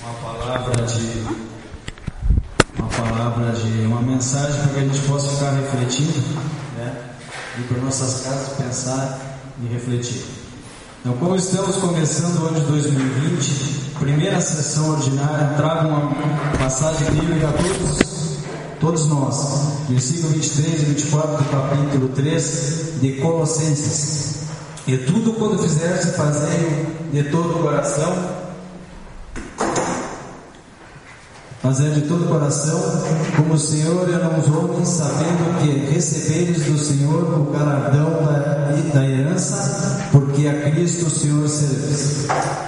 uma mensagem para que a gente possa ficar refletindo, né? Ir para nossas casas pensar e refletir. Então, como estamos começando o ano de 2020, primeira sessão ordinária, trago uma passagem bíblica a todos nós, versículo 23 e 24 do capítulo 3 de Colossenses. E tudo quando fizerdes, fazei de todo o coração, fazer de todo o coração, como o Senhor e não os homens, sabendo que receberes do Senhor o galardão da herança, porque a Cristo o Senhor serves.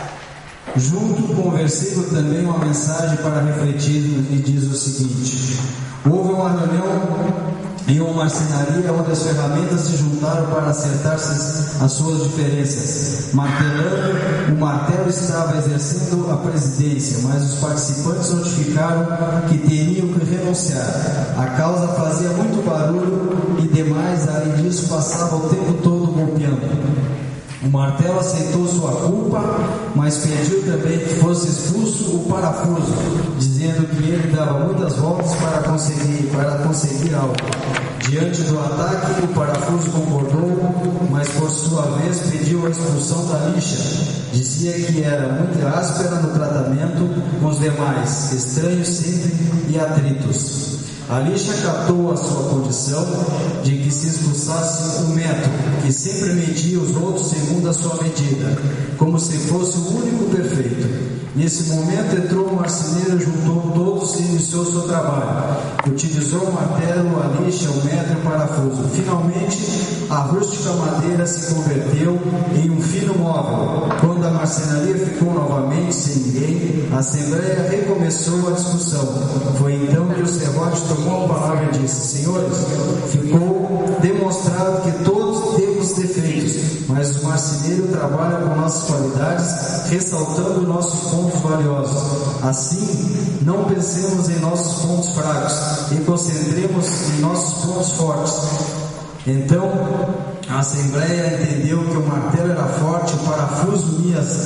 Junto com o versículo também uma mensagem para refletir, e diz o seguinte: houve uma reunião em uma marcenaria onde as ferramentas se juntaram para acertar-se as suas diferenças. Martelando, o martelo estava exercendo a presidência, mas os participantes notificaram que teriam que renunciar. A causa fazia muito barulho e demais, além disso, passava o tempo todo golpeando. O martelo aceitou sua culpa, mas pediu também que fosse expulso o parafuso, dizendo que ele dava muitas voltas para conseguir algo. Diante do ataque, o parafuso concordou, mas por sua vez pediu a expulsão da lixa. Dizia que era muito áspera no tratamento com os demais, estranhos sempre e atritos. A lixa acatou a sua condição de que se expulsasse o metro, que sempre media os outros segundo a sua medida, como se fosse o único perfeito. Nesse momento entrou o marceneiro, juntou todos e iniciou seu trabalho. Utilizou o martelo, a lixa, o metro e o parafuso. Finalmente, a rústica madeira se converteu em um fino móvel. Quando a marcenaria ficou novamente sem ninguém, a assembleia recomeçou a discussão. Foi então que o serrote tomou a palavra e disse: senhores, ficou demonstrado que todos temos defeitos, mas o marceneiro trabalha com nossas qualidades, ressaltando nossos pontos valiosos. Assim, não pensemos em nossos pontos fracos e concentremos em nossos pontos fortes. Então, a Assembleia entendeu que o martelo era forte, o parafuso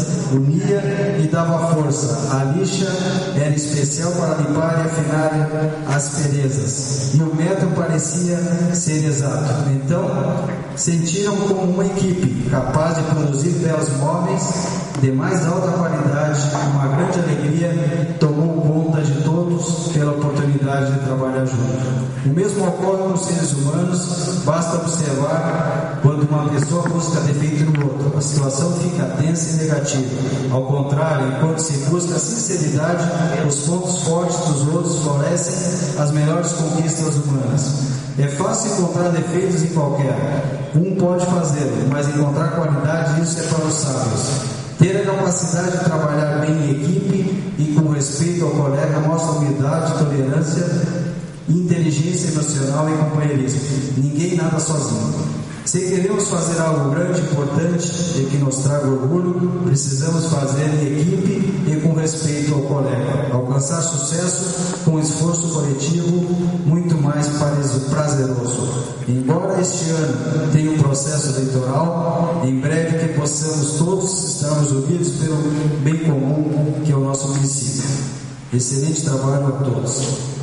unia e dava força. A lixa era especial para limpar e afinar asperezas, e o metro parecia ser exato. Então, sentiram como uma equipe capaz de produzir belos móveis de mais alta qualidade. Uma grande alegria tomou conta de todos pela oportunidade de trabalhar junto. O mesmo ocorre com os seres humanos. Basta observar quando uma pessoa busca defeito no outro, a situação fica tensa e negativa. Ao contrário, enquanto se busca a sinceridade, os pontos fortes dos outros florescem as melhores conquistas humanas. É fácil encontrar defeitos em qualquer um, pode fazê-lo, mas encontrar qualidade, isso é para os sábios. Ter a capacidade de trabalhar bem em equipe e com respeito ao colega mostra humildade, tolerância, inteligência emocional e companheirismo. Ninguém nada sozinho. Se queremos fazer algo grande, importante e que nos traga orgulho, precisamos fazer em equipe e com respeito ao colega. Alcançar sucesso com esforço coletivo, muito mais prazeroso. Embora este ano tenha um processo eleitoral, em breve que possamos todos estarmos unidos pelo bem comum que é o nosso município. Excelente trabalho a todos.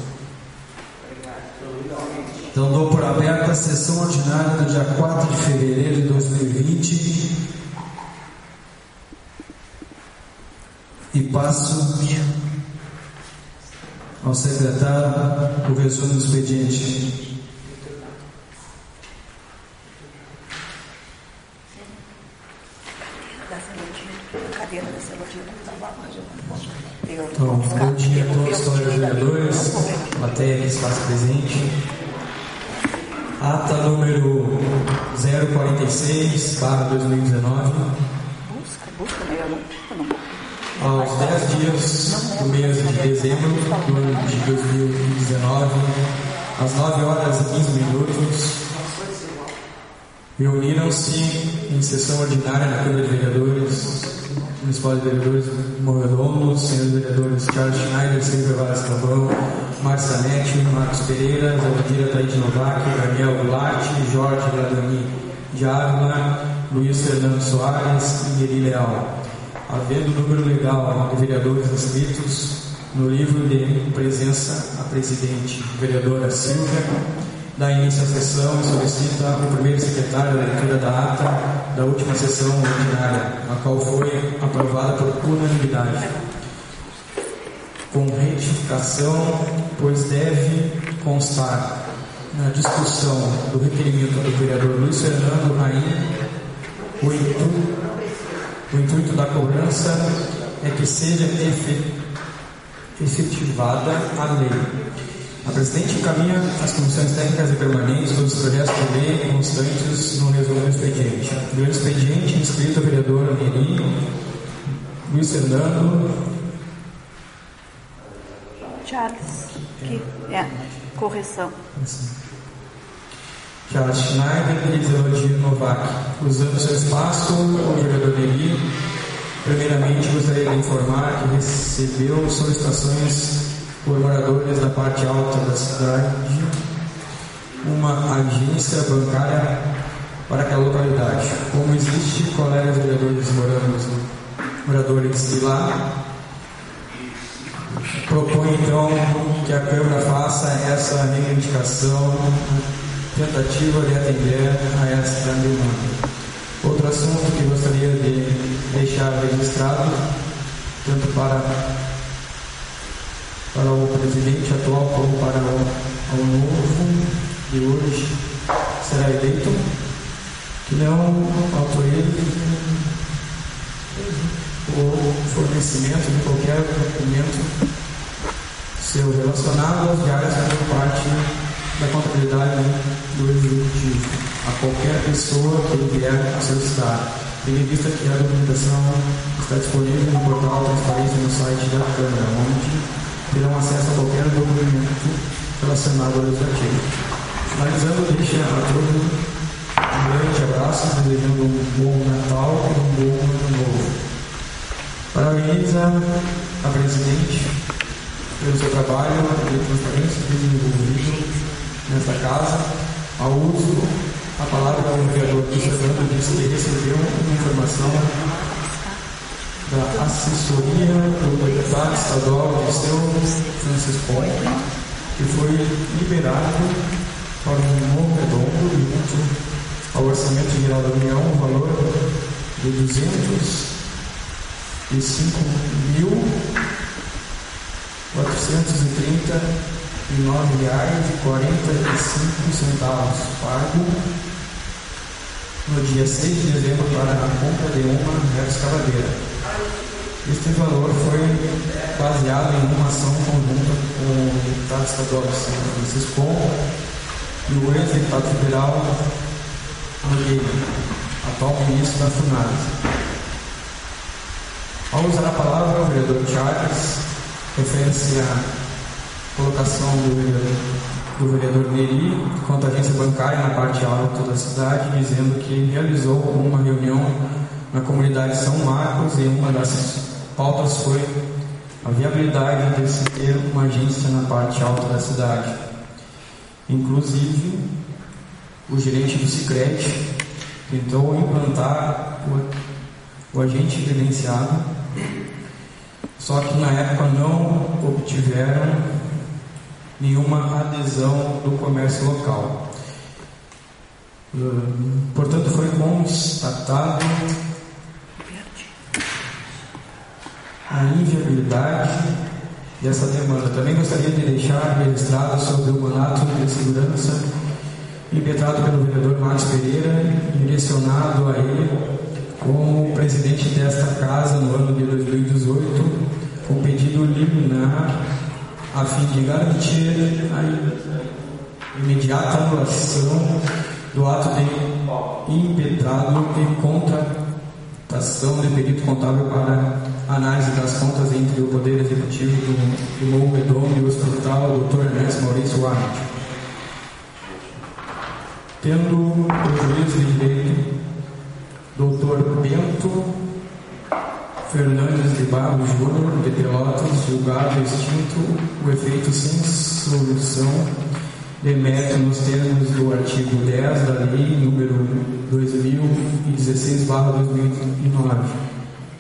Então, dou por aberta a sessão ordinária do dia 4 de fevereiro de 2020 e passo ao secretário o resumo do expediente. Então, bom dia a todos os vereadores, plateia que se faz presente. Ata número 046/2019. Aos 10 dias do mês de dezembro do ano de 2019, às 9h15, reuniram-se em sessão ordinária na Câmara de Vereadores Municipal de Vereadores Morredondo, senhores vereadores Charles Schneider, Silvia Varas Cabão, Márcia Netti, Marcos Pereira, Zaldira Taide Novak, Daniel Goulart, Jorge Ladani de Ávila, Luiz Fernando Soares e Meri Leal. havendo o número legal de vereadores inscritos no livro de presença, a presidente, vereadora Silvia, dá início à sessão e solicita o primeiro secretário a leitura da ata da última sessão ordinária, a qual foi aprovada por unanimidade, com retificação, pois deve constar na discussão do requerimento do vereador Luiz Fernando Raim o intuito da cobrança é que seja efetivada a lei. A presidente encaminha às comissões técnicas e permanentes todos os projetos de lei constantes no resumo do expediente. No expediente, inscrito o vereador Neri, Luiz Fernando Charles, que é correção. Charles Schneider e Zelodir Novak. Usando seu espaço, o vereador Neri, primeiramente gostaria de informar que recebeu solicitações por moradores da parte alta da cidade, uma agência bancária para aquela localidade. Como existe colegas vereadores moradores de lá, propõe então que a Câmara faça essa reivindicação, tentativa de atender a esta demanda. Outro assunto que gostaria de deixar registrado, tanto para o presidente atual como para o novo de hoje será eleito, que não autorize o fornecimento de qualquer documento seu relacionado às áreas que fazem parte da contabilidade do Executivo a qualquer pessoa que ele vier a solicitar, tendo em vista que a documentação está disponível no portal Transparência no site da Câmara, onde terão acesso a qualquer documento relacionado ao legislativo. Finalizando, deixo a todos um grande abraço, desejando um bom Natal e um bom Ano Novo. Parabeniza a presidente pelo seu trabalho de transparência desenvolvido nesta casa. Ao uso, a palavra do vereador Fernando disse que recebeu uma informação da assessoria do deputado estadual Dirceu Francisco, que foi liberado para um novo redondo junto ao Orçamento Geral da União, um valor de R$ 205.439,45, pago no dia 6 de dezembro para a compra de uma retroescavadeira. Este valor foi baseado em uma ação conjunta com o deputado estadual de São Francisco e o ex-deputado federal Nogueira, atual ministro da FUNARS. Ao usar a palavra, o vereador Charles refere-se à colocação do vereador Neri quanto à agência bancária na parte alta da cidade, dizendo que realizou uma reunião na comunidade São Marcos e uma das pautas foi a viabilidade de se ter uma agência na parte alta da cidade. Inclusive, o gerente do Sicredi tentou implantar o agente credenciado, só que na época não obtiveram nenhuma adesão do comércio local. Portanto, foi constatado a inviabilidade dessa demanda. Também gostaria de deixar registrado sobre o mandato de segurança impetrado pelo vereador Marcos Pereira, direcionado a ele como presidente desta casa no ano de 2018, com pedido liminar a fim de garantir a imediata anulação do ato de impetrado e contratação de perito contábil para análise das contas entre o Poder Executivo do Novo Redondo e o Hospital Dr. Ernesto Maurício Arnold. Tendo o juiz de direito Dr. Bento Fernandes de Barros Júnior, de Pelotas, julgado extinto o efeito sem solução de mérito nos termos do artigo 10 da Lei número 2016/2009,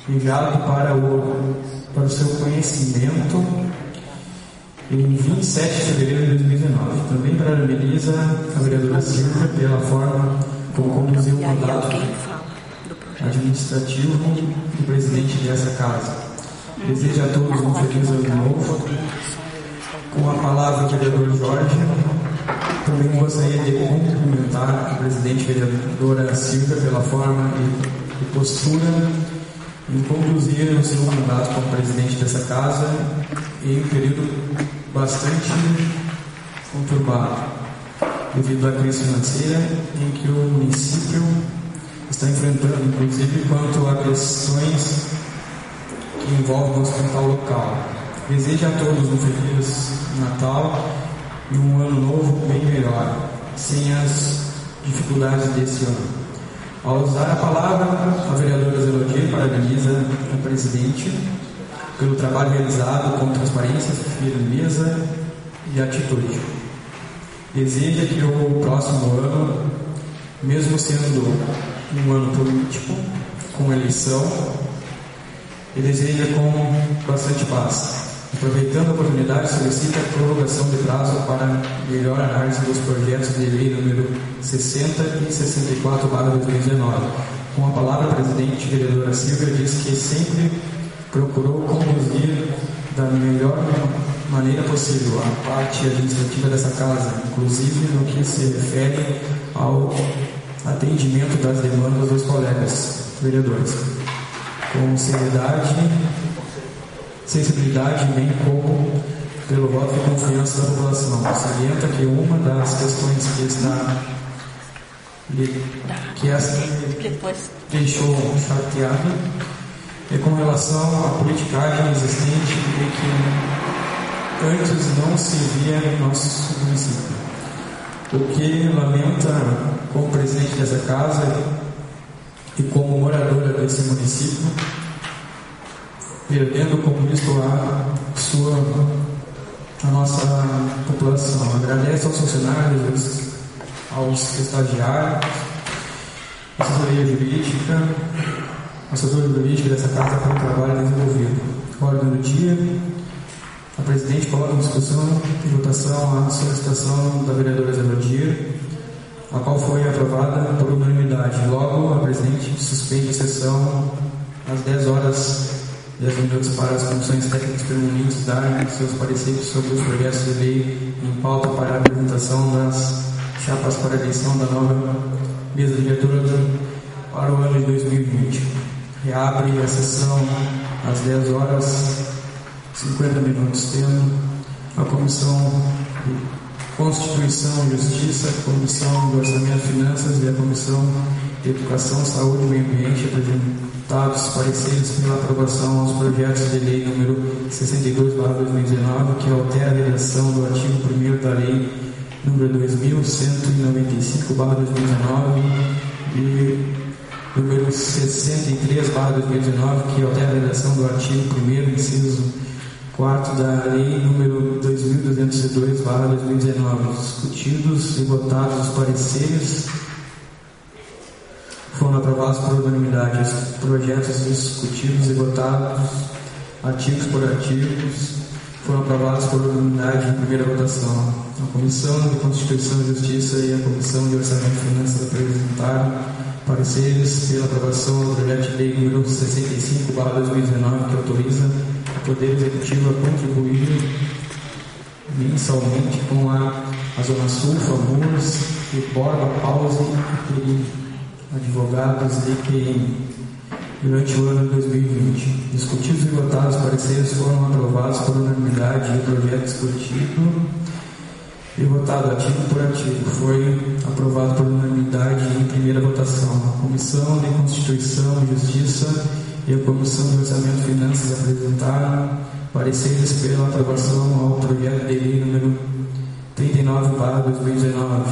enviado para o seu conhecimento em 27 de fevereiro de 2019. Também parabeniza a vereadora Silvia pela forma como conduziu o mandato administrativo do presidente dessa casa. Desejo a todos um feliz ano novo. Com a palavra, o vereador Jorge. Também gostaria de cumprimentar a presidente vereadora Silvia pela forma e postura em conduzir o seu mandato como presidente dessa casa em um período bastante conturbado, devido à crise financeira em que o município está enfrentando, inclusive quanto a questões que envolvem o hospital local. Desejo a todos um feliz Natal e um ano novo bem melhor, sem as dificuldades desse ano. Ao usar a palavra, a vereadora Zelodier parabeniza a presidente pelo trabalho realizado com transparência, firmeza e atitude. Deseja que o próximo ano, mesmo sendo um ano político, com eleição, e deseja com bastante paz. Aproveitando a oportunidade, solicita a prorrogação de prazo para melhor análise dos projetos de lei número 60 e 64/2019. Com a palavra, a presidente vereadora Silvia diz que sempre procurou conduzir da melhor maneira possível a parte administrativa dessa casa, inclusive no que se refere ao atendimento das demandas dos colegas vereadores, com seriedade, sensibilidade, bem como pelo voto de confiança da população. Salienta que uma das questões que esta deixou chateado é com relação à politicagem existente e que antes não se via em nosso município. O que lamenta como presidente dessa casa e como moradora desse município, perdendo como isto a nossa população. Agradece aos funcionários, aos estagiários, assessoria jurídica dessa casa pelo trabalho desenvolvido. Ordem do dia. A presidente coloca em discussão e votação a solicitação da vereadora Zelodier, a qual foi aprovada por unanimidade. Logo, a presidente suspende a sessão às 10 horas 10 minutos para as comissões técnicas permanentes darem seus pareceres sobre os projetos de lei em pauta para a apresentação das chapas para a eleição da nova mesa diretora para o ano de 2020. Reabre a sessão às 10 horas 50 minutos, tendo a Comissão de Constituição e Justiça, a Comissão de Orçamento e Finanças e a Comissão de Educação, Saúde e Meio Ambiente apresentados pareceres pela aprovação aos projetos de lei número 62/2019, que altera a redação do artigo 1º da lei número 2195/2019 e número 63/2019, que altera a redação do artigo 1º, inciso 4 da lei número 2202/2019. Discutidos e votados os pareceres foram aprovados por unanimidade. Os projetos discutidos e votados, artigos por artigos, foram aprovados por unanimidade em primeira votação. A Comissão de Constituição e Justiça e a Comissão de Orçamento e Finanças apresentaram pareceres pela aprovação do projeto de lei número 65/2019, que autoriza o Poder Executivo a contribuir mensalmente com a Zona Sul, FAMURS, e Borba, Pause e advogados de IPM durante o ano de 2020. Discutidos e votados, os pareceres foram aprovados por unanimidade e o projeto discutido e votado artigo por artigo foi aprovado por unanimidade em primeira votação. A Comissão de Constituição e Justiça e a Comissão de Orçamento e Finanças apresentaram pareceres pela aprovação ao projeto de lei número 39/2019.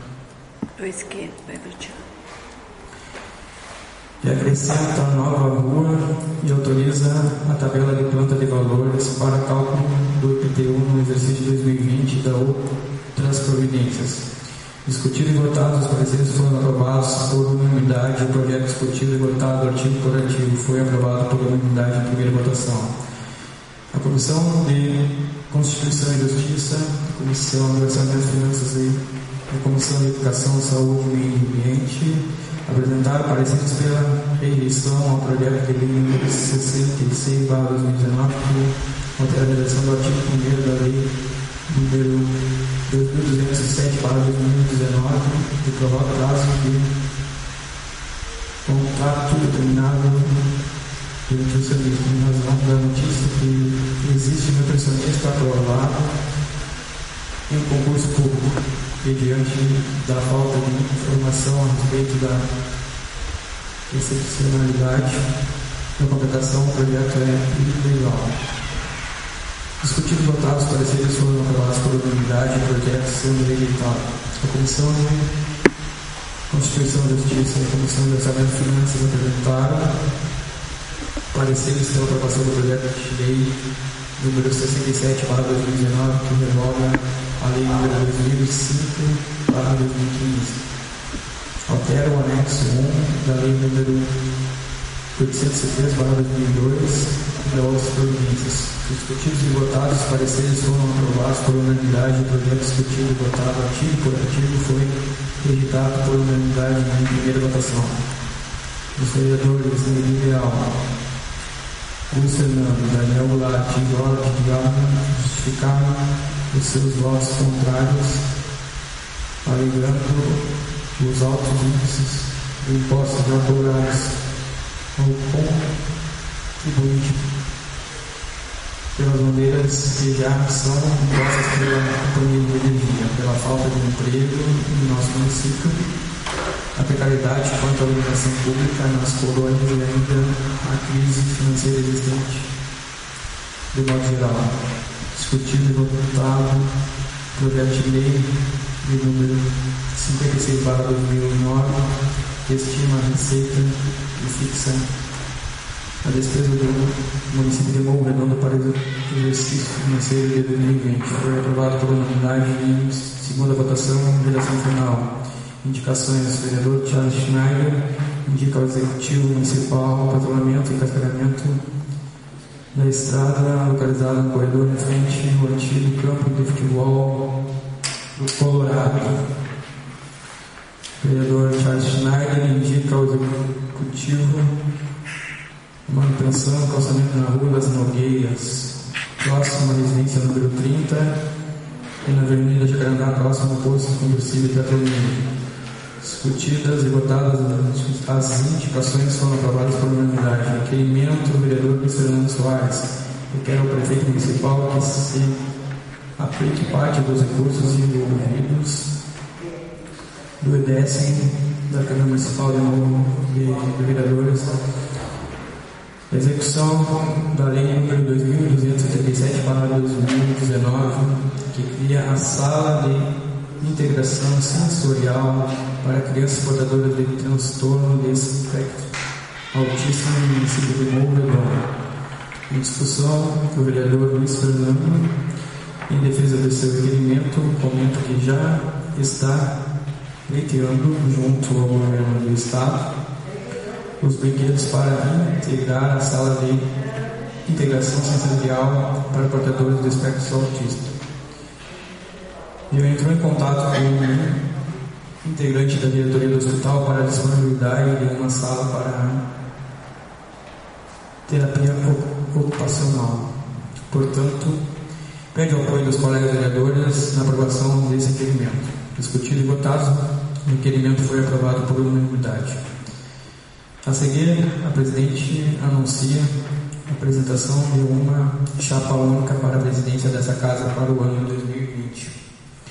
E acrescenta a nova rua e autoriza a tabela de planta de valores para cálculo do IPTU no exercício de 2020 e da outras providências. Discutido e votado, os pareceres foram aprovados por unanimidade. O projeto discutido e votado, artigo por artigo, foi aprovado por unanimidade em primeira votação. A Comissão de Constituição e Justiça, a Comissão de Orçamento e Finanças e a Comissão de Educação, Saúde e Meio Ambiente apresentaram pareceres pela rejeição ao projeto de lei número 66/2019, que altera a redação do artigo 1º da lei número 2207/2019, que prorroga prazo de contrato determinado pelo nutricionista, em razão da notícia que existe nutricionista aprovado em concurso público, e diante da falta de informação a respeito da excepcionalidade da contratação, o projeto é ilegal. Discutido e votado, os pareceres foram aprovados por unanimidade, o projeto sendo rejeitado. A Comissão de Constituição e Justiça e a Comissão de Orçamento e Finanças apresentaram pareceres pela aprovação do projeto de lei número 67/2019, que revoga a lei número 2005/2015. Altera o anexo 1 da lei número 803/2002 e da outras providências. Discutidos e votados, os pareceres foram aprovados por unanimidade. O projeto discutido e votado artigo por artigo foi rejeitado por unanimidade em primeira votação. Os vereadores Nelly Leal, Luiz Fernando, Daniel Goulart e Jorge Diabo justificaram os seus votos contrários, alegando os altos índices de impostos já cobrados ao contribuinte pelas maneiras que já são impostas pela Companhia de Energia, pela falta de emprego no nosso município, a precariedade quanto à iluminação pública nas colônias e ainda a crise financeira existente de modo geral. Discutido e votado o projeto de lei de número 56/2009, que estima a receita e fixa a despesa do município de Morro Redondo para o exercício financeiro de 2020. Foi aprovado por unanimidade em segunda votação, redação final. Indicações: vereador Charles Schneider indica ao Executivo Municipal o patrulhamento e cascalhamento da estrada localizada no corredor em frente ao antigo campo de futebol do Colorado. Vereador Charles Schneider indica ao Executivo manutenção e calçamento na Rua das Nogueiras, próximo à residência número 30, e na Avenida Jacarandá, próximo ao posto de combustível de Petrolina. Discutidas e votadas as indicações foram aprovadas por unanimidade. Requerimento do vereador Luiz Fernando Soares, requer ao prefeito municipal que se aplique parte dos recursos envolvidos do EDS da Câmara Municipal de Vereadores. Execução da Lei número 2287/2019, que cria a Sala de Integração Sensorial para crianças portadoras de transtorno de espectro autista no município de Morro Redondo. Em discussão, o vereador Luiz Fernando, em defesa do seu requerimento, comenta que já está pleiteando, junto ao governo do Estado, os brinquedos para integrar a sala de integração sensorial para portadores do espectro autista. Eu entrou em contato com um integrante da diretoria do hospital para a disponibilidade de uma sala para terapia ocupacional. Portanto, pede o apoio dos colegas vereadores na aprovação desse requerimento. Discutido e votado, o requerimento foi aprovado por unanimidade. A seguir, a presidente anuncia a apresentação de uma chapa única para a presidência dessa casa para o ano 2020.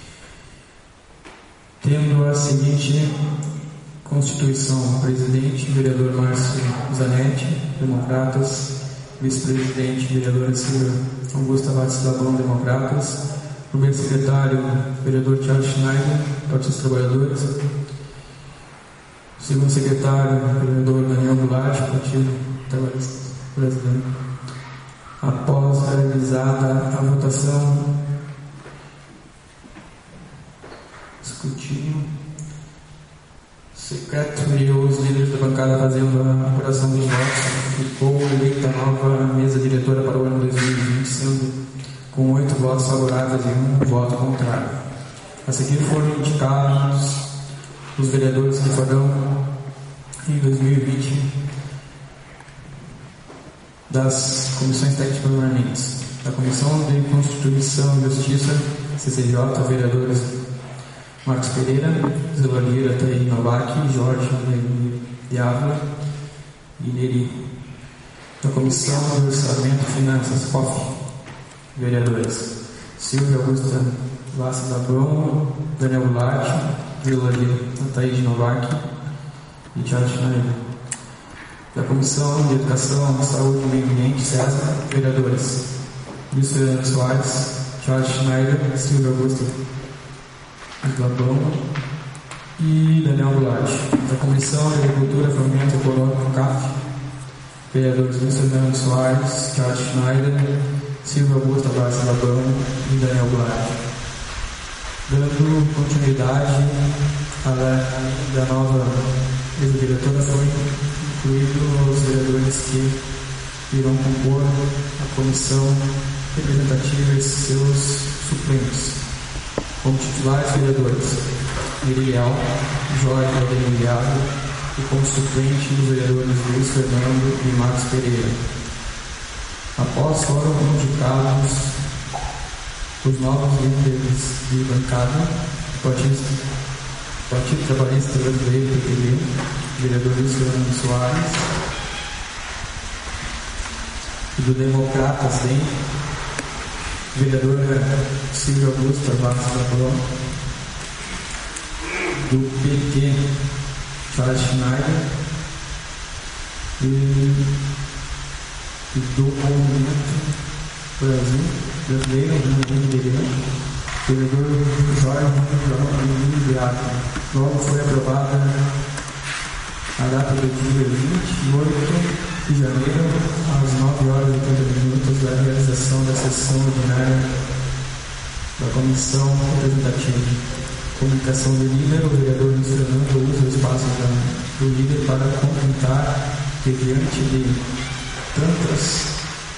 Tendo a seguinte constituição: presidente, vereador Márcio Zanetti, Democratas; vice-presidente, vereadora Silvia Augusta Vassilabão, Democratas; primeiro secretário, vereador Charles Schneider, Partido dos Trabalhadores; segundo secretário, vereador Daniel Goulart, Partido Trabalhista Brasileiro. Após realizada a votação, escrutínio, com 8 votos favoráveis e 1 voto contrário. A seguir foram indicados os vereadores que farão em 2020 das comissões técnicas permanentes. Da Comissão de Constituição e Justiça, CCJ, vereadores Marcos Pereira, Zelolira Taí Novak, Jorge de Ávila e Neri. Da Comissão de Orçamento e Finanças, COF, vereadores Silvia Augusta Vassa Dabão, Daniel Goulart, Zelolira Taí Novak e Thiago Schneider. Da Comissão de Educação, Saúde e Meio Ambiente, César, vereadores Luiz Fernando Soares, Charles Schneider, Silvia Augusta Labão e Daniel Goulart. Da Comissão de Agricultura, Fomento Econômico, CAF, vereadores Luiz Fernando Soares, Charles Schneider, Silvia Augusta Vaz Labão e Daniel Goulart. Dando continuidade da nova ex-diretora, foi incluído os vereadores que irão compor a comissão representativa e seus suplentes. Como titulares, vereadores Miriel, Jorge Ademiliado, e como suplente, os vereadores Luiz Fernando e Marcos Pereira. Após foram indicados os novos líderes de bancada do Partido Trabalhista Brasileiro, PTB, vereador Luiz Fernando Soares, e do Democratas, DEM, vereadora Silvia Augusta Vaz Labão, do PT, Charles Schneider, e do Movimento Brasileiro, vereador Jorge Beato. Logo foi aprovada a data do dia 28 de janeiro, às 9h30, da realização da sessão ordinária da Comissão Representativa. Comunicação do líder, o vereador Luiz Fernando usa o espaço do líder para comentar que, diante de tantas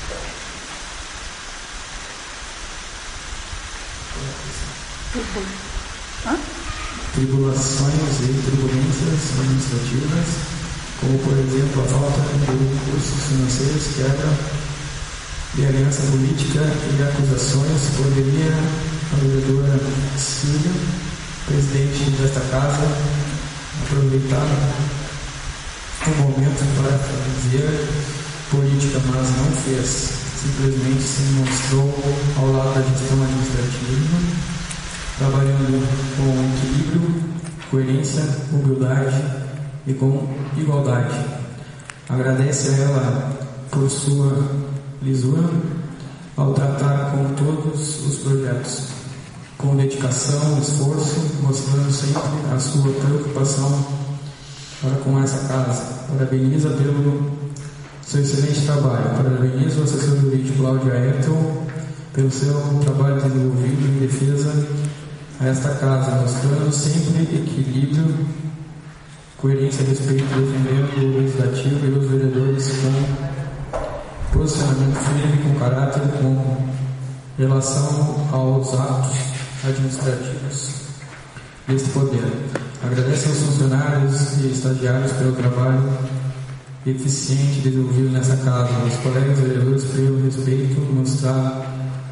tribulações e turbulências administrativas, como, por exemplo, a falta de recursos financeiros, quebra de aliança política e acusações, poderia a vereadora Silvia, presidente desta casa, aproveitar o momento para fazer política, mas não fez. Simplesmente se mostrou ao lado da gestão administrativa, trabalhando com equilíbrio, coerência, humildade e com igualdade. Agradece a ela por sua lisura ao tratar com todos os projetos, com dedicação, esforço, mostrando sempre a sua preocupação para com essa casa. Parabeniza pelo seu excelente trabalho. Parabeniza o assessor jurídico Cláudio Ayrton pelo seu trabalho desenvolvido em defesa a esta casa, mostrando sempre equilíbrio, coerência e respeito, defendendo o legislativo e os vereadores com posicionamento firme, com caráter, com relação aos atos administrativos deste poder. Agradece aos funcionários e estagiários pelo trabalho eficiente desenvolvido nessa casa, aos colegas vereadores pelo respeito mostrado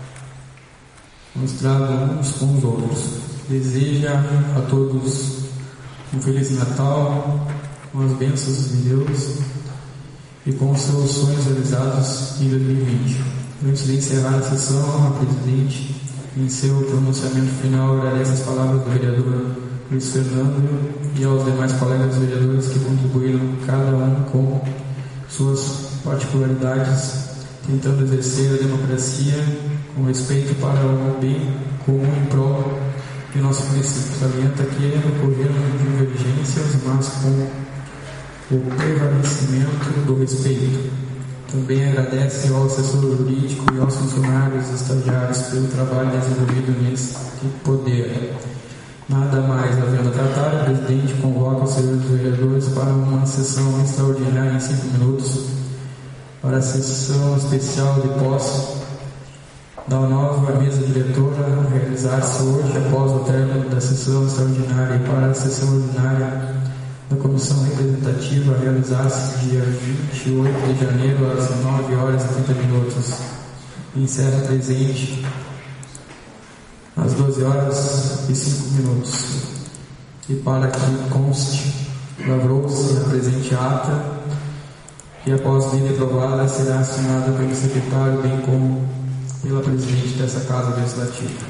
uns com os outros. Deseja a todos um Feliz Natal, com as bênçãos de Deus e com os seus sonhos realizados em 2020. Antes de encerrar a sessão, a presidente, em seu pronunciamento final, agradece as palavras do vereador Luiz Fernando e aos demais colegas vereadores que contribuíram, cada um com suas particularidades, tentando exercer a democracia com respeito para o bem comum em prol de nosso município. Salienta que ocorreram divergências, mas com o prevalecimento do respeito. Também agradece ao assessor jurídico e aos funcionários estagiários pelo trabalho desenvolvido neste poder. Nada mais havendo a tratar, o presidente convoca os senhores vereadores para uma sessão extraordinária em 5 minutos, para a sessão especial de posse da nova mesa diretora a realizar-se hoje após o término da sessão extraordinária, e para a sessão ordinária da comissão representativa a realizar-se dia 28 de janeiro às 9 horas e 30 minutos. Encerra presente às 12 horas e 5 minutos. E para que conste, lavrou-se a presente ata, que após lida aprovada será assinada pelo secretário, bem como pela presidente dessa Casa Legislativa.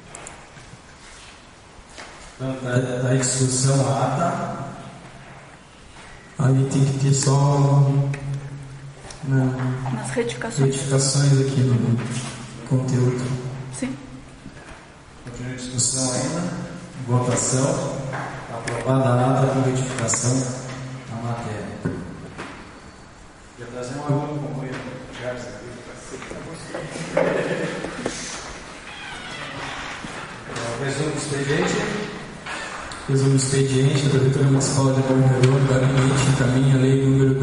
Da discussão a ata. Aí tem que ter só nas retificações aqui no conteúdo. Sim. Continua a discussão ainda. Votação. Aprovada a ata com retificação na matéria. Quer trazer uma outra companhia? Resumo do expediente. Resumo do expediente. A Prefeitura Municipal de Bom Redondo, gabinete encaminha a lei número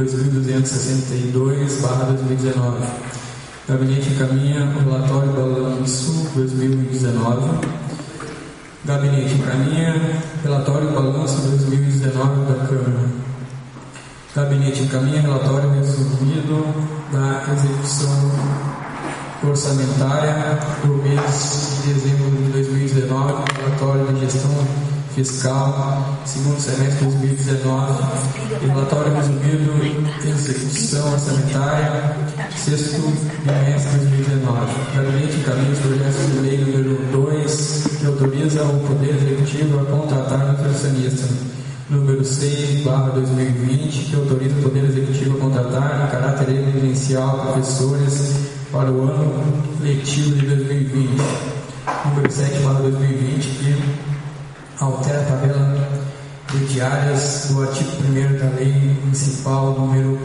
2262/2019. Gabinete encaminha o relatório balanço 2019. Gabinete encaminha relatório balanço 2019 da Câmara. Gabinete encaminha relatório resumido da execução orçamentária do mês de dezembro de 2019, relatório de gestão fiscal, segundo semestre de 2019, e relatório resumido de execução orçamentária, sexto bimestre de 2019. Gabinete encaminha os projetos de lei número 2, que autoriza o Poder Executivo a contratar nutricionista. Número 6/2020, que autoriza o Poder Executivo a contratar em caráter emergencial professores para o ano letivo de 2020. Número 7/2020, que altera a tabela de diárias do artigo 1º da Lei Municipal número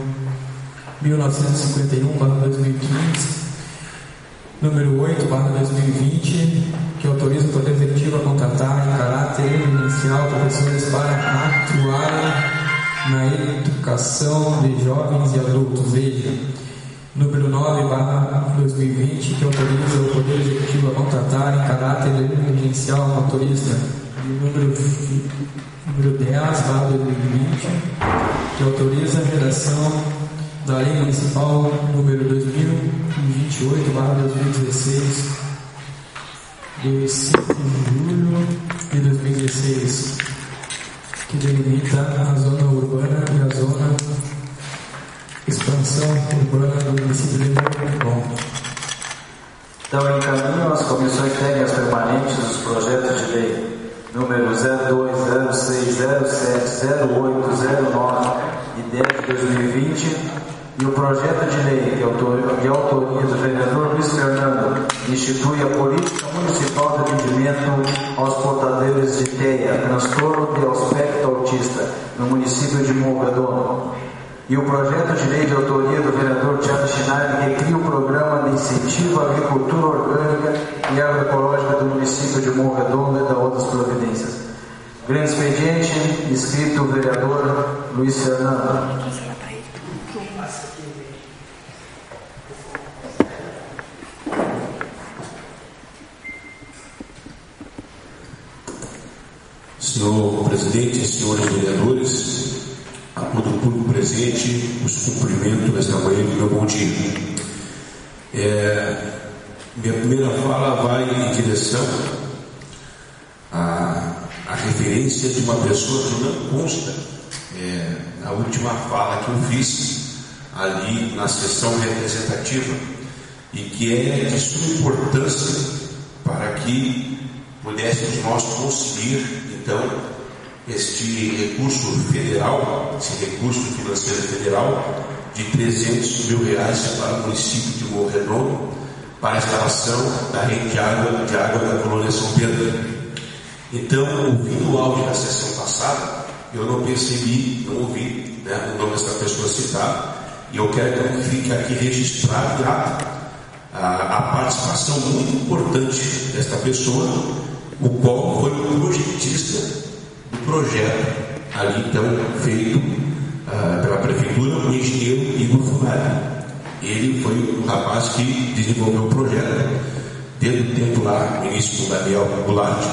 1951/2015. Número 8/2020, que autoriza o Poder Executivo a contratar em caráter emergencial professores para atuarem na educação de jovens e adultos. Veja. Número 9/2020, que autoriza o Poder Executivo a contratar em caráter emergencial motorista. E número 10/2020, que autoriza a redação da Lei Municipal número 2028/2016, de 5 de julho de 2016, que delimita a zona urbana e a zona expansão urbana do município de Bom. Então, encaminham as comissões técnicas permanentes os projetos de lei número 02, 06, 07, 08, 09 e 10 de 2020 e o projeto de lei de autoria do vereador Luiz Fernando institui a política municipal de atendimento aos portadores de TEA, transtorno de aspecto autista, no município de Morro Redondo. E o projeto de lei de autoria do vereador Tiago Schneider, que cria o programa de incentivo à agricultura orgânica e agroecológica do município de Morro Redondo e da outras providências. Grande expediente, escrito o vereador Luiz Fernando. Senhor presidente, senhores vereadores, a todo o público presente, os cumprimento nesta manhã do meu bom dia. Minha primeira fala vai em direção à referência de uma pessoa que não consta na última fala que eu fiz ali na sessão representativa e que é de suma importância para que pudéssemos nós conseguir, então, este recurso federal, esse recurso financeiro federal de R$300 mil para o município de Morro Redondo para a instalação da rede de água da colônia São Pedro. Então, ouvindo o áudio da sessão passada, eu não percebi, não ouvi o nome dessa pessoa citado, e eu quero então que fique aqui registrado a participação muito importante desta pessoa, o qual foi o projetista do projeto ali então feito pela prefeitura, o engenheiro Igor Funari. Ele foi o rapaz que desenvolveu o projeto desde o tempo lá, no início com Daniel Goulart,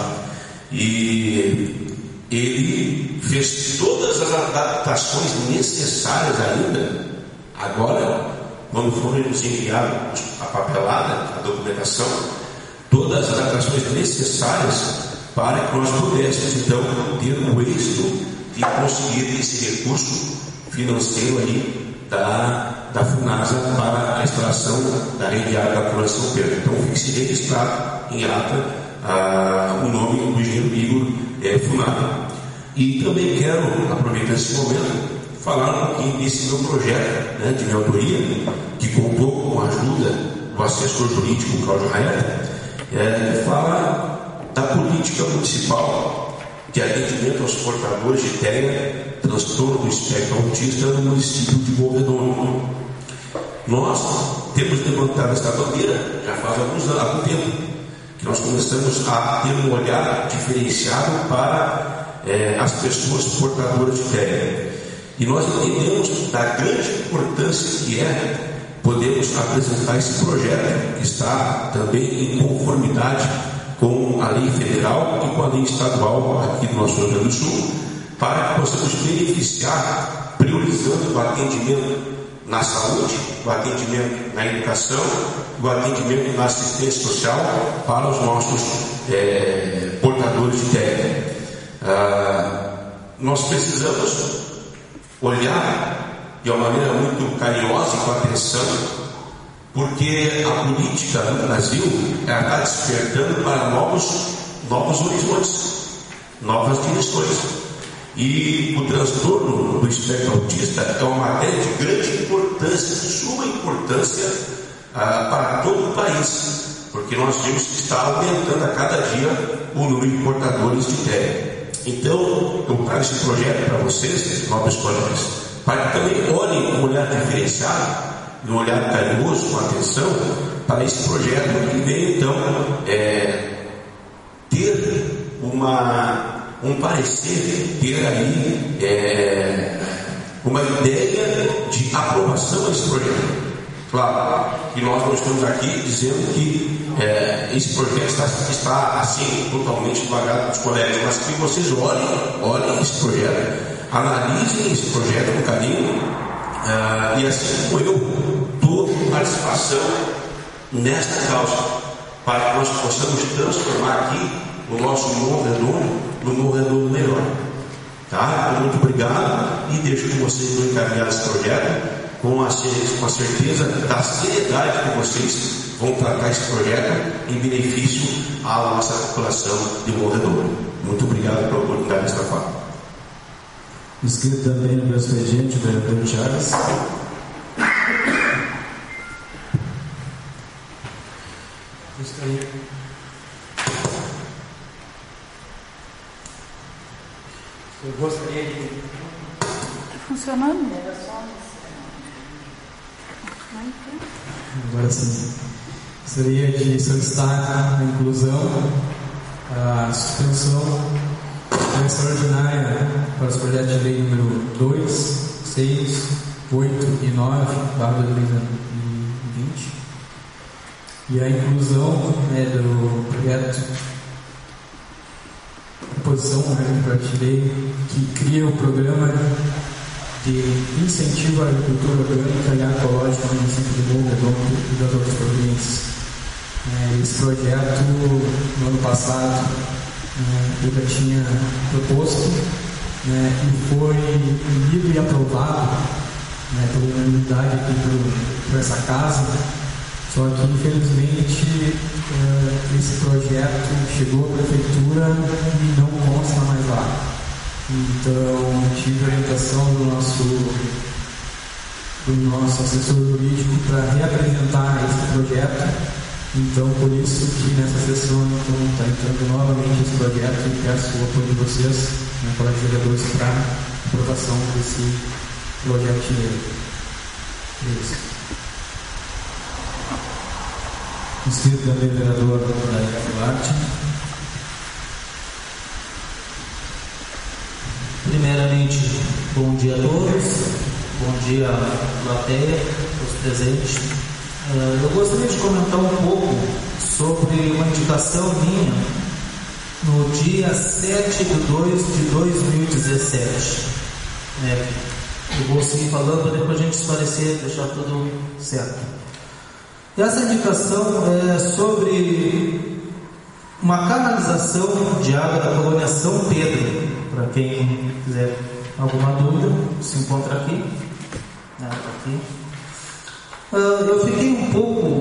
e ele fez todas as adaptações necessárias ainda. Agora, quando foram nos enviados a papelada, a documentação, todas as adaptações necessárias para que nós pudéssemos, então, ter o êxito de conseguir esse recurso financeiro aí da FUNASA para a instalação da rede de água da Câmara de São Pedro. Então, fique registrado em ata o nome do engenheiro Igor Funari. E também quero aproveitar esse momento falar um pouquinho desse meu projeto, né, de minha autoria, que contou com a ajuda do assessor jurídico Cláudio Raeta, que fala da política municipal de atendimento aos portadores de TEA, transtorno do espectro autista no município de Morro Redondo. Nós temos levantado essa bandeira já faz algum tempo, que nós começamos a ter um olhar diferenciado para as pessoas portadoras de TEA. E nós entendemos da grande importância que é podermos apresentar esse projeto, que está também em conformidade com a lei federal e com a lei estadual aqui do nosso Rio Grande do Sul, para que possamos beneficiar, priorizando o atendimento na saúde, o atendimento na educação, o atendimento na assistência social para os nossos portadores de TEA. Nós precisamos olhar de uma maneira muito carinhosa e com atenção, porque a política no Brasil está despertando para novos horizontes, novas direções. E o transtorno do espectro autista é uma matéria de grande importância, de suma importância para todo o país, porque nós vemos que está aumentando a cada dia o número de portadores de TEA. Então, eu trago esse projeto para vocês, nobres colegas, para que também olhem com um olhar diferenciado, um olhar carinhoso, com atenção, para esse projeto que veio, então, ter um parecer, ter aí uma ideia de aprovação a esse projeto. Claro que nós não estamos aqui dizendo que esse projeto está assim, totalmente devagado com os colegas, mas que vocês olhem esse projeto, analisem esse projeto com carinho, e assim como eu, dou participação nesta causa, para que nós possamos transformar aqui o nosso Morro Redondo no Morro Redondo melhor. Tá? Muito obrigado e deixo que vocês vão encaminhar esse projeto com a certeza da seriedade que vocês vão tratar esse projeto em benefício à nossa população de Morro Redondo. Muito obrigado pela oportunidade desta fala. Inscrito também no meu expediente, o vereador Charles. Eu gostaria de... Está funcionando? Agora sim. Gostaria de solicitar a inclusão, a suspensão extraordinária para os projetos de lei número 2, 6, 8 e 9, /2020, e a inclusão do projeto proposição do projeto de lei que cria o programa de incentivo à agricultura orgânica e ecológica no município de Morro Redondo e das outras províncias. Esse projeto, no ano passado, eu já tinha proposto, e foi lido e aprovado pela unanimidade aqui por essa casa, só que infelizmente esse projeto chegou à prefeitura e não consta mais lá. Então, tive a orientação do nosso assessor jurídico para reapresentar esse projeto. Então, por isso que nessa sessão está entrando novamente esse projeto e peço o apoio de vocês, colegas vereadores, para aprovação desse projeto de lei. Isso. Inscrito também o vereador Daniel Goulart. Primeiramente, bom dia a todos, bom dia plateia, os presentes. Eu gostaria de comentar um pouco sobre uma indicação minha no dia 7 de 2 de 2017. Eu vou seguir falando para depois a gente esclarecer, deixar tudo certo. Essa indicação é sobre uma canalização de água da colônia São Pedro. Para quem quiser alguma dúvida, se encontra aqui. Eu fiquei um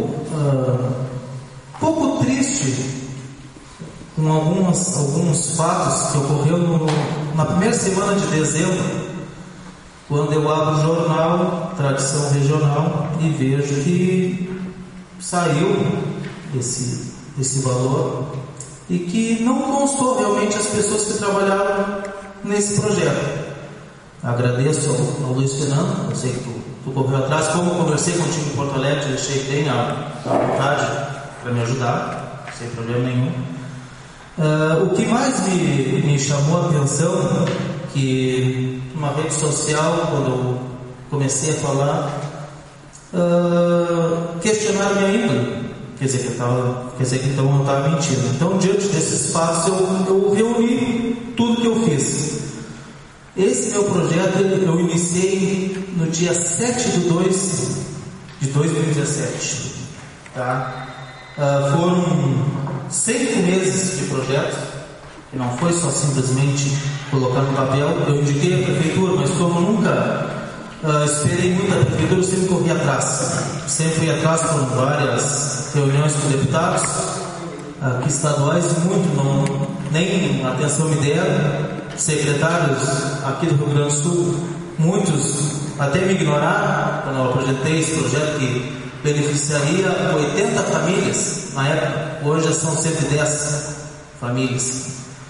pouco triste com alguns fatos que ocorreram na primeira semana de dezembro, quando eu abro o jornal Tradição Regional e vejo que saiu esse valor e que não constou realmente as pessoas que trabalharam nesse projeto. Agradeço ao Luiz Fernando, eu sei que tu correu atrás, como eu conversei contigo em Porto Alegre, deixei bem à vontade para me ajudar, sem problema nenhum. O que mais me chamou a atenção, que numa rede social, quando eu comecei a falar, questionaram minha índole, quer dizer que então eu estava mentindo. Então, diante desses fatos, eu reuni tudo que eu fiz. Esse meu projeto eu iniciei no dia 7 de 2 de 2017. Tá? Foram 5 meses de projeto, e não foi só simplesmente colocar no papel. Eu indiquei a prefeitura, mas como nunca esperei muito a prefeitura, eu sempre corri atrás. Sempre fui atrás por várias reuniões com deputados, aqui estaduais, nem atenção me deram. Secretários aqui do Rio Grande do Sul, muitos até me ignoraram quando eu apresentei esse projeto que beneficiaria 80 famílias na época. Hoje já são 110 famílias.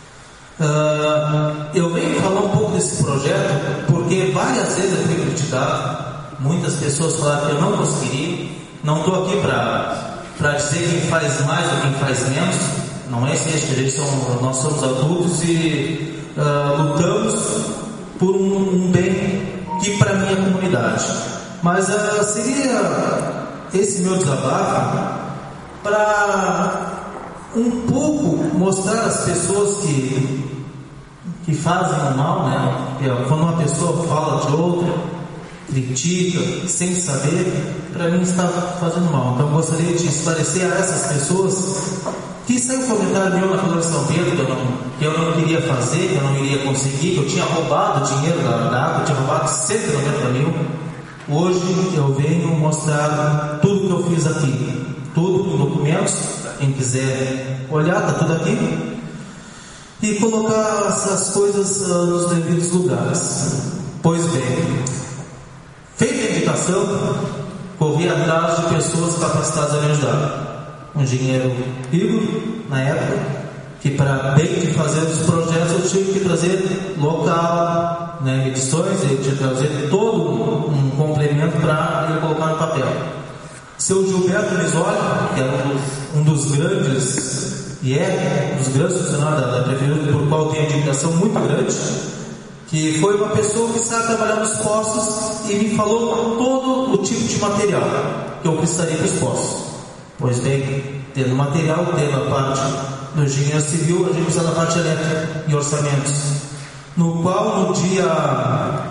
Eu venho falar um pouco desse projeto porque várias vezes eu fui criticado, muitas pessoas falaram que eu não conseguiria. Não estou aqui para dizer quem faz mais ou quem faz menos, não é isso. Nós somos adultos e lutamos por um bem que para a minha comunidade. Mas seria esse meu desabafo para um pouco mostrar às pessoas que fazem o mal, né? Quando uma pessoa fala de outra, critica sem saber, para mim está fazendo mal. Então eu gostaria de esclarecer a essas pessoas que saiu um comentário meu na colônia São Pedro que eu não queria fazer, que eu não iria conseguir, que eu tinha roubado dinheiro da água, eu tinha roubado 190 mil. Hoje eu venho mostrar tudo que eu fiz aqui, tudo com documentos. Quem quiser olhar, está tudo aqui, e colocar essas coisas nos devidos lugares. Pois bem, feita a indicação, corri atrás de pessoas capacitadas a me ajudar. Um engenheiro Igor, na época, que para bem de fazer os projetos eu tive que trazer local, medições, eu tinha que trazer todo um complemento para ele colocar no papel. Seu Gilberto Lisoli, que era um dos grandes, um dos grandes funcionários da prefeitura, por qual tem indicação muito grande, que foi uma pessoa que sabe trabalhar nos postos e me falou todo o tipo de material que eu precisaria para os postos. Pois bem, tendo material, tendo a parte do engenheiro civil, a gente precisa da parte elétrica e orçamentos, no qual no dia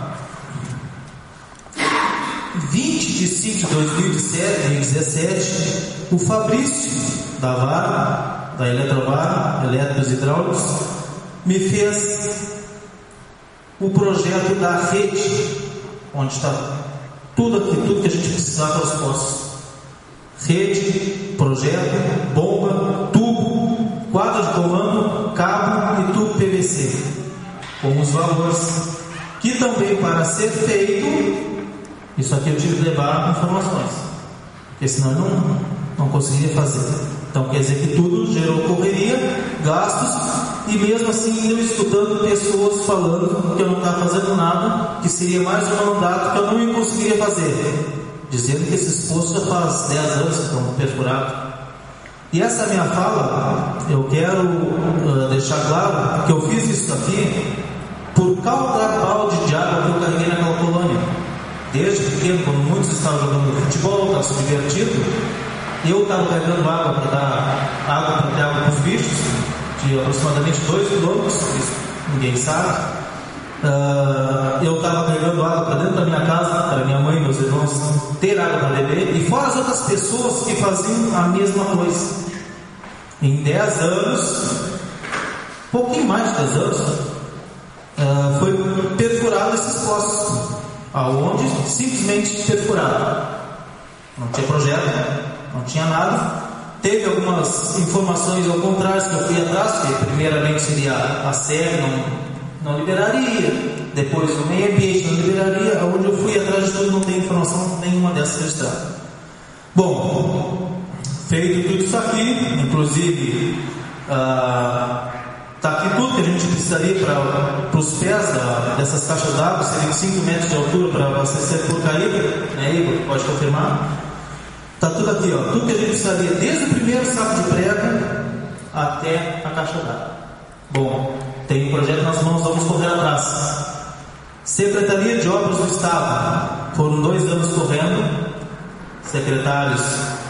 20 de 5 de 2017, o Fabrício da Vara, da Eletrovara, Elétricos e Hidráulicos, me fez o projeto da rede, onde está tudo que a gente precisava para os postos. Rede, projeto, bomba, tubo, quadro de comando, cabo e tubo PVC, com os valores, que também para ser feito, isso aqui eu tive que levar informações, porque senão eu não conseguiria fazer. Então quer dizer que tudo gerou correria, gastos, e mesmo assim eu escutando pessoas falando que eu não estava fazendo nada, que seria mais um mandato que eu não conseguiria fazer, dizendo que esses postos já faz 10 anos que estão perfurados. E essa minha fala, eu quero deixar claro que eu fiz isso aqui por cada balde de água que eu carreguei naquela colônia. Desde pequeno, quando muitos estavam jogando futebol, estavam se divertindo, eu estava pegando água para ter água para os bichos, de aproximadamente 2 quilômetros, isso ninguém sabe. Eu estava pegando água para dentro da minha casa, para minha mãe e meus irmãos ter água para beber, e fora as outras pessoas que faziam a mesma coisa. Em 10 anos, pouquinho mais de 10 anos, foi perfurado esses poços, aonde simplesmente perfurado. Não tinha projeto, não tinha nada. Teve algumas informações ao contrário que eu fui atrás, que primeiramente seria a SEG não liberaria, depois o meio ambiente não liberaria, onde eu fui atrás de tudo, não tem informação nenhuma dessa registrada. Bom, feito tudo isso aqui, inclusive está aqui tudo que a gente precisaria para os pés dessas caixas d'água, seriam 5 metros de altura para abastecer por caída, né, Igor? Pode confirmar? Está tudo aqui, ó, tudo que a gente precisaria, desde o primeiro saco de prego até a caixa d'água. Bom, tem um projeto nas mãos, vamos correr atrás. Secretaria de Obras do Estado, foram 2 anos correndo, secretários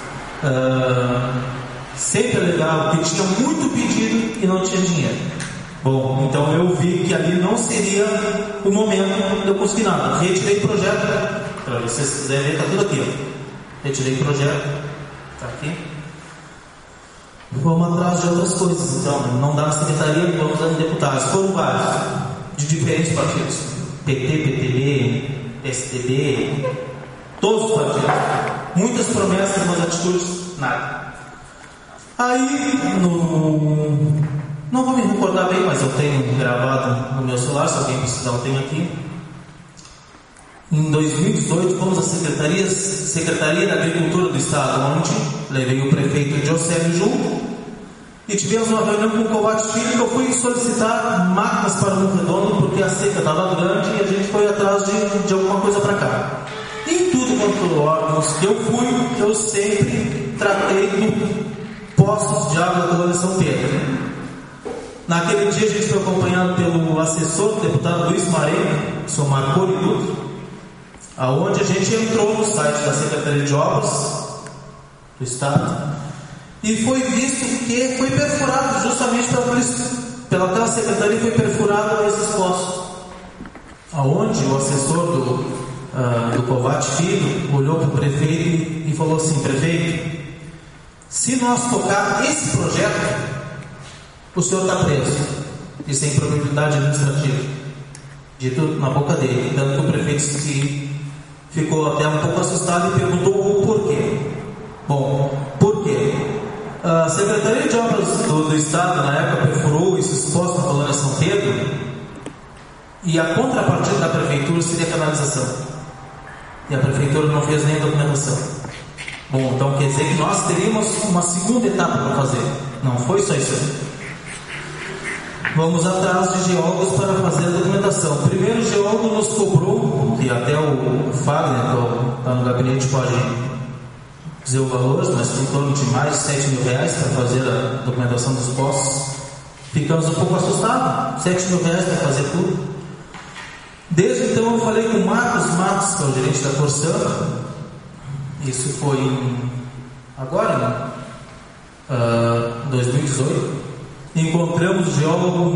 sempre alegavam que tinha muito pedido e não tinha dinheiro. Bom, então eu vi que ali não seria o momento de eu conseguir nada. Retirei o projeto, para vocês quiserem ver, está tudo aqui, ó. Retirei o projeto, está aqui. Vamos atrás de outras coisas, então, não dá na secretaria, vamos dar em deputados. Foram vários, de diferentes partidos: PT, PTB, PSDB, todos os partidos. Muitas promessas, mas atitudes, nada. Aí, não vou me recordar bem, mas eu tenho gravado no meu celular, se alguém precisar, eu tenho aqui. Em 2018, fomos à Secretaria da Agricultura do Estado, onde levei o prefeito José junto e tivemos uma reunião com o Kovács Filho, que eu fui solicitar máquinas para o Redondo, porque a seca estava grande e a gente foi atrás de alguma coisa para cá. Em tudo quanto órgãos que eu fui, eu sempre tratei do poços de água da colônia São Pedro. Naquele dia a gente foi acompanhado pelo assessor do deputado Luiz Mareno, o senhor Marco Dutra, aonde a gente entrou no site da Secretaria de Obras do Estado e foi visto que foi perfurado justamente pelaquela secretaria, foi perfurado esses poços, aonde o assessor do Kovács Filho olhou para o prefeito e falou assim: prefeito, se nós tocar esse projeto, o senhor está preso, isso é improbabilidade administrativa. Dito na boca dele, tanto que o prefeito ficou até um pouco assustado e perguntou o porquê. Bom, por quê? A Secretaria de Obras do Estado, na época, perfurou esses poços na colônia São Pedro, e a contrapartida da prefeitura seria a canalização. E a prefeitura não fez nem a documentação. Bom, então quer dizer que nós teríamos uma segunda etapa para fazer. Não foi só isso aí. Vamos atrás de geólogos para fazer a documentação. O primeiro geólogo nos cobrou, que até o Fagner, que está no gabinete, pode dizer o valor, mas em torno de mais de 7 mil reais para fazer a documentação dos poços. Ficamos um pouco assustados, 7 mil reais para fazer tudo. Desde então eu falei com o Marcos Matos, que é o gerente da Corsan. Isso foi agora, em 2018. Encontramos o geólogo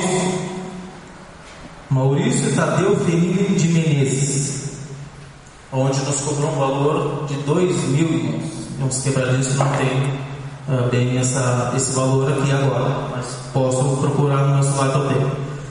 Maurício Tadeu Ferrini de Menezes, onde nos cobrou um valor de 2 mil e uns quebradinhos, que não tem bem esse valor aqui agora, mas posso procurar no meu celular também.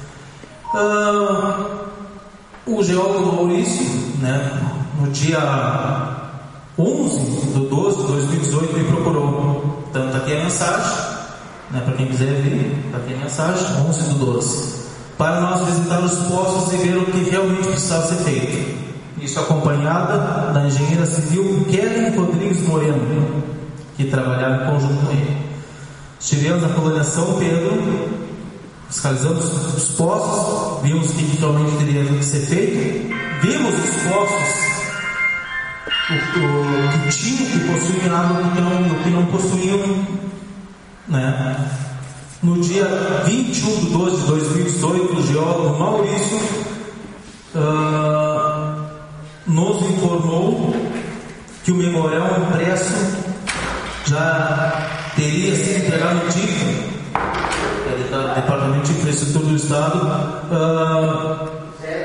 O geólogo Maurício, né, no dia 11 de 12 de 2018 me procurou. Tanto aqui a mensagem, né, para quem quiser ver, está aqui a mensagem, 11 de 12, para nós visitar os poços e ver o que realmente precisava ser feito. Isso acompanhada da engenheira civil Kelly Rodrigues Moreno, que trabalhava em conjunto com ele. Estivemos na colônia São Pedro, fiscalizamos os poços, vimos o que realmente teria que ser feito, vimos os poços que tinham, que possuíam água, que não possuíam, né? No dia 21 de 12 de 2018, o geólogo Maurício nos informou que o memorial impresso já teria sido entregado no TIF, que é o Departamento de Infraestrutura do Estado,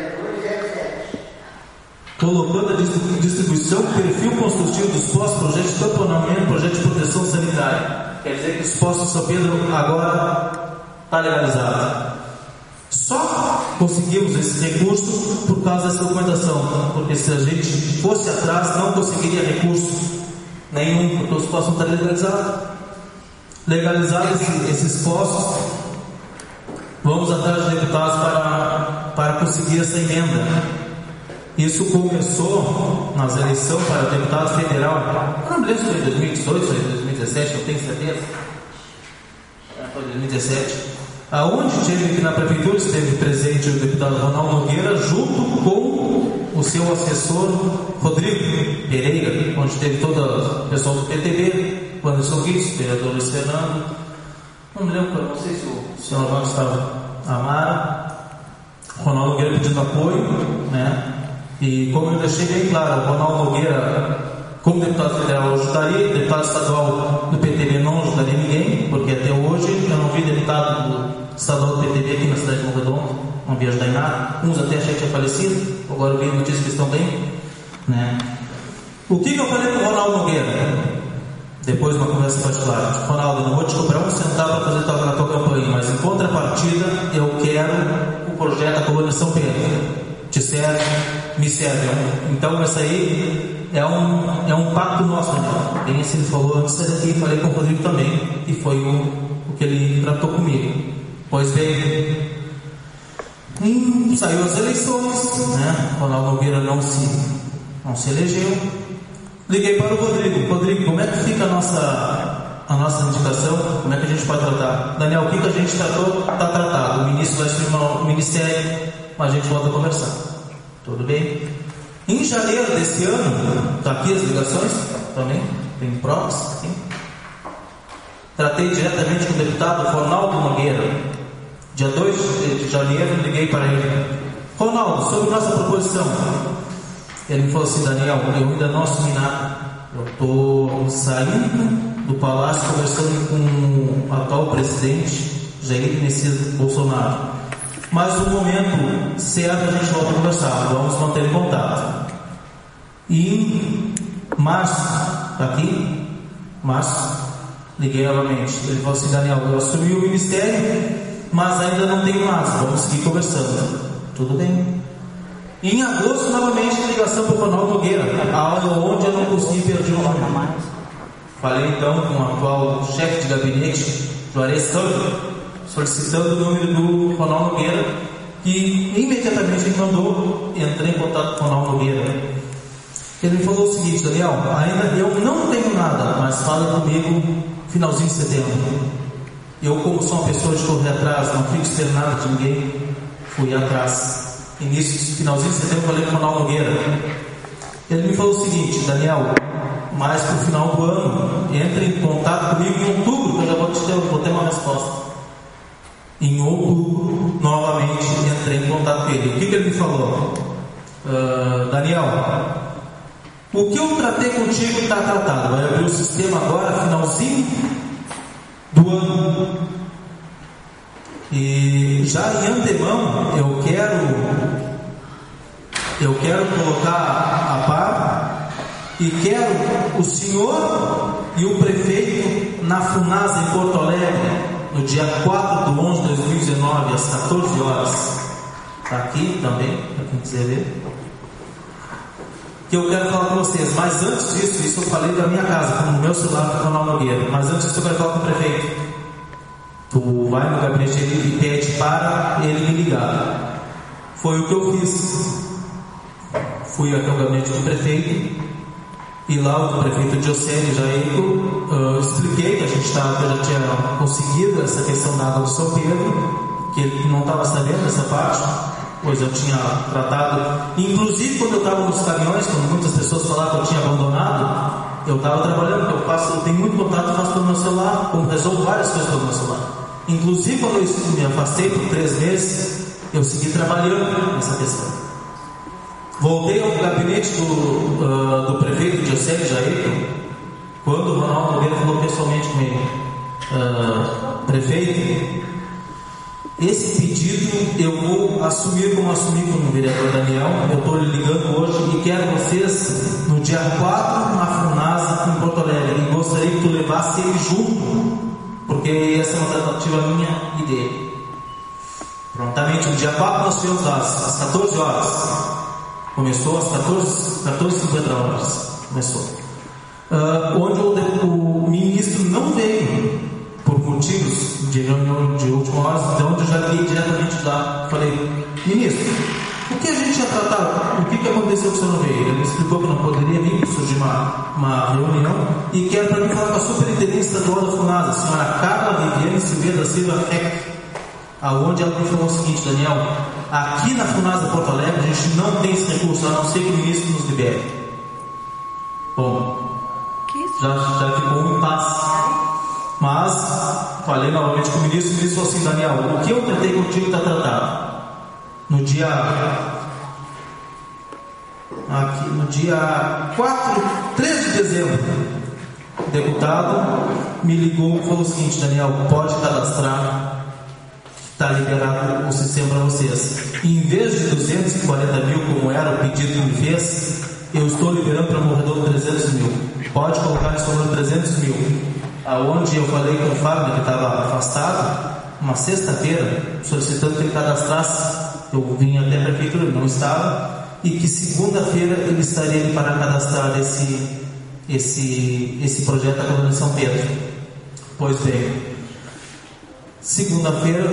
colocando a distribuição, perfil construtivo dos postos, projeto de tamponamento, projeto de proteção sanitária. Quer dizer que os postos de São Pedro agora está legalizado. Só conseguimos esses recursos por causa dessa documentação, porque se a gente fosse atrás não conseguiria recurso nenhum, porque os postos não estão legalizados. Legalizados esses postos, vamos atrás de deputados para conseguir essa emenda. Isso começou nas eleições para deputado federal. Eu não me lembro se foi em 2018, se foi em 2017, eu tenho certeza. Foi em 2017. Aonde teve que na prefeitura esteve presente o deputado Ronaldo Nogueira, junto com o seu assessor Rodrigo Pereira, onde teve todo o pessoal do PTB, o Anderson Guiz, o vereador Luiz Fernando. Não me lembro, não sei se o senhor Ronaldo estava, Amara, Ronaldo Nogueira pedindo apoio, né? E como eu deixei bem claro, o Ronaldo Nogueira, como deputado federal, ajudaria, deputado estadual do PTB não ajudaria ninguém, porque até hoje eu não vi deputado do estadual do PTB aqui na cidade de Morro Redondo, não vi ajudar em nada. Uns até achei que tinha falecido, agora eu vi notícias que estão bem, né? O que eu falei para o Ronaldo Nogueira? Depois de uma conversa particular: Ronaldo, eu não vou te cobrar um centavo para fazer a tua campanha, mas em contrapartida eu quero o projeto da Colônia São Pedro. Te serve, me serve. Então essa aí é um pacto nosso, né? Bem assim ele falou antes daqui, falei com o Rodrigo também, e foi o que ele tratou comigo. Pois bem, saiu as eleições, né? Ronaldo Nogueira não se elegeu. Liguei para o Rodrigo: Rodrigo, como é que fica a nossa indicação? Como é que a gente pode tratar? Daniel, o que a gente tratou? Está tratado. O ministro vai assumir o ministério, mas a gente volta a conversar. Tudo bem? Em janeiro desse ano, está aqui as ligações também, tem provas aqui. Tratei diretamente com o deputado Ronaldo Nogueira. Dia 2 de janeiro, liguei para ele: Ronaldo, sobre nossa proposição. Ele me falou assim: Daniel, eu ainda não assumi nada. Eu estou saindo do palácio conversando com o atual presidente Jair Messias Bolsonaro. Mas no momento certo a gente volta a conversar, vamos manter em contato. E em março, está aqui? Março, liguei novamente. Ele falou assim: Daniel, eu assumi o ministério, mas ainda não tenho nada, vamos seguir conversando. Tudo bem. Em agosto, novamente, ligação para o Ronaldo Nogueira, onde eu não consegui perder o nome. Falei então com o atual chefe de gabinete, Juarez Santos, solicitando o número do Ronaldo Nogueira, que imediatamente ele mandou. Entrei em contato com o Ronaldo Nogueira. Ele me falou o seguinte: Daniel, ainda eu não tenho nada, mas fala comigo finalzinho de setembro. Eu, como sou uma pessoa de correr atrás, não fico esperando nada de ninguém, fui atrás. Finalzinho de setembro, falei com o Ronaldo Nogueira. Ele me falou o seguinte: Daniel, mais para o final do ano, entre em contato comigo em outubro, que eu já vou ter uma resposta. Em outubro, novamente, entrei em contato com ele. O que ele me falou? Daniel, o que eu tratei contigo está tratado. Vai abrir o sistema agora, finalzinho do ano. E já em antemão, eu quero colocar a par e quero o senhor e o prefeito na FUNASA em Porto Alegre, no dia 4/11 de 2019, às 14 horas. Está aqui também, para quem quiser ver. Que eu quero falar com vocês. Mas antes disso, isso eu falei da minha casa, no meu celular com o Ronaldo Nogueira. Mas antes disso, eu quero falar com o prefeito. Tu vai no gabinete e pede para ele me ligar. Foi o que eu fiz. Fui até o gabinete do prefeito. E lá o prefeito Diocélio Jair, expliquei que a gente já tinha conseguido essa questão da água do São Pedro, que ele não estava sabendo dessa parte, pois eu tinha tratado. Inclusive quando eu estava nos caminhões, quando muitas pessoas falavam que eu tinha abandonado, eu estava trabalhando, eu tenho muito contato, faço pelo meu celular, como resolvo várias coisas pelo meu celular. Inclusive quando eu me afastei por 3 meses, eu segui trabalhando nessa questão. Voltei ao gabinete do prefeito Diocélio Jair, quando o Ronaldo Nogueira falou pessoalmente com ele, prefeito, esse pedido eu vou assumir como assumi com o vereador Daniel. Eu estou lhe ligando hoje e quero vocês no dia 4 na FUNASA em Porto Alegre, e gostaria que tu levasse ele junto, porque essa é uma tratativa minha e dele. Prontamente, no dia 4 nós tivemos lá, às 14 horas. Começou às 14h50. Começou. Onde o ministro não veio, por motivos de reunião de última hora, então eu já liguei diretamente lá. Falei, ministro, o que a gente ia tratar? O que aconteceu que você não veio? Ele me explicou que não poderia vir, por surgir uma reunião, e que era para me falar com a superintendente estadual da FUNASA, a senhora Carla Viviane Silveira da Silva Heck, aonde ela me falou o seguinte: Daniel, aqui na FUNASA Porto Alegre a gente não tem esse recurso, a não ser que o ministro nos libere. Bom, já ficou um impasse. Mas falei novamente com o ministro falou assim: Daniel, o que eu tentei contigo está tratado. No dia 3 de dezembro, o deputado me ligou e falou o seguinte: Daniel, pode cadastrar, está liberado o sistema para vocês. E em vez de 240 mil, como era o pedido que me fez, eu estou liberando para morredor 300 mil. Pode colocar nesse valor 300 mil. Aonde eu falei com o Fábio, que estava afastado, uma sexta-feira, solicitando que ele cadastrasse. Eu vim até a prefeitura, ele não estava, e que segunda-feira ele estaria ali para cadastrar esse projeto da colônia São Pedro. Pois bem, segunda-feira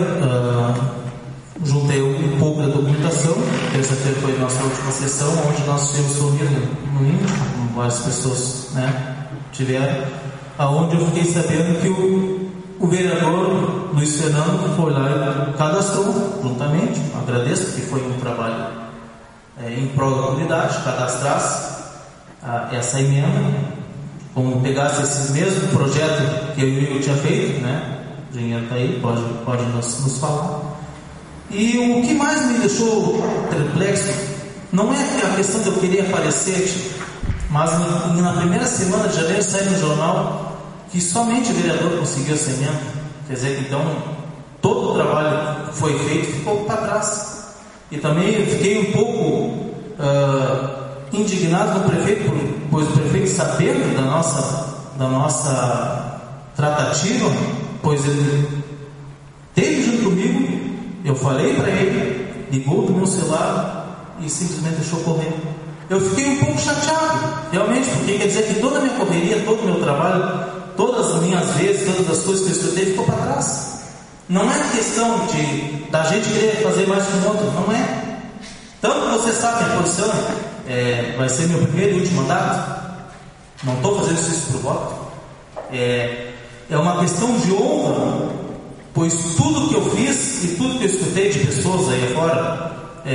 juntei um pouco da documentação. Terça-feira foi a nossa última sessão, onde nós tivemos reunido no índio, como várias pessoas tiveram, aonde eu fiquei sabendo que o vereador Luiz Fernando foi lá e cadastrou juntamente. Agradeço, porque foi um trabalho em prol da comunidade, cadastrasse essa emenda, como pegasse esse mesmo projeto que eu e o Igor tinha feito, né? O engenheiro está aí, pode nos falar. E o que mais me deixou perplexo não é a questão de eu querer aparecer, mas na primeira semana de janeiro saiu no jornal que somente o vereador conseguiu essa emenda. Quer dizer que então todo o trabalho que foi feito ficou para trás. E também fiquei um pouco indignado com o prefeito, pois o prefeito, sabendo da nossa tratativa, pois ele teve junto comigo, eu falei para ele, ligou do meu celular e simplesmente deixou correr. Eu fiquei um pouco chateado, realmente, porque quer dizer que toda a minha correria, todo o meu trabalho, todas as minhas vezes, todas as coisas que eu estudei ficou para trás. Não é questão da gente querer fazer mais que o outro, não é. Tanto você sabe que a posição vai ser meu primeiro e último mandato. Não estou fazendo isso por voto. É uma questão de honra, pois tudo que eu fiz e tudo que eu escutei de pessoas aí fora,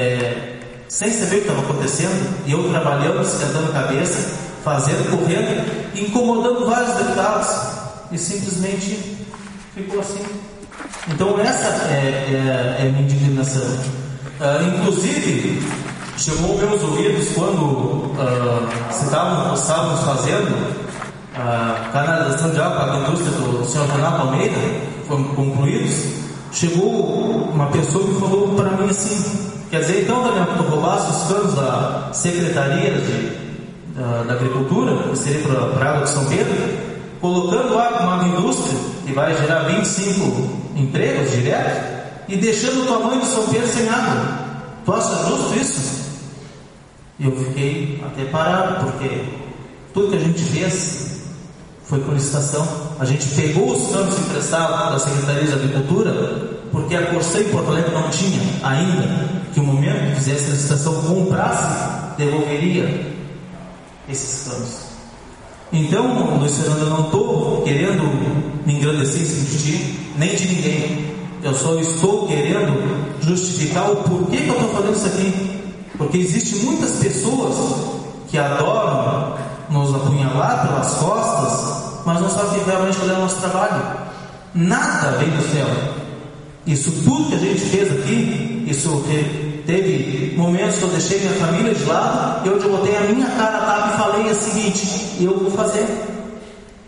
sem saber o que estava acontecendo, e eu trabalhando, esquentando a cabeça, fazendo, correndo, incomodando vários deputados, e simplesmente ficou assim. Então essa é a minha indignação. Inclusive, chegou aos meus ouvidos quando estávamos fazendo a canalização de água para a indústria do Sr. Renato Almeida, foram concluídos. Chegou uma pessoa que falou para mim assim: quer dizer, então, Daniel, que tu roubasse os canos da Secretaria da Agricultura, que seria para a água de São Pedro, colocando água numa indústria que vai gerar 25 empregos direto, e deixando o tamanho de São Pedro sem água. Tu acha justo isso? E eu fiquei até parado, porque tudo que a gente fez foi com licitação. A gente pegou os campos emprestados da Secretaria de Agricultura, porque a Corsã em Porto Alegre não tinha ainda, que o momento que fizesse a licitação, comprasse, devolveria esses campos. Então, Luiz Fernando, eu não estou querendo me engrandecer em sentido nem de ninguém. Eu só estou querendo justificar o porquê que eu estou fazendo isso aqui. Porque existem muitas pessoas que adoram nos apunhalar pelas costas, mas não sabem realmente qual é o nosso trabalho. Nada vem do céu. Isso tudo que a gente fez aqui, isso teve momentos que eu deixei minha família de lado, e onde eu botei a minha cara a tapa e falei o seguinte: eu vou fazer.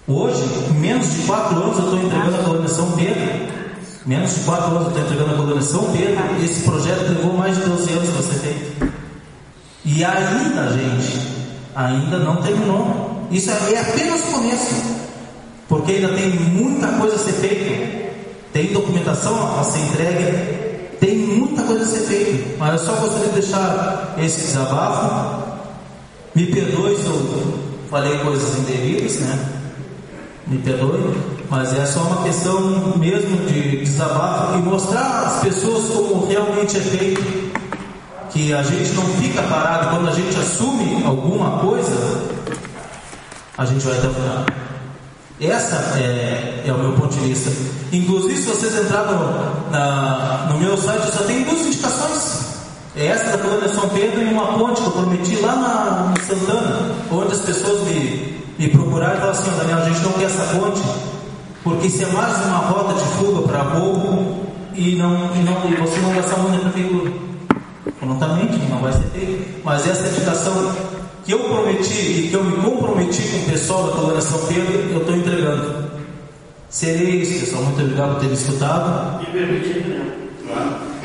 Hoje, em menos de 4 anos, eu estou entregando a colônia São Pedro. Menos de 4 anos eu estou entregando a colônia São Pedro. Esse projeto levou mais de 12 anos para ser feito. E ainda, gente, ainda não terminou. Isso é apenas o começo. Porque ainda tem muita coisa a ser feita. Tem documentação a ser entregue. Tem muita coisa a ser feita. Mas eu só gostaria de deixar esse desabafo. Me perdoe se eu falei coisas indevidas, né? Me perdoe, mas é só uma questão mesmo de desabafo e mostrar às pessoas como realmente é feito, que a gente não fica parado. Quando a gente assume alguma coisa, a gente vai até o final. Essa é o meu ponto de vista. Inclusive, se vocês entrarem no meu site, só tem 2 indicações. É essa da colônia São Pedro e uma ponte que eu prometi lá no Santana, onde as pessoas me procuraram e falaram assim: Daniel, a gente não quer essa ponte, porque isso é mais uma rota de fuga para pouco e você não gastar muito na prefeitura. Não está mentindo, não vai ser feito. Mas essa indicação que eu prometi e que eu me comprometi com o pessoal da colônia São Pedro, eu estou entregando. Serei isso, pessoal. Muito obrigado por ter escutado. Me permite, né? Claro.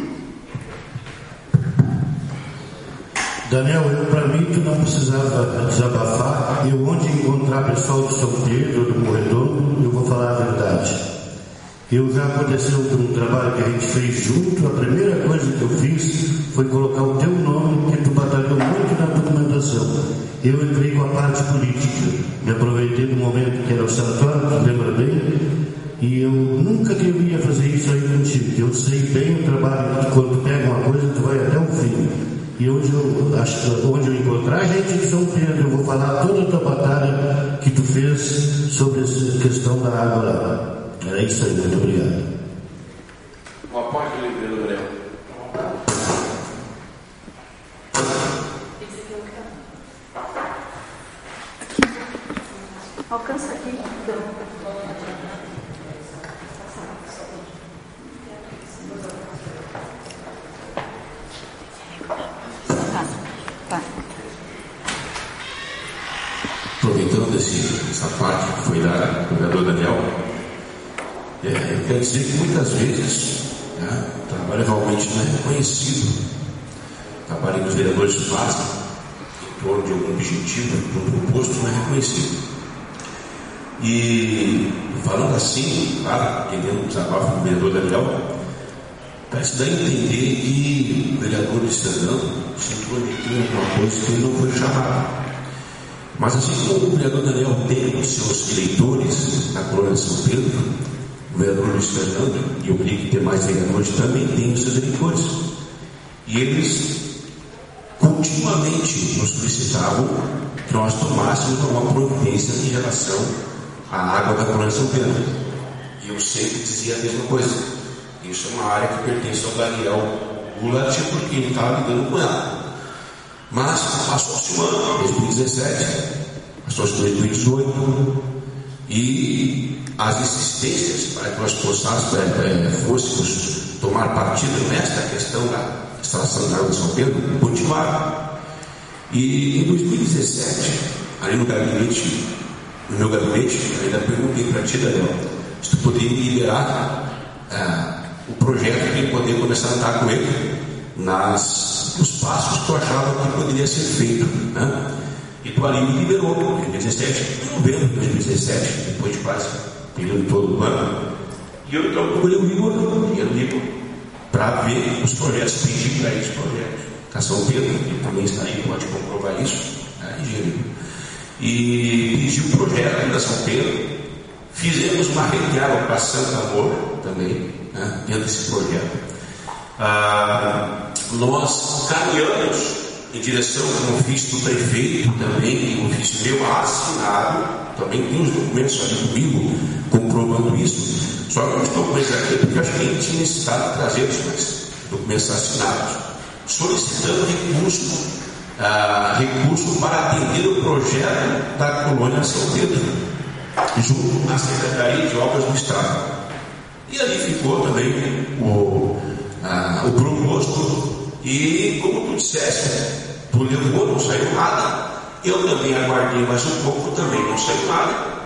Daniel, para mim tu não precisava desabafar. Eu onde encontrar pessoal de São Pedro, do Morredouro, eu vou falar a verdade. Já aconteceu um trabalho que a gente fez junto. A primeira coisa que eu fiz foi colocar o teu nome, que tu batalhou muito na documentação. Eu entrei com a parte política, me aproveitei do momento que era o sanatório, tu lembra bem, e eu nunca queria fazer isso aí contigo. Eu sei bem o trabalho que quando tu pega uma coisa, tu vai até o fim. E onde eu encontrar a gente de São Pedro, eu vou falar toda a tua batalha que tu fez sobre essa questão da água lá. Era isso aí, muito obrigado. Uma parte do livro, Gabriel. Alcança aqui. Tá. Aproveitando essa parte que foi dada pelo vereador Daniel, eu quero dizer que muitas vezes o trabalho realmente não é reconhecido. O trabalho que os vereadores fazem em torno de algum objetivo, de um proposto, não é reconhecido. E falando assim, claro, entendendo o desabafo do vereador Daniel, parece dar a entender que o vereador está dando se intrometeu em uma coisa que ele não foi chamado. Mas assim como o vereador Daniel tem os seus eleitores na colônia de São Pedro, o vereador Luiz Fernando, e eu creio que tem mais vereadores, também tem os seus eleitores. E eles continuamente nos solicitavam que nós tomássemos uma providência em relação à água da colônia de São Pedro. E eu sempre dizia a mesma coisa. Isso é uma área que pertence ao Daniel Gullat, porque ele estava lidando com ela. Mas passou-se um ano, 2017, passou-se 2018, e as insistências para que nós fôssemos tomar partido nesta questão da instalação da água de São Pedro continuaram. E em 2017, ali no meu gabinete, eu ainda perguntei para ti, Daniel, se tu poderia liberar o projeto para poder começar a andar com ele nos passos que tu achava que poderia ser feito, né? E tu ali me liberou em 2017, em novembro de 2017, depois de quase o período todo do ano. E eu então procurei o Igor, para ver os projetos, pedi para eles projetos. A São Pedro, ele também está aí, pode comprovar isso, né, e pedi o projeto da São Pedro. Fizemos uma rede de água para Santo Amor também, né, dentro desse projeto. Nós caminhamos em direção ao ofício do prefeito também, o ofício meu assinado, também tem os documentos ali comigo comprovando isso. Só que eu estou com eles aqui porque acho que a gente tinha necessidade de trazer os documentos assinados, solicitando recurso para atender o projeto da colônia São Pedro, junto à Secretaria de Obras do Estado. E ali ficou também o proposto, e como tu disseste, tu levou, não saiu nada. Eu também aguardei mais um pouco, também não saiu nada.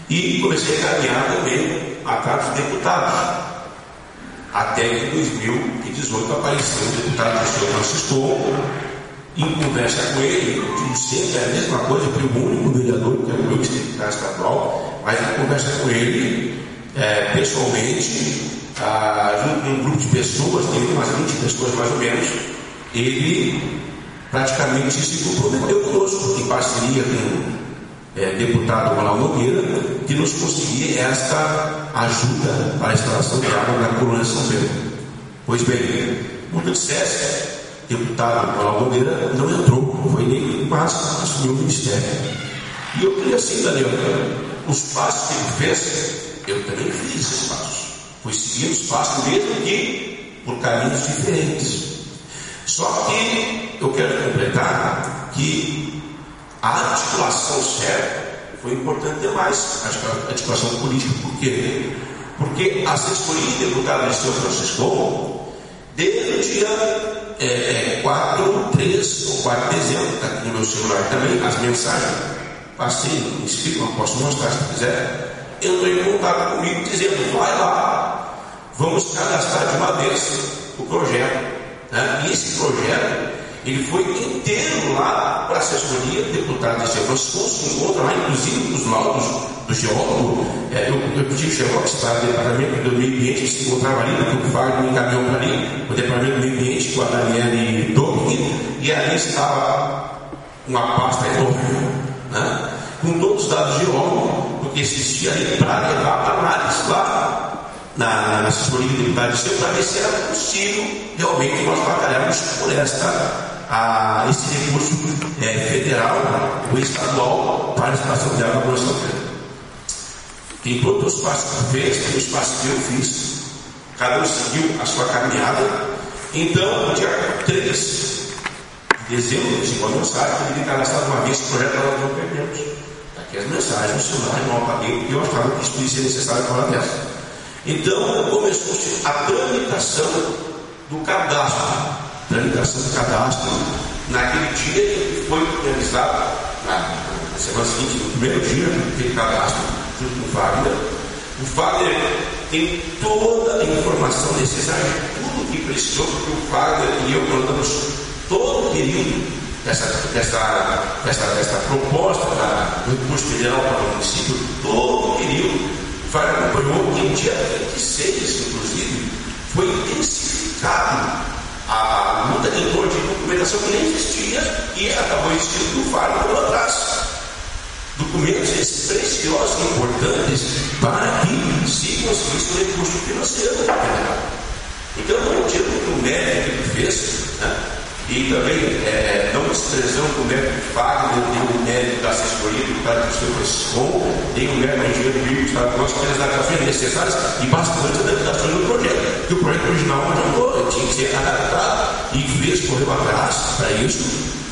E comecei a caminhar também atrás dos deputados. Até que em 2018 apareceu o deputado do senhor Francisco. Em conversa com ele, eu digo sempre a mesma coisa, que o único vereador que é o meu secretário estadual, mas em conversa com ele, pessoalmente, junto com um grupo de pessoas, tem umas 20 pessoas mais ou menos, ele praticamente se comprometeu conosco, em parceria com o deputado Ronaldo Nogueira, que nos conseguir esta ajuda para a instalação de água na colônia São Pedro. Pois bem, como eu dissesse, deputado Ronaldo Nogueira não entrou, foi ele, mas assumiu o ministério. E eu queria assim, Daniel, os passos que ele fez, eu também fiz esses passos. Fui seguindo os passos, mesmo que por caminhos diferentes. Só que eu quero completar que a articulação certa foi importante demais, a articulação política. Por quê? Porque a assessoria do deputado São Francisco, desde o dia 4, 3 ou 4 de dezembro, está aqui no meu celular também, as mensagens, passei, inscrito, não posso mostrar se quiser, entrou em contato comigo dizendo, vai lá, vamos cadastrar de uma vez o projeto. E esse projeto, ele foi inteiro lá para a assessoria do deputado de São Francisco, se encontra lá, inclusive, nos laudos do geólogo. Eu pedi que o geólogo estava no departamento do meio ambiente, que se encontrava ali, porque o Fábio me encaminhou para ali, o departamento do meio ambiente, com a Daniele Doug, e ali estava uma pasta enorme, com todos os dados de geólogo, porque existia ali para levar para análise lá na assessoria do deputado de São, para ver se era possível realmente nós batalharmos por esse recurso federal ou estadual para a instalação de água na São Pedro. Tem todos os passos que fez, tem os passos que eu fiz, cada um seguiu a sua caminhada. Então, no dia 3 de dezembro, eu chegou a mensagem que ele cadastrado uma vez, esse projeto nós não perdemos. Aqui as mensagens no celular, não apaguei, porque eu achava que isso podia ser necessário para a dessa. Então, começou-se a tramitação do cadastro. Naquele dia que foi realizado, na semana seguinte, no primeiro dia, aquele cadastro, junto com o Wagner. O Wagner tem toda a informação necessária, tudo que precisou, porque o Wagner e eu mandamos todo o período dessa proposta do recurso federal para o município, todo o período. O Wagner acompanhou que em dia 26, inclusive, foi intensificado a luta em torno de documentação que nem existia e acabou existindo do Wagner pelo atrás. Documentos esses preciosos e importantes para que se conseguisse o recurso financeiro federal. Então, não tiro o mérito que ele fez, e também não desprezando o mérito de Wagner, nem o mérito da assessoria do deputado do São Francisco, nem o mérito do engenheiro do Estado, nós temos as adaptações necessárias e bastante adaptações do projeto, porque o projeto original não adiantou, tinha que ser adaptado e fez, correu atrás para isso.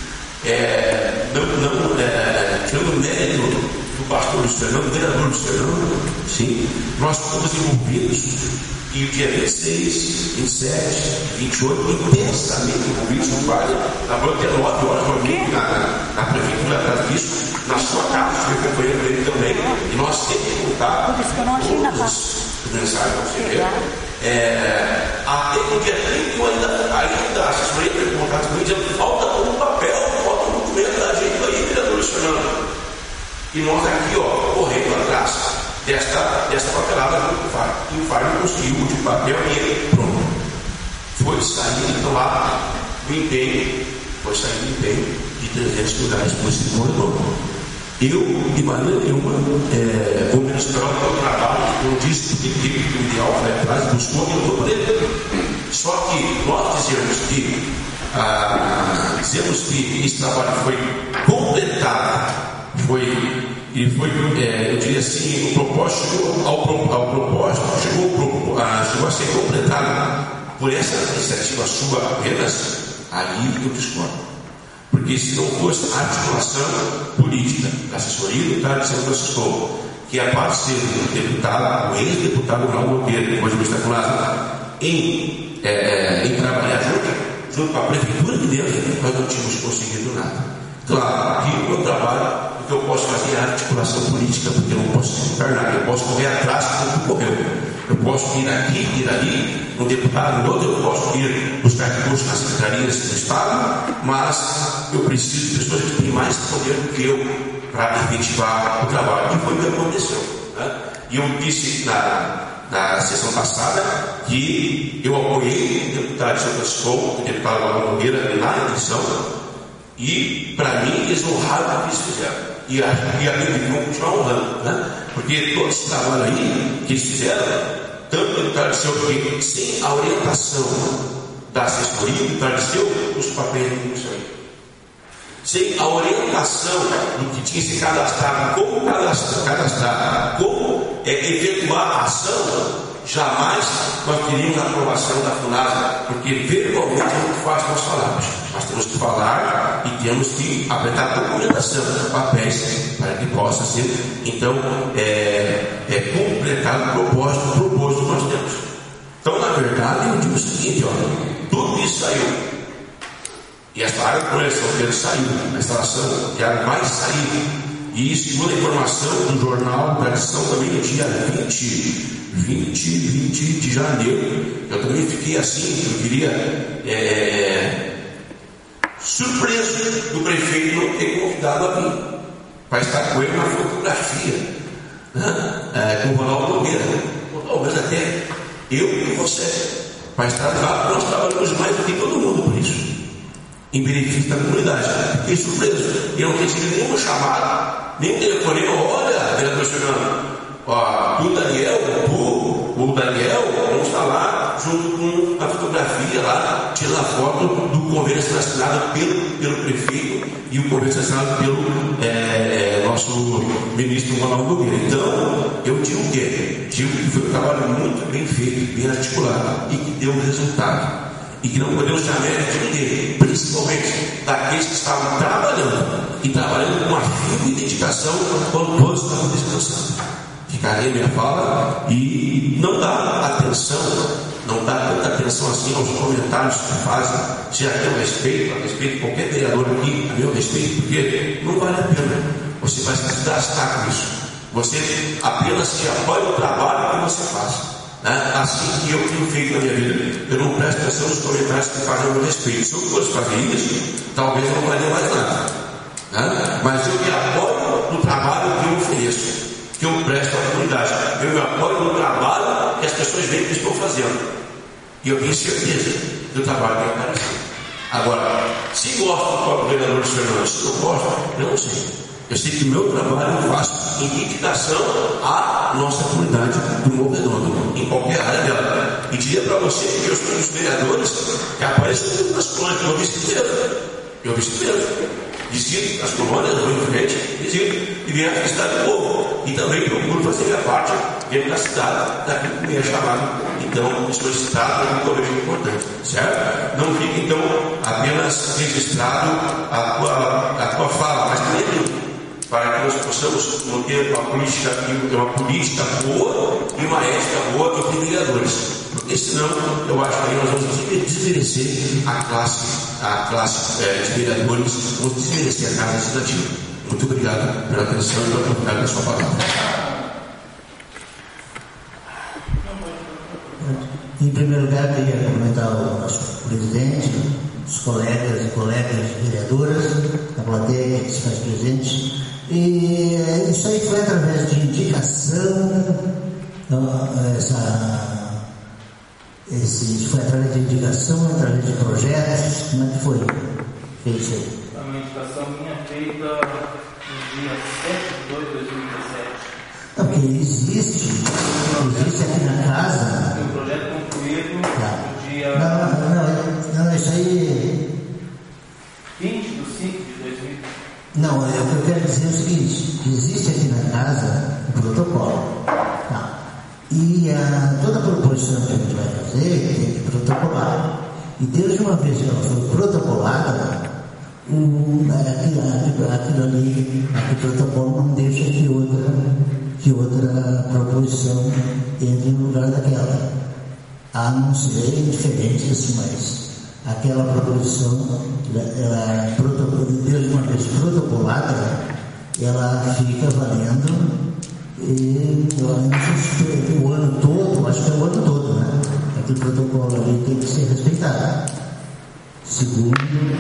Tirando o mérito do pastor Luiz Fernando, do vereador Luiz Fernando, sim, nós fomos envolvidos. E o dia 26, 27, 28, intensamente envolvidos com o Wagner, trabalhou até 9 horas por dia na prefeitura atrás disso, na sua casa, fui acompanhando ele também, e nós sempre contato todas as mensagens que você vê. Até que no dia 31 ainda a assessoria teve contato comigo dizendo: falta um papel, falta um documento da gente aí, vereador Luiz Fernando. E nós aqui, correndo atrás desta papelada do Fábio. E o Fábio conseguiu de papel e ele pronto. Foi sair então lá do empenho, de 300 lugares por esse corredor. Eu, de maneira nenhuma, vou menosprezar o meu trabalho, eu disse que o ideal foi atrás, buscou e eu estou por ele. Só que nós dizemos que esse trabalho foi completado, eu diria assim, o propósito chegou a ser completado por essa iniciativa sua apenas, aí eu discordo. Porque se não fosse a articulação política da assessoria do deputado de São Francisco, que é parceiro do deputado, o ex-deputado Ronaldo Nogueira, depois do ministro Lázaro, em trabalhar junto com a prefeitura de dentro, nós não tínhamos conseguido nada. Claro, aqui o meu trabalho, o que eu posso fazer é articulação política, porque eu não posso encarnar, eu posso correr atrás do correu. Eu posso ir aqui, ir ali, um deputado, no outro, eu posso ir buscar recursos nas secretarias do Estado, mas eu preciso de pessoas que têm mais poder do que eu para efetivar o trabalho. E foi o que aconteceu. Né? E eu disse na sessão passada que eu apoiei o deputado de São Francisco, o deputado Valdir Nogueira, na eleição, e para mim eles honraram o que eles fizeram. E aquele vão continuar honrando, né? Porque todo esse trabalho aí que eles fizeram, tanto o deputado de Seu, porque sem a orientação da assessoria do deputado de Seu, os papéis não iam sair. Sem a orientação do que tinha se cadastrado, como cadastrar, como efetuar a ação, jamais nós teríamos a aprovação da FUNASA, porque verbalmente é muito fácil nós falarmos. Nós temos que falar e temos que apresentar a documentação, papéis, para que possa ser, então, completado o propósito que nós temos. Então, na verdade, eu digo o seguinte, tudo isso saiu. E esta área de projeção dele saiu, a instalação que vai sair. E segundo a informação do jornal Tradição, também no dia 20 de janeiro, eu também fiquei assim, eu queria surpreso do prefeito não ter convidado a mim para estar com ele na fotografia, né? Com o Ronaldo Nogueira, talvez até eu e você, para estar lá, nós trabalhamos mais do que todo mundo por isso, em benefício da comunidade. Fiquei surpreso, eu não recebi nenhuma chamada, nem telefonema. Olha, vereador Fernando, o Daniel, vamos estar lá junto com a fotografia lá, tirando a foto do convênio assinado pelo prefeito e o convênio assinado pelo nosso ministro Ronaldo Nogueira. Então, eu digo o quê? Digo que foi um trabalho muito bem feito, bem articulado e que deu resultado. E que não podemos chamar de ninguém, principalmente daqueles que estavam trabalhando e trabalhando com afinco e dedicação quando todos estavam descansando. Ficaria minha fala e não dá atenção, não dá tanta atenção assim aos comentários que fazem, se a meu respeito, a respeito de qualquer vereador aqui, a meu respeito, porque não vale a pena. Você vai se desgastar com isso. Você apenas se apoia no trabalho que você faz. Assim que eu tenho feito na minha vida, eu não presto atenção nos comentários que fazem a meu respeito. Se eu fosse fazer isso, talvez eu não faria mais nada, mas eu me apoio no trabalho que eu ofereço, que eu presto à comunidade. Eu me apoio no trabalho que as pessoas veem que estou fazendo, e eu tenho certeza do trabalho que eu quero. Agora, se gosto do próprio vereador Fernando, se não gosto, eu não sei. Eu sei que o meu trabalho eu faço em dedicação à nossa comunidade do Morro Redondo, em qualquer área dela. E diria para você que eu sou um dos vereadores que aparecem nas colônias, eu visito mesmo. Visito as colônias, vou em frente, visito e venho à cidade do povo. E também procuro fazer minha parte dentro da cidade, daquilo que me é chamado, então, solicitado como um governo importante, certo? Não fique, então, apenas registrado a tua fala, mas também para que nós possamos manter uma política boa e uma ética boa entre vereadores. Porque senão, eu acho que aí nós vamos desmerecer a classe de vereadores, vamos desmerecer a Casa Legislativa. Muito obrigado pela atenção e pela oportunidade da sua palavra. Em primeiro lugar, queria cumprimentar o nosso presidente, os colegas e colegas vereadoras, a plateia que se faz presente. E isso aí foi através de indicação, foi através de indicação, através de projetos. Como é que foi feito isso aí? Uma indicação minha feita no dia 7 de 2 de 2017. Não, porque existe aqui na casa. O projeto concluído no dia. Não, isso aí. 20 de 5 de 2000. Não, o que eu quero dizer é o seguinte: existe aqui na casa o protocolo. Tá. E toda a proposição que a gente vai fazer tem que protocolar. E desde uma vez que ela foi protocolada, aquilo ali, aquele protocolo não deixa que outra proposição entre no lugar daquela. A não ser diferentes, mas aquela proposição, depois de uma vez protocolada, ela fica valendo e o ano todo, acho que é o ano todo, né? Aquele protocolo ali tem que ser respeitado. Segundo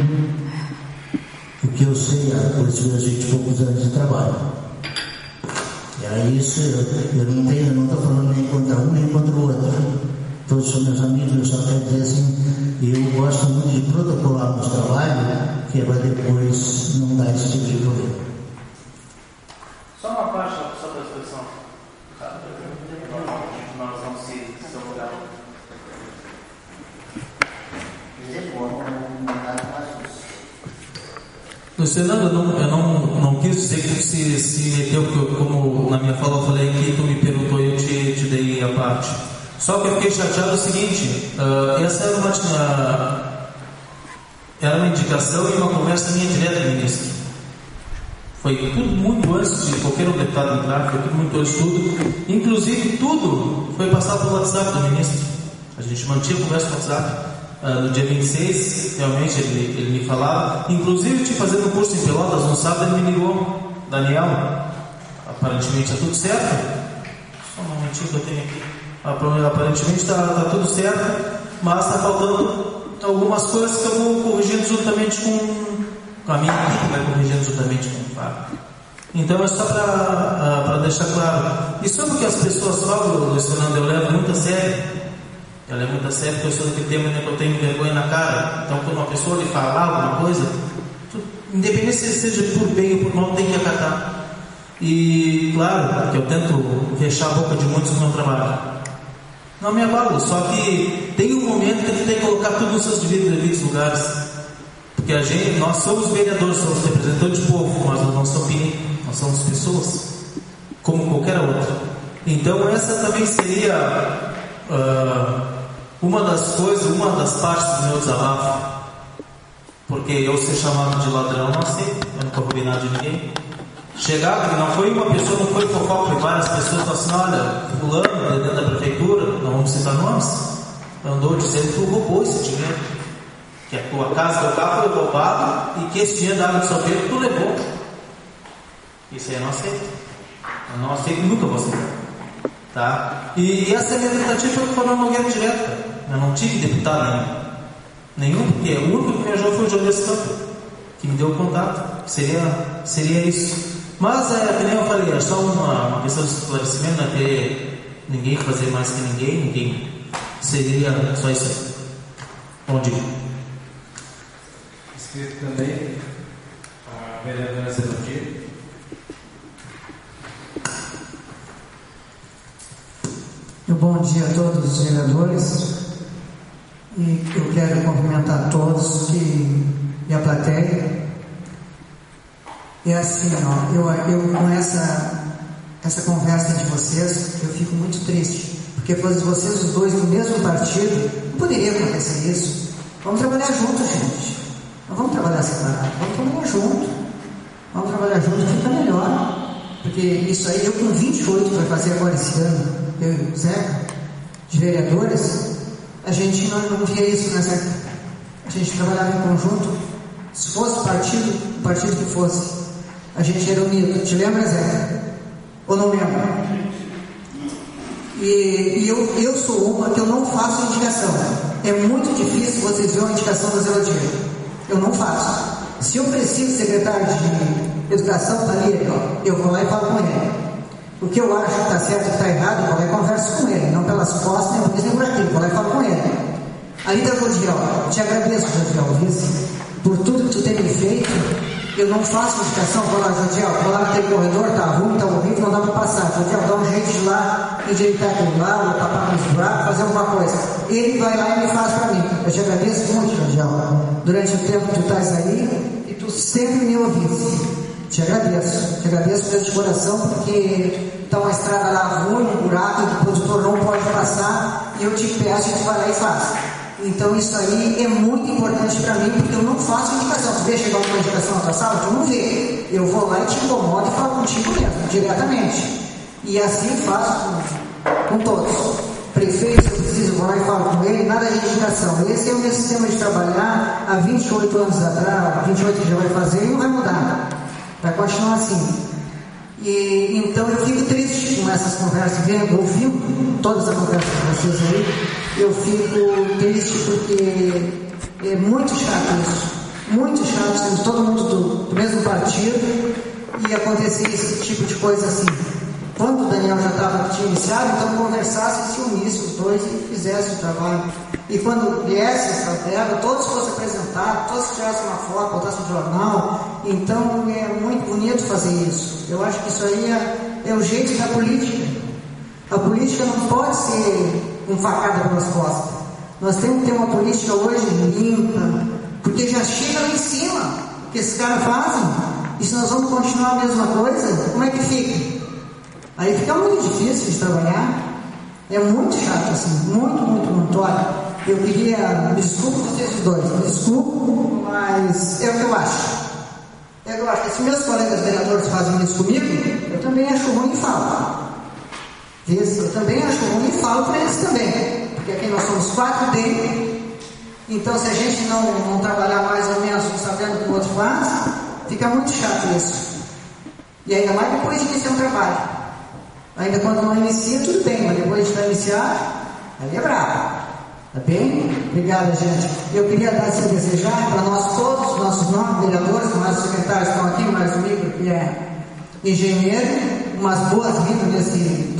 o que eu sei, por esses meus 20 e poucos anos de trabalho. E aí isso eu não tenho, não estou falando nem contra um nem contra o outro. Todos são meus amigos, eu só quero dizer assim, eu gosto muito de protocolar meus trabalhos, que é para depois não dar esse tipo de problema. Só uma parte só para a expressão. Nós vamos se lugar. Luiz Fernando, eu não quis dizer que tu se meteu, porque como na minha fala eu falei que tu me perguntou e eu te dei a parte. Só que eu fiquei chateado o seguinte, essa era uma indicação e uma conversa minha direta, ministro. Foi tudo muito antes de qualquer um deputado entrar, foi tudo muito antes de tudo. Inclusive tudo foi passado pelo WhatsApp do ministro. A gente mantinha conversa no WhatsApp. No dia 26, realmente ele me falava, inclusive te fazendo um curso em Pelotas, no sábado ele me ligou, Daniel, aparentemente está tudo certo. Só um momentinho que eu tenho aqui. Aparentemente está tudo certo, mas está faltando algumas coisas que eu vou corrigindo juntamente com a minha equipe, vai corrigindo juntamente com o Fábio. Então é só para deixar claro. E sobre o que as pessoas falam, Luiz Fernando, eu levo muito a sério. Eu levo muito a sério, porque eu sou daquele tema que eu tenho vergonha na cara. Então quando uma pessoa lhe falar alguma coisa, independente se seja por bem ou por mal, tem que acatar. E claro que eu tento fechar a boca de muitos no meu trabalho. Não me abalo, só que tem um momento que a gente tem que colocar tudo nos seus devidos lugares. Porque nós somos vereadores, somos representantes do povo, mas nós não somos ninguém, nós somos pessoas, como qualquer outra. Então essa também seria uma das partes do meu desabafo. Porque eu ser chamado de ladrão não aceito, eu não roubei nada de ninguém. Chegava, não foi uma pessoa, não foi fofoca, foi várias pessoas que falaram assim, olha, fulano, dentro da prefeitura, não vamos citar nomes, andou dizendo que tu roubou esse dinheiro, que a tua casa, teu carro foi roubado e que esse dinheiro dado do seu peito tu levou. Isso aí eu não aceito. Eu não aceito, nunca vou aceitar. Tá? E essa é a minha tentativa foi falando no Nogueira direto. Eu não tive deputado nenhum, porque o único que me ajudou foi o João Campo, que me deu o contato. Seria isso. Mas, que nem eu falei, é só uma questão de esclarecimento, não é ter ninguém fazer mais que ninguém. Seria só isso aí. Bom dia. Escrito também, a vereadora Zelodir. Bom dia a todos os vereadores. E eu quero cumprimentar todos e a plateia. É assim, eu com essa conversa entre vocês, eu fico muito triste, porque vocês os dois do mesmo partido, não poderia acontecer isso. Vamos trabalhar juntos, gente. Não vamos trabalhar separado, vamos trabalhar junto. Vamos trabalhar junto, fica melhor. Porque isso aí, eu com 28 vai fazer agora esse ano, eu e o Zeca, de vereadores, a gente não via isso nessa época. A gente trabalhava em conjunto, se fosse o partido que fosse. A gente era unido. Te lembra, Zé? Ou não lembra? E eu sou uma que eu não faço indicação. É muito difícil vocês verem a indicação da Zelodir. Eu não faço. Se eu preciso, secretário de Educação, está ali, eu vou lá e falo com ele. O que eu acho que está certo e que está errado, eu vou lá e converso com ele. Não pelas costas, nem por isso, nem por aquilo. Vou lá e falo com ele. Ali da Jodiel, te agradeço, Jodiel, vice, por tudo que tu tem me feito. Eu não faço indicação, vou lá, Jodiel, vou lá naquele corredor, tá ruim, tá horrível, não dá para passar. Jodiel, dá um jeito de lá, endireitar aquele lá, ou tapar com esse buraco, fazer alguma coisa. Ele vai lá e me faz para mim. Eu te agradeço muito, Jodiel, durante o tempo que tu estás aí e tu sempre me ouviste. Te agradeço mesmo de coração, porque está uma estrada lá ruim, um buraco, que o produtor não pode passar, e eu te peço que tu vai lá e faça. Então isso aí é muito importante para mim, porque eu não faço indicação. Tu vê chegar uma indicação na tua sala, tu não vê. Eu vou lá e te incomodo e falo contigo mesmo, diretamente. E assim faço com todos. Prefeito, se eu preciso, eu vou lá e falo com ele. nada de indicação. Esse é o meu sistema de trabalhar há 28 anos atrás, 28 que já vai fazer, e não vai mudar. Vai continuar assim. E então eu fico triste com essas conversas, ouvindo todas as conversas de vocês aí, eu fico triste porque é muito chato isso, muito chato, sendo todo mundo do mesmo partido e acontecer esse tipo de coisa assim. Quando o Daniel já tinha iniciado, então conversasse, se unisse os dois e fizesse o trabalho. E quando viesse essa verba, todos fossem apresentados, todos tirassem uma foto, botassem no jornal. Então é muito bonito fazer isso. Eu acho que isso aí é o jeito da política. A política não pode ser um facada pelas costas. Nós temos que ter uma política hoje limpa, porque já chega lá em cima o que esses caras fazem. E se nós vamos continuar a mesma coisa, como é que fica? Aí fica muito difícil de trabalhar. É muito chato assim, muito. Olha, eu queria, me desculpe vocês dois, me desculpo, mas é o que eu acho. É o que eu acho que se meus colegas vereadores fazem isso comigo, eu também acho ruim e falo. Eu também acho ruim e falo para eles também. Porque aqui nós somos 4 dentro. Então se a gente não trabalhar mais ou menos sabendo o que o outro faz, fica muito chato isso. E ainda mais depois de iniciar um trabalho. Ainda quando não inicia, tudo bem, mas depois de iniciar, aí é bravo. Tá bem? Obrigada, gente. Eu queria dar esse desejar para nós todos, nossos 9 vereadores, nossos secretários estão aqui, mais o Micro, que é engenheiro, umas boas-vindas nesse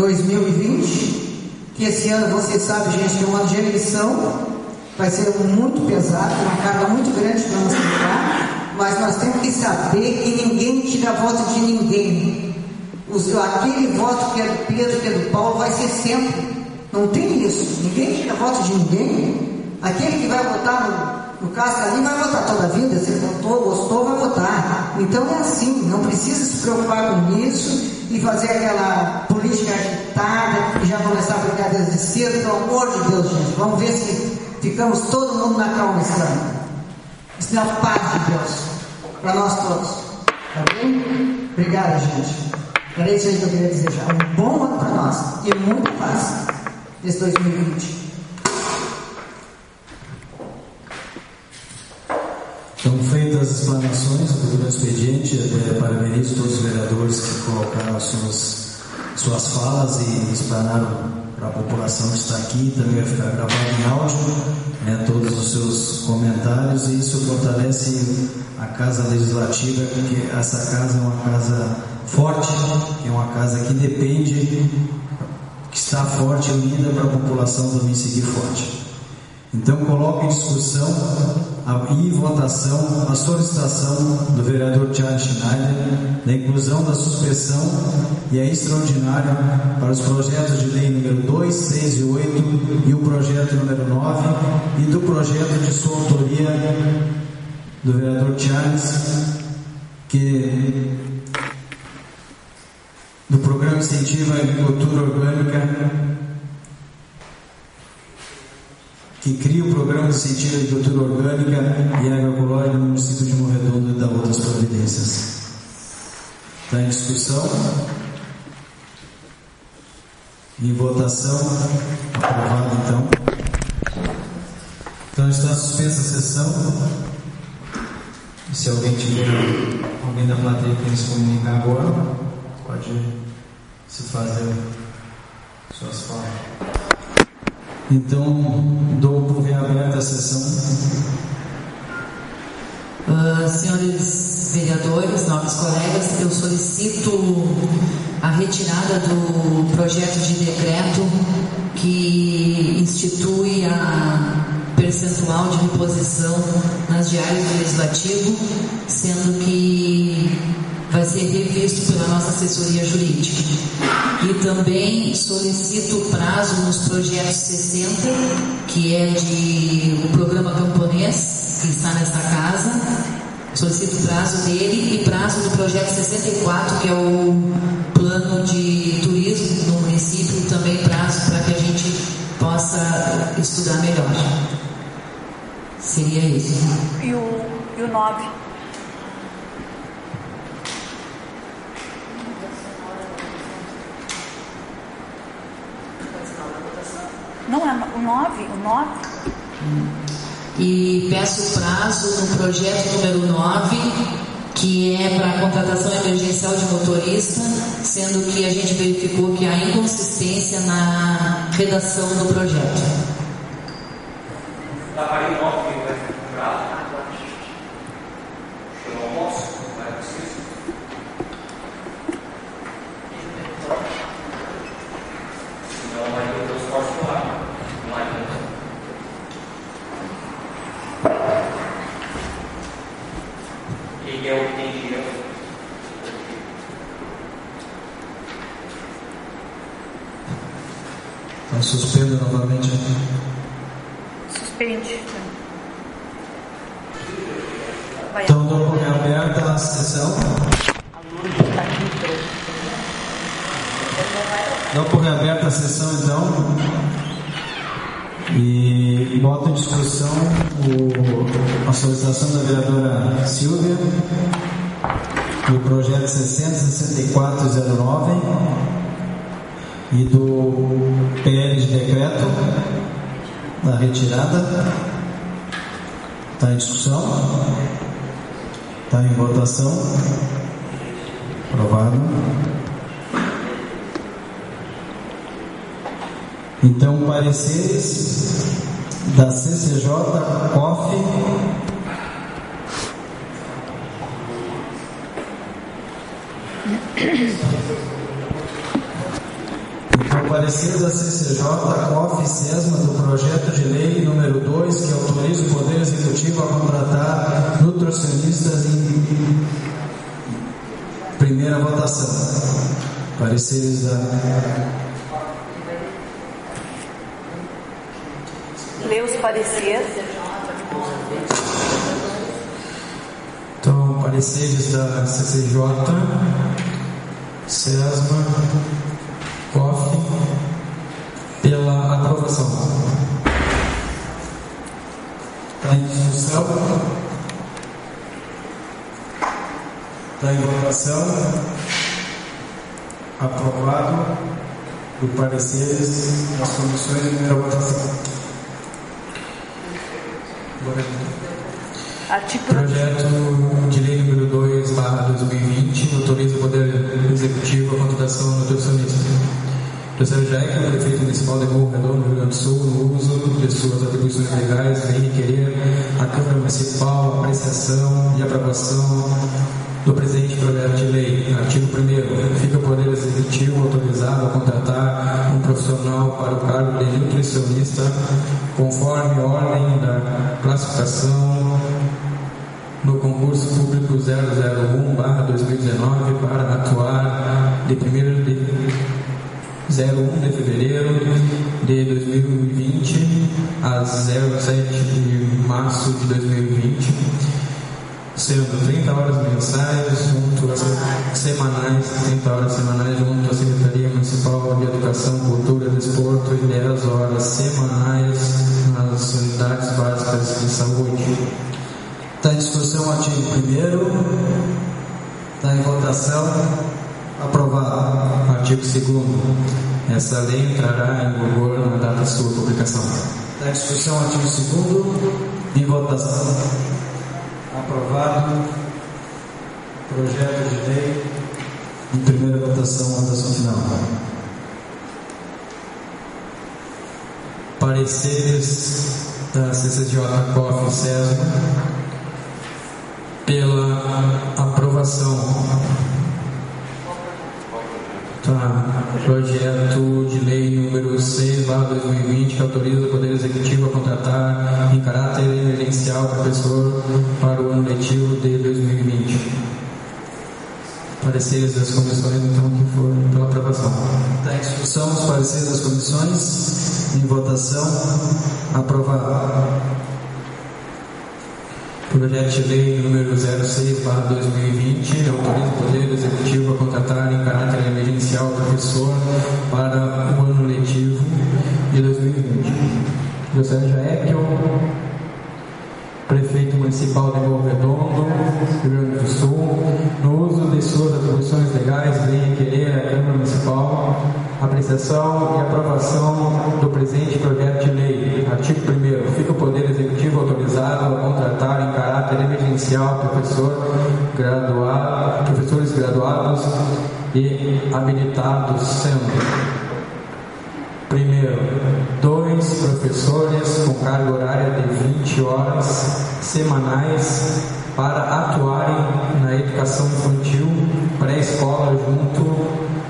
2020, que esse ano, vocês sabem, gente, que é um ano de eleição, vai ser muito pesado, uma carga muito grande para nós ficar, mas nós temos que saber que ninguém tira voto de ninguém. Aquele voto que é do Pedro, que é do Paulo, vai ser sempre. Não tem isso. Ninguém tira voto de ninguém. Aquele que vai votar no Cascalim vai votar toda a vida. Se votou, gostou, vai votar. Então é assim. Não precisa se preocupar com isso e fazer aquela política agitada e já começar a brigar desde cedo. Pelo amor de Deus, gente. Vamos ver se ficamos todo mundo na calma esse ano. Isso é a paz de Deus para nós todos. Tá bem? Obrigada, gente. Era isso aí que eu queria desejar. Um bom ano para nós e muita paz nesse 2020. Então, feitas as explanações do expediente, parabenizo todos os vereadores que colocaram suas falas e explanaram para a população que está aqui. Também vai ficar gravado em áudio, todos os seus comentários, e isso fortalece a Casa Legislativa, porque essa casa é uma casa forte, é uma casa que depende, que está forte e unida para a população também seguir forte. Então coloco em discussão e votação a solicitação do vereador Charles Schneider da inclusão da suspensão e a extraordinária para os projetos de lei número 2, 6 e 8 e o projeto número 9 e do projeto de sua autoria do vereador Charles, do programa Incentivo à Agricultura Orgânica, que cria o programa de incentivo à agricultura orgânica e agroecológica no município de Morredondo e da outras providências. Está em discussão, em votação, aprovado então. Então está suspensa a sessão. Se alguém da plateia quer se comunicar agora, pode se fazer suas falas. Então, dou por reaberta a sessão. Senhores vereadores, nobres colegas, eu solicito a retirada do projeto de decreto que institui a percentual de reposição nas diárias do Legislativo, sendo que vai ser revisto pela nossa assessoria jurídica. E também solicito o prazo nos projetos 60, que é o programa camponês, que está nesta casa. Solicito o prazo dele e prazo do projeto 64, que é o plano de turismo no município, e também prazo para que a gente possa estudar melhor. Seria isso. E o 9? Não é o 9? O 9? E peço prazo no projeto número 9, que é para a contratação emergencial de motorista, sendo que a gente verificou que há inconsistência na redação do projeto. Então, suspendo novamente. Suspende. Então, dou por reaberta a sessão. Dou por reaberta a sessão, então. E boto em discussão a solicitação da vereadora Silvia do projeto 66409 e do PL de decreto da retirada. Está em discussão. Está em votação. Aprovado. Então, pareceres da CCJ, COF. Então, pareceres da CCJ, COF e SESMA do projeto de lei número 2, que autoriza o Poder Executivo a contratar nutricionistas em primeira votação. Pareceres da... Lê os pareceres. Então, pareceres da CCJ, SESMA, COF, pela aprovação. Está em discussão. Está em votação. Aprovado por pareceres das comissões de primeira votação. Projeto de lei número 2/2020 autoriza o Poder Executivo a contratação nutricionista. José Jair, o prefeito municipal de Morro Redondo, Rio Grande do Sul, no uso de suas atribuições legais, vem requerer à Câmara Municipal a apreciação e aprovação do presente projeto de lei. Artigo 1º. Fica o Poder Executivo autorizado a contratar um profissional para o cargo de nutricionista conforme ordem da classificação no concurso público 001/2019 para atuar de 1º de 01 de fevereiro de 2020 a 07 de março de 2020, sendo 30 horas mensais junto a semanais, 30 horas semanais junto à Secretaria Municipal de Educação, Cultura e Desporto e 10 horas semanais nas unidades básicas de saúde. Está em discussão o artigo 1º. Está em votação. Aprovado. Artigo 2º. Essa lei entrará em vigor na data de sua publicação. Está em discussão o artigo 2º. Em votação. Aprovado. Projeto de lei em primeira votação, votação final. Pareceres da CCJ, COF e SESMA pela aprovação. Projeto de lei número 6/2020 que autoriza o Poder Executivo a contratar em caráter emergencial professor para o ano letivo de 2020. Pareceres das comissões, então, que foram pela aprovação. Está em discussão os pareceres das comissões. Em votação. Aprovado. Projeto de lei número 06/2020 autoriza o Poder Executivo a contratar em caráter emergencial professor para o ano letivo de 2020. José Jair, prefeito municipal de Morro Redondo, Rio Grande do Sul, no uso de suas atribuições legais, vem requerer à Câmara Municipal apreciação e aprovação do presente projeto de lei. Artigo 1º. Fica o Poder credencial, professores graduados e habilitados sendo: primeiro, 2 professores com carga horária de 20 horas semanais para atuarem na educação infantil, pré-escola junto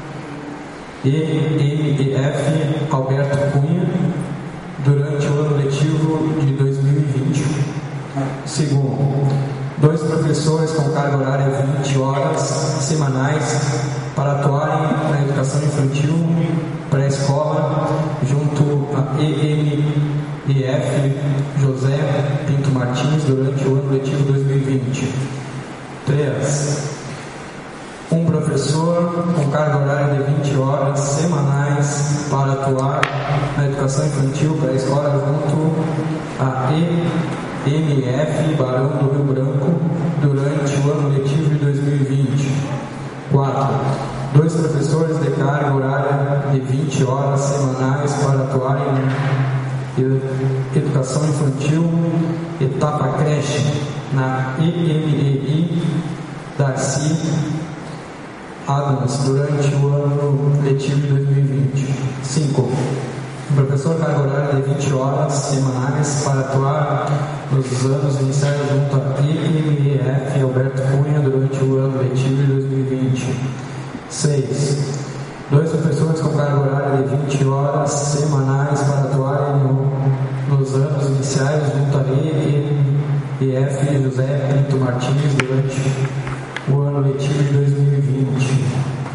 EMF Alberto Cunha durante o ano letivo de 2020. Segundo, 2 professores com carga horária 20 horas semanais para atuarem na educação infantil, pré-escola, junto a EMEF José Pinto Martins durante o ano letivo 2020. 3. 1 professor com carga horária de 20 horas semanais para atuar na educação infantil, pré-escola, junto a EMF Barão do Rio Branco durante o ano letivo de 2020. 4. 2 professores de carga horária de 20 horas semanais para atuarem na educação infantil, etapa creche, na EMEI Darcy Adams durante o ano letivo de 2020. 5. Um professor carga horária de 20 horas semanais para atuar nos anos iniciais junto a EMEF Alberto Cunha durante o ano letivo de 2020. 6. 2 professores com carga horária de 20 horas semanais para atuarem nos anos iniciais junto a EMEF José Pinto Martins durante o ano letivo de 2020.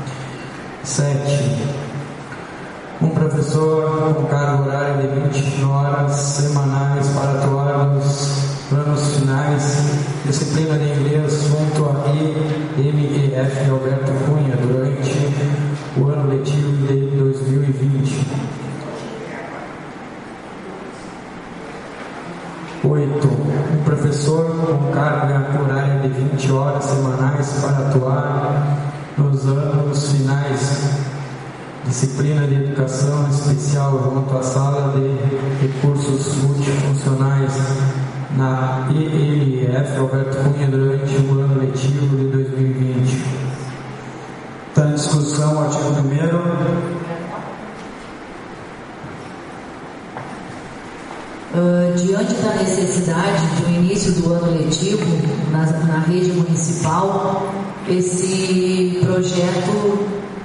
7. 1 professor com carga horária de 20 horas semanais para atuar nos anos finais, disciplina de inglês junto a EMEF Alberto Cunha durante o ano letivo de 2020. 8. 1 professor com carga horária de 20 horas semanais para atuar nos anos finais, disciplina de educação especial junto à sala de recursos multifuncionais na EMEF Alberto Cunha durante o ano letivo de 2020. Está em discussão o artigo 1º. Diante da necessidade do início do ano letivo na rede municipal, esse projeto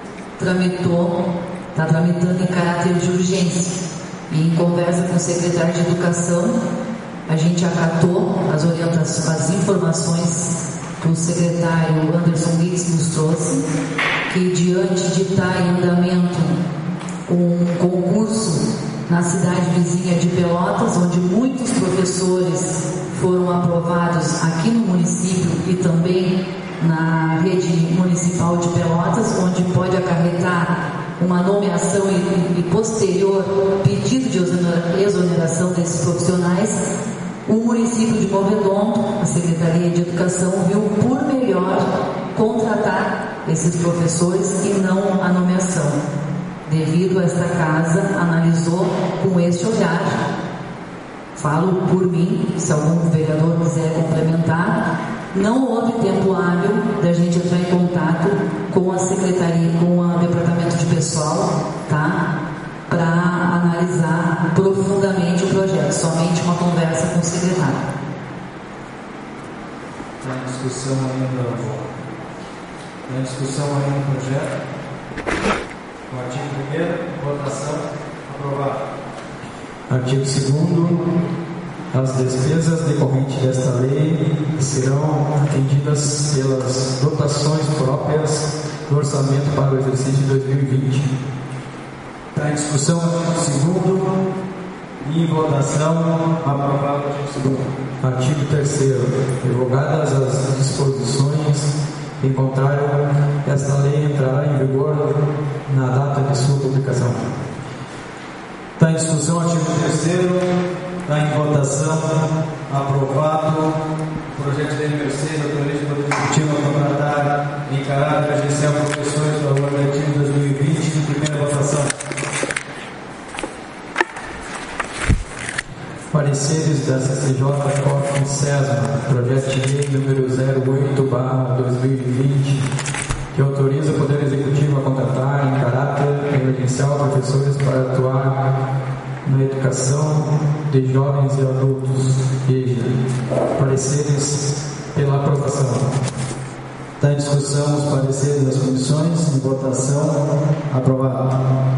está tramitando em caráter de urgência. E em conversa com o secretário de Educação, a gente acatou as orientações, as informações que o secretário Anderson Guiz nos trouxe, que diante de estar em andamento um concurso na cidade vizinha de Pelotas, onde muitos professores foram aprovados aqui no município e também na rede municipal de Pelotas, onde pode acarretar uma nomeação e posterior pedido de exoneração desses profissionais, o município de Movedondo, a Secretaria de Educação, viu por melhor contratar esses professores e não a nomeação. Devido a esta casa, analisou com este olhar. Falo por mim, se algum vereador quiser complementar, não houve tempo hábil da gente entrar em contato com a secretaria, com o departamento de pessoal, tá? Para analisar profundamente o projeto, somente uma conversa com o secretário. Está em discussão ainda o projeto. O artigo 1º, votação, aprovado. Artigo 2º. As despesas decorrentes desta lei serão atendidas pelas dotações próprias do orçamento para o exercício de 2020. Está em discussão o artigo 2º. Em votação, aprovado o artigo 2º. Artigo 3º. Revogadas as disposições em contrário, esta lei entrará em vigor na data de sua publicação. Está em discussão o artigo 3º. Está em votação, aprovado o projeto de lei Mercedes, autoria de poder executivo a contratar em caráter emergencial professores do ano letivo 2020, primeira votação. Pareceres da CCJ COF SESMA, projeto de lei número 08/2020, que autoriza o Poder Executivo a contratar em caráter emergencial professores para atuar na educação de jovens e adultos. Veja, pareceres pela aprovação. Está em discussão os pareceres das comissões, em votação, aprovado.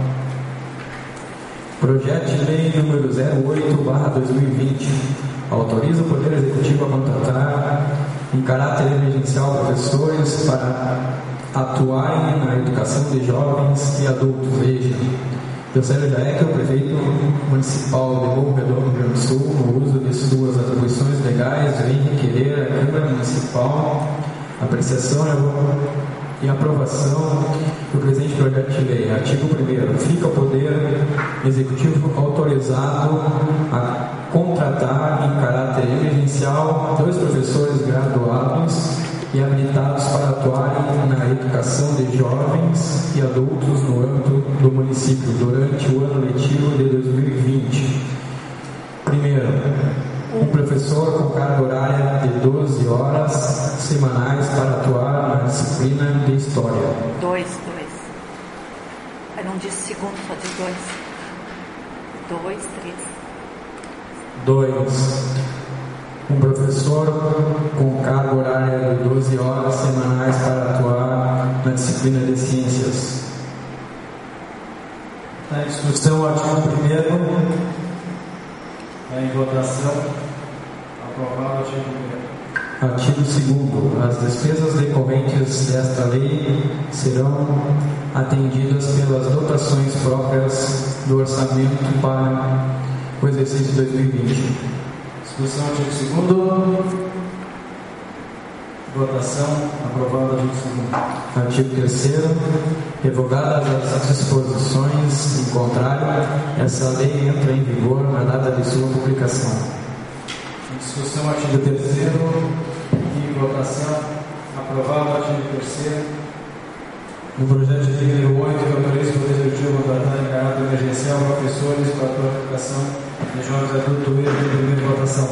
Projeto de lei número 08/2020 autoriza o Poder Executivo a contratar em caráter emergencial professores para atuarem na educação de jovens e adultos. Veja, Eusébio Jaeca, o prefeito municipal de Morro Redondo, Rio Grande do Sul, no uso de suas atribuições legais, vem requerer à Câmara Municipal apreciação e aprovação do presente projeto de lei. Artigo 1º. Fica o Poder Executivo autorizado a contratar em caráter emergencial 2 professores graduados e habilitados para atuarem na educação de jovens e adultos no âmbito do município durante o ano letivo de 2020. Primeiro, um professor com carga horária de 12 horas semanais para atuar na disciplina de História. 2. Aí não diz segundo, só diz 2. 2, 3. 2. Um professor com carga horária de 12 horas semanais para atuar na disciplina de Ciências. Está em discussão o artigo 1º. Em votação, aprovado o artigo 1º. Artigo 2º. As despesas decorrentes desta lei serão atendidas pelas dotações próprias do orçamento para o exercício 2020. Discussão artigo 2º. Votação, aprovado o artigo 2º. Artigo 3º. Revogadas as disposições em contrário, essa lei entra em vigor na data de sua publicação. Em discussão, artigo 3º. E votação, aprovado o artigo 3º. No projeto de lei número 8, que autoriza o Poder Executivo a contratar em caráter emergencial professores para a educação de jovens e adultos, em primeira votação.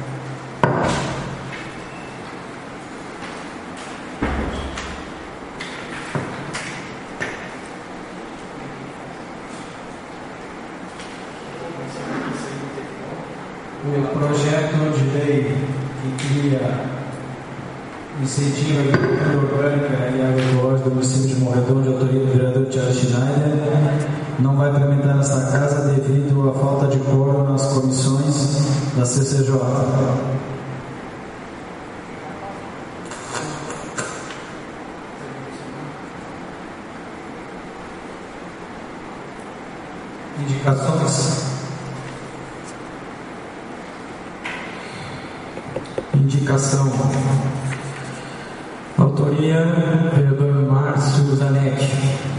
O projeto de lei que cria incentiva a agricultura orgânica e agroecológica do município de Morro Redondo, de autoria do vereador Charles Schneider, não vai tramitar nesta casa devido à falta de quórum nas comissões da CCJ. Indicações. Indicação. Autoria, vereador Márcio Zanetti.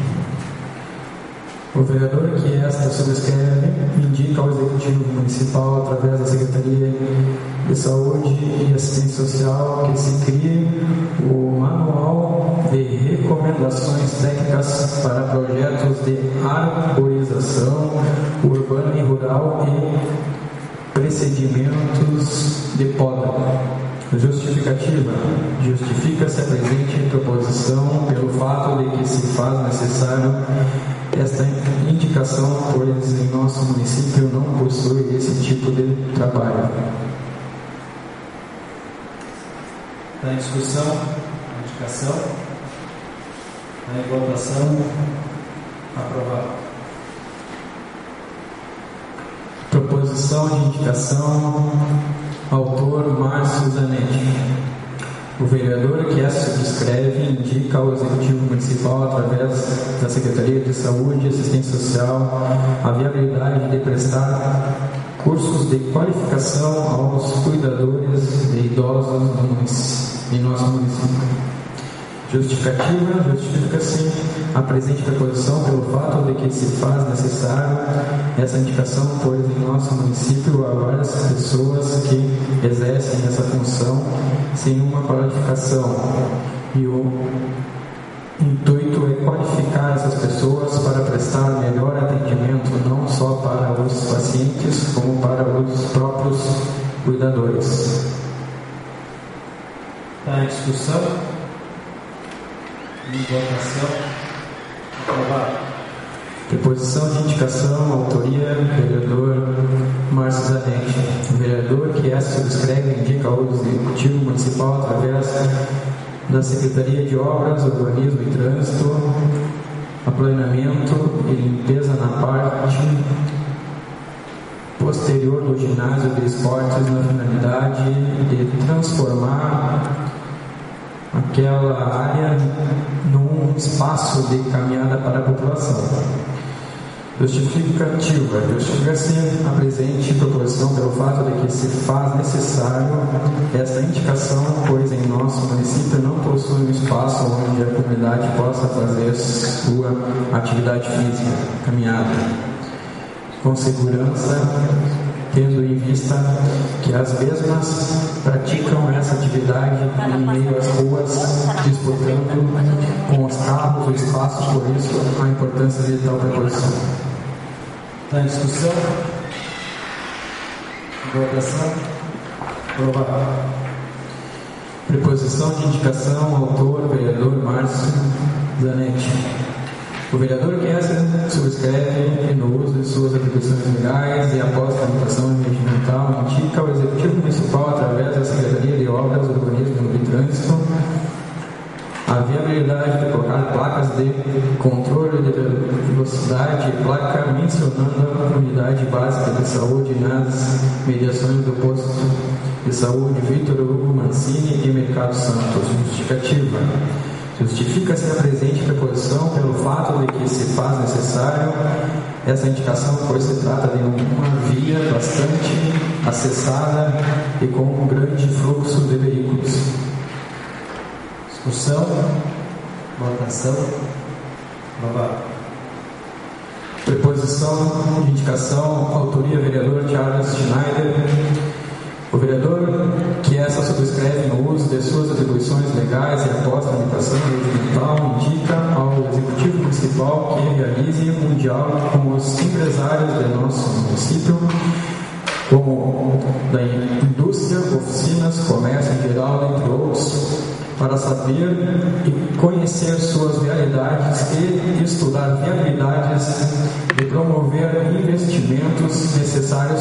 O vereador que esta subscreve indica ao Executivo Municipal, através da Secretaria de Saúde e Assistência Social, que se crie o Manual de Recomendações Técnicas para Projetos de Arborização Urbana e Rural e Procedimentos de Poda. Justificativa. Justifica-se a presente proposição pelo fato de que se faz necessário esta indicação, pois em nosso município não possui esse tipo de trabalho. Está em discussão a indicação. Está em votação. Aprovado. Proposição de indicação. Autor Márcio Zanetti. O vereador que essa subscreve indica ao Executivo Municipal, através da Secretaria de Saúde e Assistência Social, a viabilidade de prestar cursos de qualificação aos cuidadores de idosos em nosso município. Justificativa. Justifica-se a presente proposição pelo fato de que se faz necessário essa indicação, pois em nosso município há várias pessoas que exercem essa função sem uma qualificação e O intuito é qualificar essas pessoas para prestar melhor atendimento, não só para os pacientes, como para os próprios cuidadores. Está em discussão? Em votação? Aprovado. Preposição de indicação, autoria, vereador Márcio Zanetti. O vereador que essa subscreve indica ao Executivo Municipal através da Secretaria de Obras, Urbanismo e Trânsito, aplanamento e limpeza na parte posterior do ginásio de esportes na finalidade de transformar aquela área num espaço de caminhada para a população. Justificativa. Justifica-se a presente proposição pelo fato de que se faz necessário esta indicação, pois em nosso município não possui um espaço onde a comunidade possa fazer sua atividade física, caminhada, com segurança, tendo em vista que as mesmas praticam essa atividade em meio às ruas, disputando com os carros o espaço, por isso a importância de tal proposição. Está em discussão? Votação? Aprovado. Preposição de indicação, autor, vereador Márcio Zanetti. O vereador que essa subscreve no uso de suas atribuições legais e após a tramitação regimental indica ao Executivo Municipal através da Secretaria de Obras, Urbanismo e Trânsito a viabilidade de colocar placas de controle de velocidade e placa mencionando a unidade básica de saúde nas mediações do posto de saúde Vitor Hugo Mancini e Mercado Santos. Justificativa. Justifica-se a presente preposição pelo fato de que se faz necessário essa indicação, pois se trata de uma via bastante acessada e com um grande fluxo de veículos. Discussão? Votação? Aprovado. Preposição de indicação, autoria vereador Charles Schneider. O vereador que essa subscreve no uso de suas atribuições legais e após a tramitação regimental indica ao Executivo Municipal que realize um diálogo com os empresários de nosso município, como da indústria, oficinas, comércio em geral, entre outros, para saber e conhecer suas realidades e estudar viabilidades de promover investimentos necessários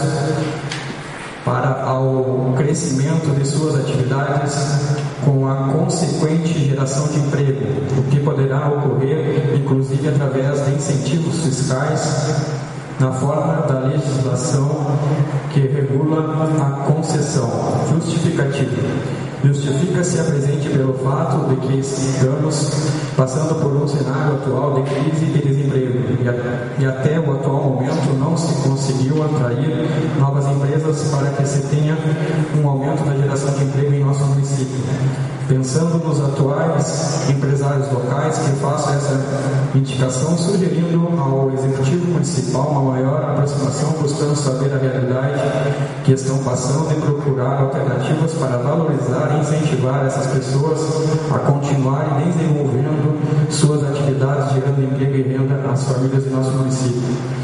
para ao crescimento de suas atividades com a consequente geração de emprego, o que poderá ocorrer inclusive através de incentivos fiscais na forma da legislação que regula a concessão. Justificativa. Justifica-se a presente pelo fato de que estamos passando por um cenário atual de crise e desemprego e até o atual momento não se conseguiu atrair novas empresas para que se tenha um aumento da geração de emprego em nosso município. Pensando nos atuais empresários locais, que faço essa indicação sugerindo ao Executivo Municipal uma maior aproximação, buscando saber a realidade que estão passando e procurar alternativas para valorizar e incentivar essas pessoas a continuarem desenvolvendo suas atividades, gerando emprego e renda às famílias do nosso município.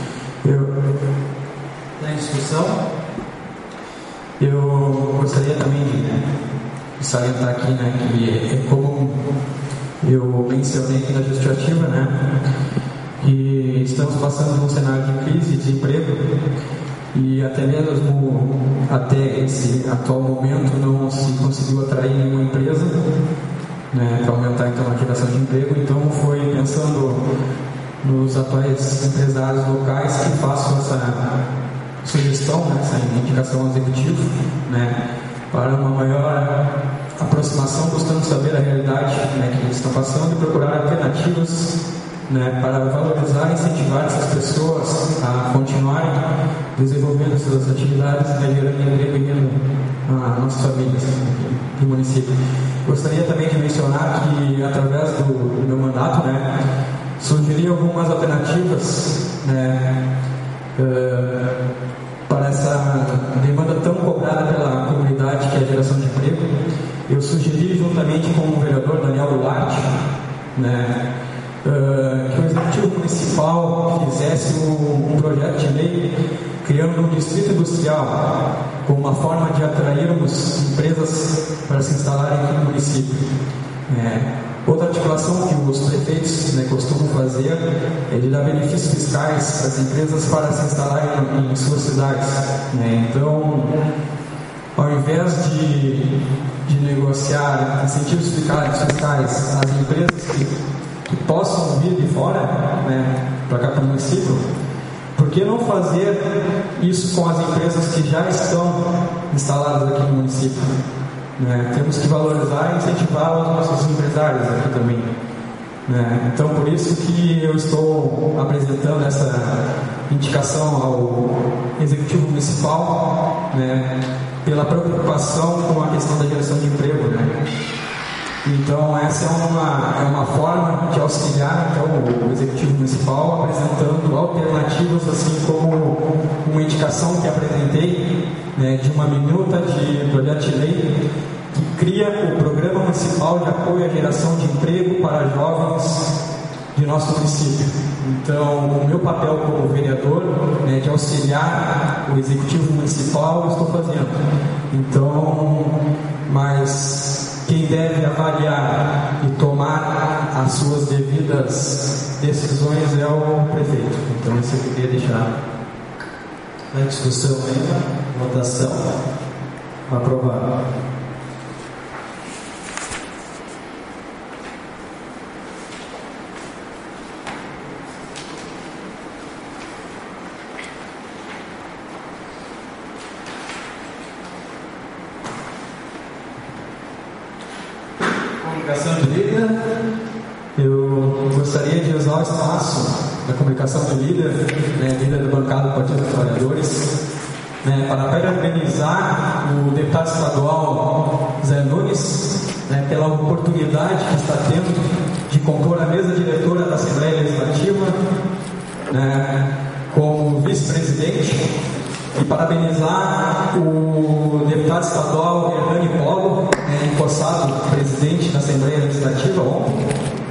Está em discussão? Eu gostaria também de salientar aqui, que como eu mencionei aqui na justificativa, que estamos passando por um cenário de crise e desemprego e até mesmo até esse atual momento não se conseguiu atrair nenhuma empresa para aumentar então a geração de emprego. Então foi pensando nos atuais empresários locais que façam essa sugestão, essa indicação ao executivo, para uma maior aproximação, buscando saber a realidade que eles estão passando e procurar alternativas para valorizar e incentivar essas pessoas a continuarem desenvolvendo suas atividades, gerando emprego e renda às nossas famílias do município. Gostaria também de mencionar que, através do meu mandato, sugeri algumas alternativas para essa demanda tão cobrada pela comunidade, que é a geração de emprego. Eu sugeri, juntamente com o vereador Daniel Goulart, projeto de lei criando um distrito industrial como uma forma de atrairmos empresas para se instalarem aqui no município. Outra articulação que os prefeitos costumam fazer é de dar benefícios fiscais para as empresas para se instalarem em suas cidades. Então, ao invés de negociar incentivos fiscais às empresas que possam vir de fora para cá para o município, por que não fazer isso com as empresas que já estão instaladas aqui no município? Temos que valorizar e incentivar os nossos empresários aqui também. Então, por isso que eu estou apresentando essa indicação ao Executivo Municipal, pela preocupação com a questão da geração de emprego. Então, essa é uma forma de auxiliar o Executivo Municipal apresentando alternativas, assim como uma indicação que apresentei de uma minuta de projeto de lei que cria o Programa Municipal de Apoio à Geração de Emprego para Jovens de nosso município. Então, o meu papel como vereador de auxiliar o Executivo Municipal eu estou fazendo. Então, mas quem deve avaliar e tomar as suas devidas decisões é o prefeito. Então, isso eu queria deixar na discussão ainda, votação, aprovado. Comunicação de líder. Eu gostaria de usar o espaço da comunicação do líder, líder da bancada do Partido dos Trabalhadores, para parabenizar o deputado estadual Zé Nunes pela oportunidade que está tendo de compor a mesa diretora da Assembleia Legislativa como vice-presidente, e parabenizar o deputado estadual Hernani Polo, empossado presidente da Assembleia Legislativa ontem.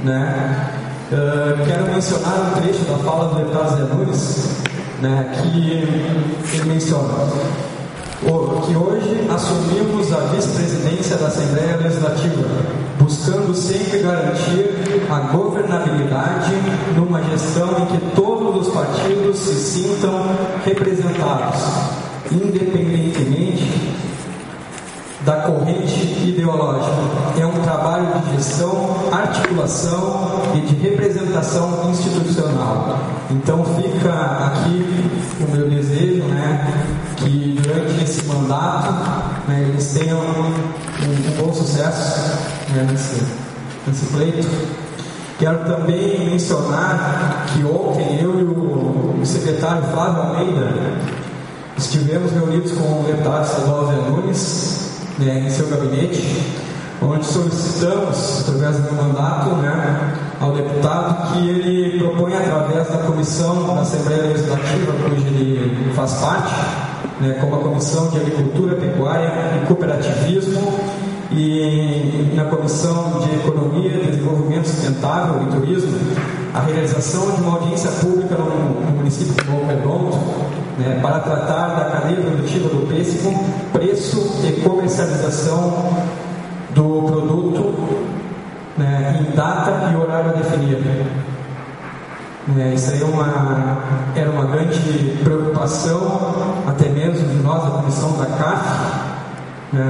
Quero mencionar um trecho da fala do deputado Zé Nunes, que ele menciona que hoje assumimos a vice-presidência da Assembleia Legislativa, buscando sempre garantir a governabilidade numa gestão em que todos os partidos se sintam representados, independentemente da corrente ideológica. É um trabalho de gestão, articulação e de representação institucional. Então fica aqui o meu desejo, que durante esse mandato eles tenham um bom sucesso nesse pleito. Quero também mencionar que ontem eu e o secretário Flávio Almeida estivemos reunidos com o deputado estadual Zé Nunes em seu gabinete, onde solicitamos, através do meu mandato, ao deputado que ele proponha, através da comissão da Assembleia Legislativa, cuja ele faz parte, como a Comissão de Agricultura, Pecuária e Cooperativismo, e na Comissão de Economia, Desenvolvimento Sustentável e Turismo, a realização de uma audiência pública no município de Volta Redonda, para tratar da cadeia produtiva do preço e comercialização do produto em data e horário a definir. Isso aí era uma grande preocupação, até mesmo de nós, da comissão da CAF.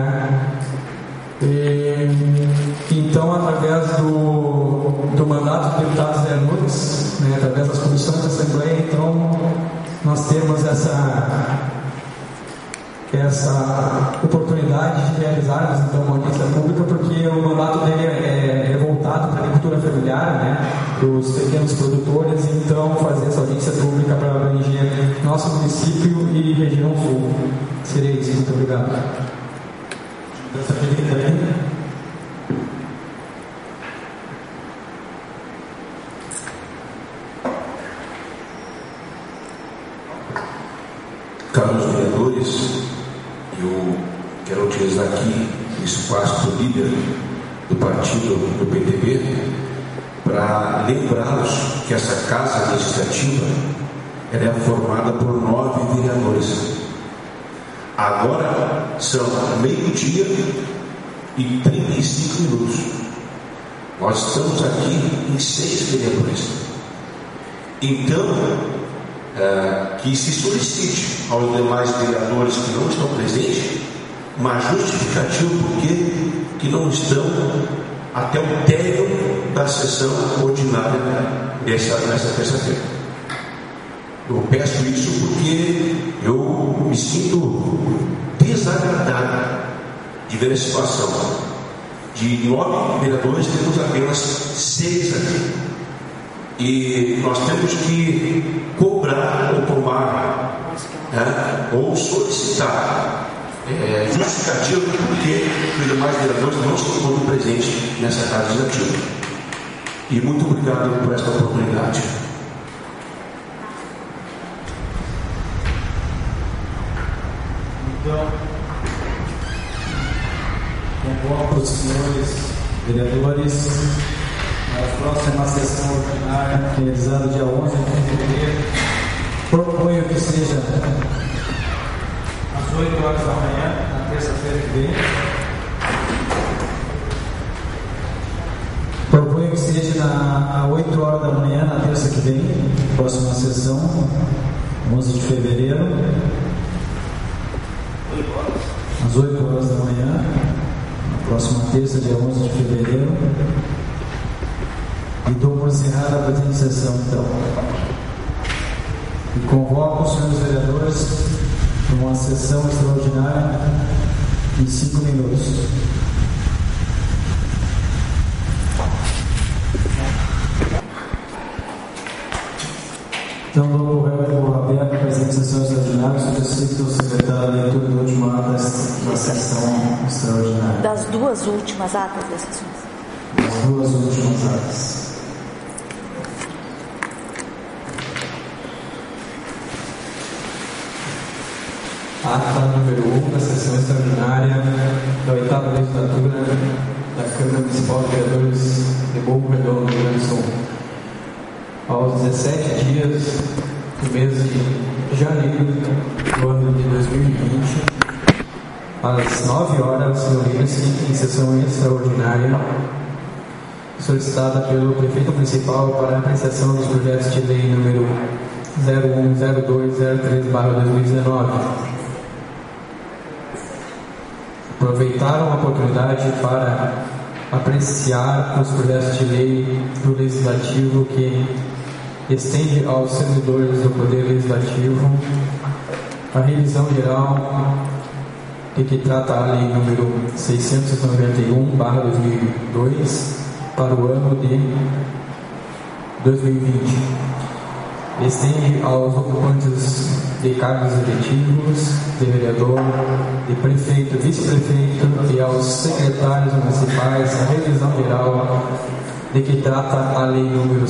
Então, através do mandato do deputado Zé Nunes, através das comissões da Assembleia, então, nós temos essa oportunidade de realizarmos então uma audiência pública, porque o mandato dele é voltado para a agricultura familiar, para os pequenos produtores. Então, fazer essa audiência pública para abranger nosso município e região sul. Seria isso. Muito obrigado. Caros vereadores, eu quero utilizar aqui o espaço do líder do partido do PTB para lembrá-los que essa Casa Legislativa ela é formada por 9 vereadores. Agora são meio-dia e 35 minutos. Nós estamos aqui em 6 vereadores. Então, que se solicite aos demais vereadores que não estão presentes uma justificativa porque não estão até o término da sessão ordinária nessa terça-feira. Eu peço isso porque eu me sinto desagradado de ver a situação. De 9 vereadores, temos apenas 6 aqui. E nós temos que cobrar ou tomar, ou solicitar justificativo porque os demais vereadores não estão todos presentes nessa casa legislativa. E muito obrigado por esta oportunidade. Então, convoco os senhores vereadores para a próxima sessão ordinária, realizada dia 11 de fevereiro. Proponho que seja às 8 horas da manhã, na terça-feira que vem. Proponho que seja às 8 horas da manhã, na terça que vem, próxima sessão, 11 de fevereiro. Às 8 horas da manhã, na próxima terça, dia 11 de fevereiro. E dou por encerrada a presente sessão, então. E convoco os senhores vereadores para uma sessão extraordinária em 5 minutos. Então, vou abrir a presente sessão extraordinária. Solicito ao secretário a leitura da última ata da sessão extraordinária. Das 2 últimas atas das sessões. Das 2 últimas atas. Ata número 1 da sessão extraordinária da 8ª legislatura da Câmara Municipal de Vereadores de Morro Redondo, Rio Grande do Sul. Aos 17 dias do mês de janeiro do ano de 2020, às 9 horas, reuniu-se em sessão extraordinária solicitada pelo prefeito municipal para a apreciação dos projetos de lei número 010203/2019. Aproveitaram a oportunidade para apreciar os projetos de lei do Legislativo que estende aos servidores do Poder Legislativo a revisão geral de que trata a lei número 691/2002 para o ano de 2020. Estende aos ocupantes de cargos eletivos, de vereador, de prefeito, vice-prefeito e aos secretários municipais a revisão geral de que trata a lei número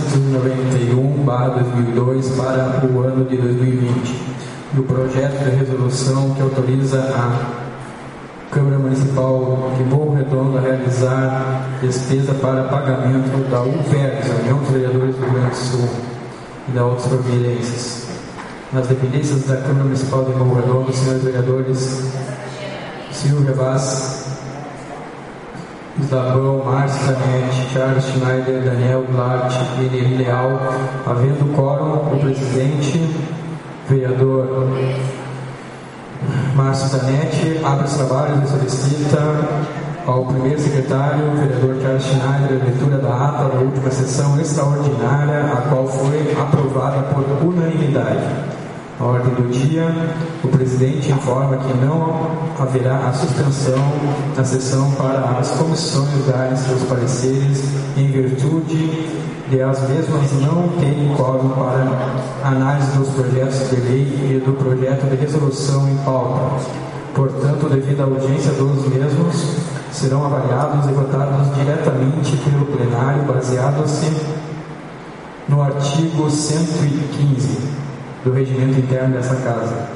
691/2002 para o ano de 2020 e o projeto de resolução que autoriza a Câmara Municipal de Morro Redondo a realizar despesa para pagamento da UVERS, União dos Vereadores do Rio Grande do Sul, e da outras providências. Nas dependências da Câmara Municipal de Morro Redondo, os senhores vereadores Silvia Vaz, Islabão, Márcio Zanetti, Charles Schneider, Daniel Blatt e Nelly Leal, havendo quórum, o presidente, vereador Márcio Zanetti, abre os trabalhos e solicita ao primeiro secretário, vereador Charles Schneider, a leitura da ata da última sessão extraordinária, a qual foi aprovada por unanimidade. A ordem do dia, o presidente informa que não haverá a suspensão da sessão para as comissões darem seus pareceres em virtude de as mesmas não terem quórum para análise dos projetos de lei e do projeto de resolução em pauta. Portanto, devido à urgência dos mesmos, serão avaliados e votados diretamente pelo plenário, baseados-se no artigo 115 do regimento interno dessa casa,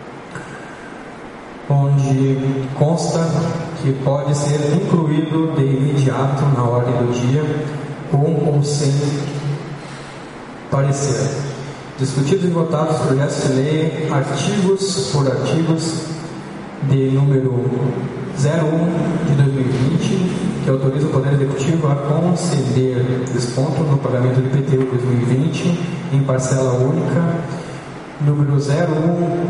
onde consta que pode ser incluído de imediato na ordem do dia, com ou sem parecer. Discutidos e votados os projetos de lei, artigos por artigos, de número 01 de 2020, que autoriza o Poder Executivo a conceder desconto no pagamento do IPTU 2020 em parcela única, número 01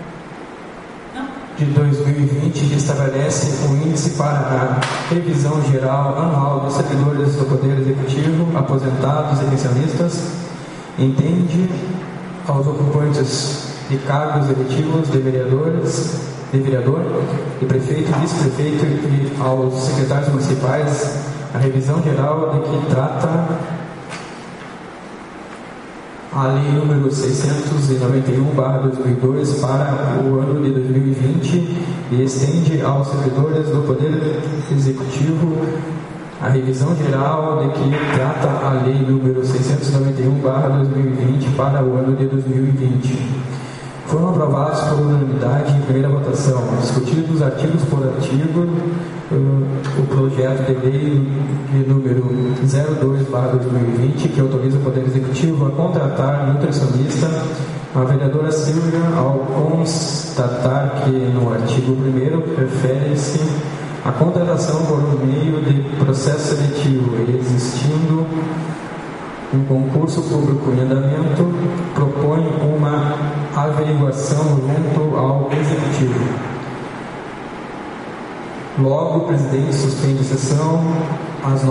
de 2020, que estabelece o índice para a revisão geral anual dos servidores do Poder Executivo, aposentados e pensionistas, entende aos ocupantes de cargos eletivos de vereador, de prefeito, vice-prefeito e aos secretários municipais a revisão geral de que trata a Lei número 691/2002 para o ano de 2020 e estende aos servidores do Poder Executivo a revisão geral de que trata a Lei número 691/2020 para o ano de 2020. Foram aprovados por unanimidade em primeira votação, discutidos artigos por artigo, o projeto de lei de número 02/2020, que autoriza o Poder Executivo a contratar nutricionista, a vereadora Silvia, ao constatar que no artigo 1º refere-se à contratação por meio de processo seletivo e existindo um concurso público em andamento, propõe uma averiguação junto ao Executivo. Logo, o presidente suspende a sessão às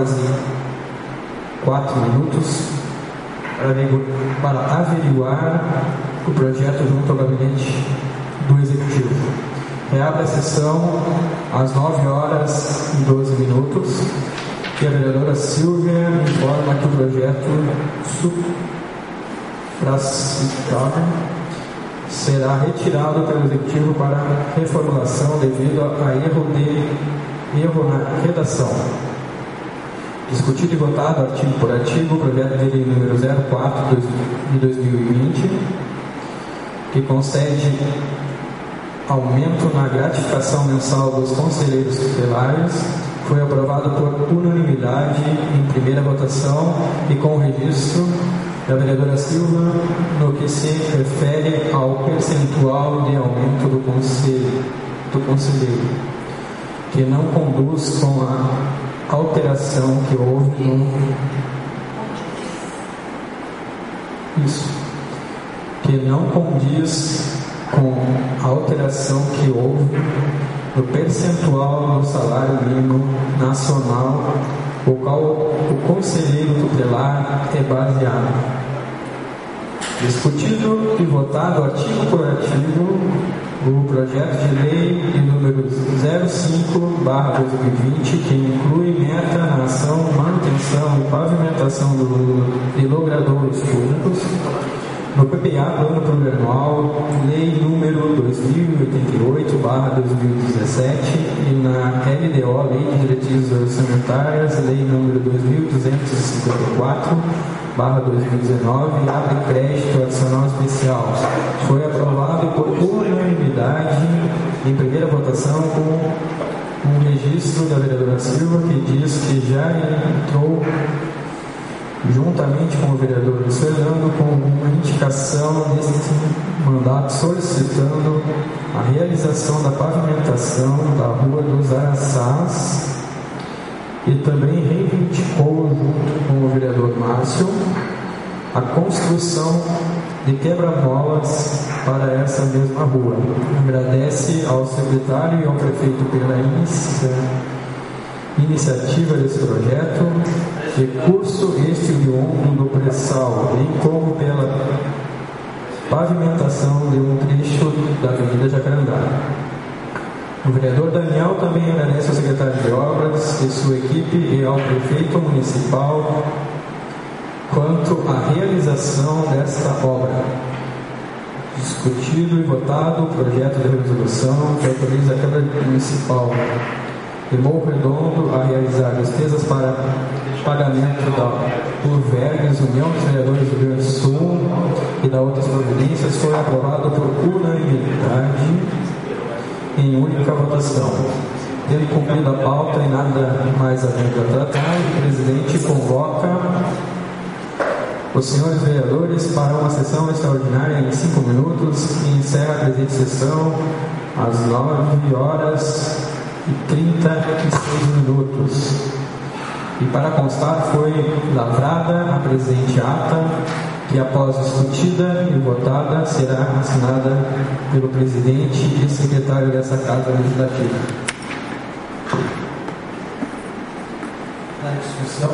9h04 para averiguar o projeto junto ao gabinete do Executivo. Reabre a sessão às 9h12 e a vereadora Silvia informa que o projeto supracitado será retirado pelo Executivo para reformulação devido a erro na redação. Discutido e votado artigo por artigo o projeto de lei número 04 de 2020, que concede aumento na gratificação mensal dos conselheiros tutelares, foi aprovado por unanimidade em primeira votação e com o registro da vereadora Silva no que se refere ao percentual de aumento do conselheiro, que não conduz com a alteração que houve que não condiz com a alteração que houve no percentual do salário mínimo nacional, o qual o conselheiro tutelar é baseado. Discutido e votado artigo por artigo o projeto de lei de número 05/2020, que inclui meta na ação, manutenção e pavimentação de logradouros públicos, no PPA, Plano Plurianual, Lei número 2088/2017 e na LDO, Lei de Diretrizes Orçamentárias, Lei número 2254/2019, abre crédito adicional especial. Foi aprovado por unanimidade em primeira votação com um registro da vereadora Silva, que diz que já entrou juntamente com o vereador Luiz Fernando, com uma indicação neste mandato solicitando a realização da pavimentação da Rua dos Araçás e também reivindicou, junto com o vereador Márcio, a construção de quebra-molas para essa mesma rua. Agradece ao secretário e ao prefeito pela iniciativa desse projeto, recurso este oriundo do pré-sal, bem como pela pavimentação de um trecho da Avenida Jacarandá. O vereador Daniel também agradece ao secretário de Obras e sua equipe e ao prefeito municipal quanto à realização desta obra. Discutido e votado o projeto de resolução que autoriza a Câmara Municipal de Morro Redondo a realizar despesas para pagamento por vergas, União dos Vereadores do Rio Grande do Sul e da outras providências, foi aprovado por unanimidade em única votação. Tendo cumprido a pauta e nada mais havendo a tratar, o presidente convoca Os senhores vereadores para uma sessão extraordinária em 5 minutos e encerra a presente sessão às 9h36. E para constar, foi lavrada a presente ata, que após discutida e votada, será assinada pelo presidente e secretário dessa Casa Legislativa. Na discussão.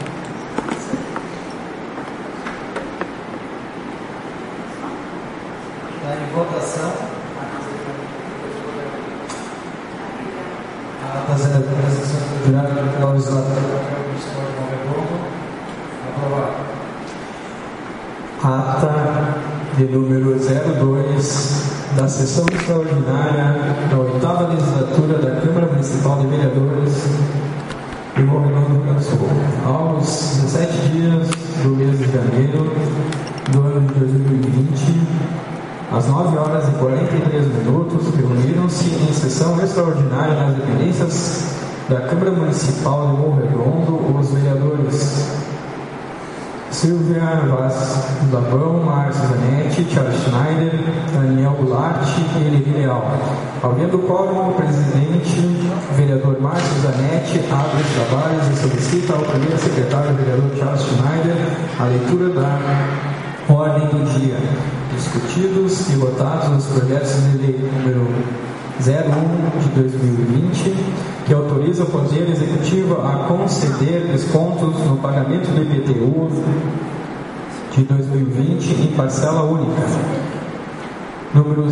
Está em votação. A ata da sessão extraordinária pela legislatura da Câmara Municipal de Montevideo. Aprovado. Ata de número 02 da sessão extraordinária da 8ª legislatura da Câmara Municipal de Vereadores de Montevideo do Rio Grande do Sul. Aos 17 dias do mês de janeiro do ano de 2020, às 9h43, reuniram-se em sessão extraordinária nas dependências da Câmara Municipal de Morro Redondo os vereadores Silvia Vaz Labão, Márcio Zanetti, Charles Schneider, Daniel Goulart e Eli Leal. Havendo quórum, o presidente, vereador Márcio Zanetti, abre os trabalhos e solicita ao primeiro secretário, vereador Charles Schneider, a leitura da ordem do dia. Discutidos e votados os projetos de lei número 01 de 2020, que autoriza o Poder Executivo a conceder descontos no pagamento do IPTU de 2020 em parcela única. Número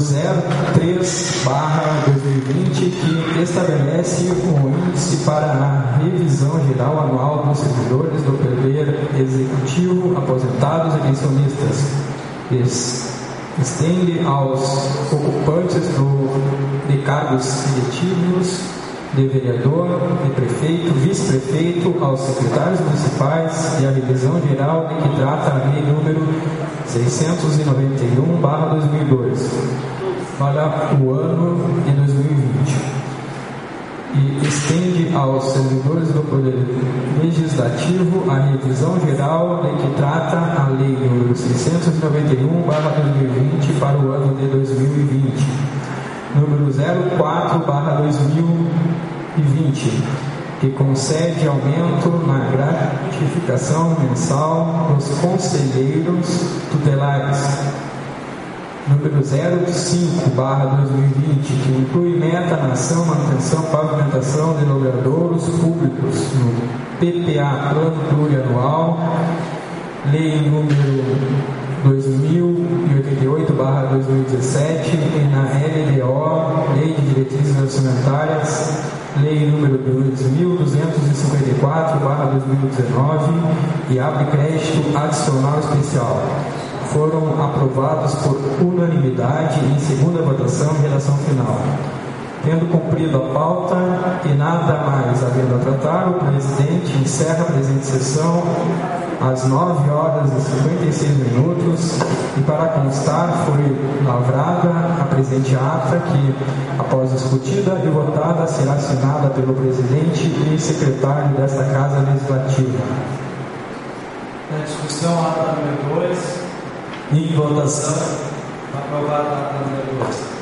03/2020, que estabelece o índice para a revisão geral anual dos servidores do Poder Executivo, aposentados e pensionistas. Estende aos ocupantes de cargos eletivos de vereador, de prefeito, vice-prefeito, aos secretários municipais e a revisão geral de que trata a lei número 691/2002 para o ano de 2020. E estende aos servidores do Poder Legislativo a revisão geral de que trata a lei número 691/2020 para o ano de 2020. Número 04/2020, que concede aumento na gratificação mensal dos conselheiros tutelares. Número 05/2020, que inclui meta na ação, manutenção, pavimentação de logradouros públicos no PPA, Plano Plurianual, Lei número 2088/2017 e na LDO, Lei de Diretrizes Orçamentárias, Lei número 2254/2019 e abre crédito adicional especial. Foram aprovados por unanimidade em segunda votação e redação final. Tendo cumprido a pauta e nada mais havendo a tratar, o presidente encerra a presente sessão às 9h56 e para constar foi lavrada a presente ata que, após discutida e votada, será assinada pelo presidente e secretário desta Casa Legislativa. Na discussão, a ata número 2. Em votação, aprovada a ata número 2.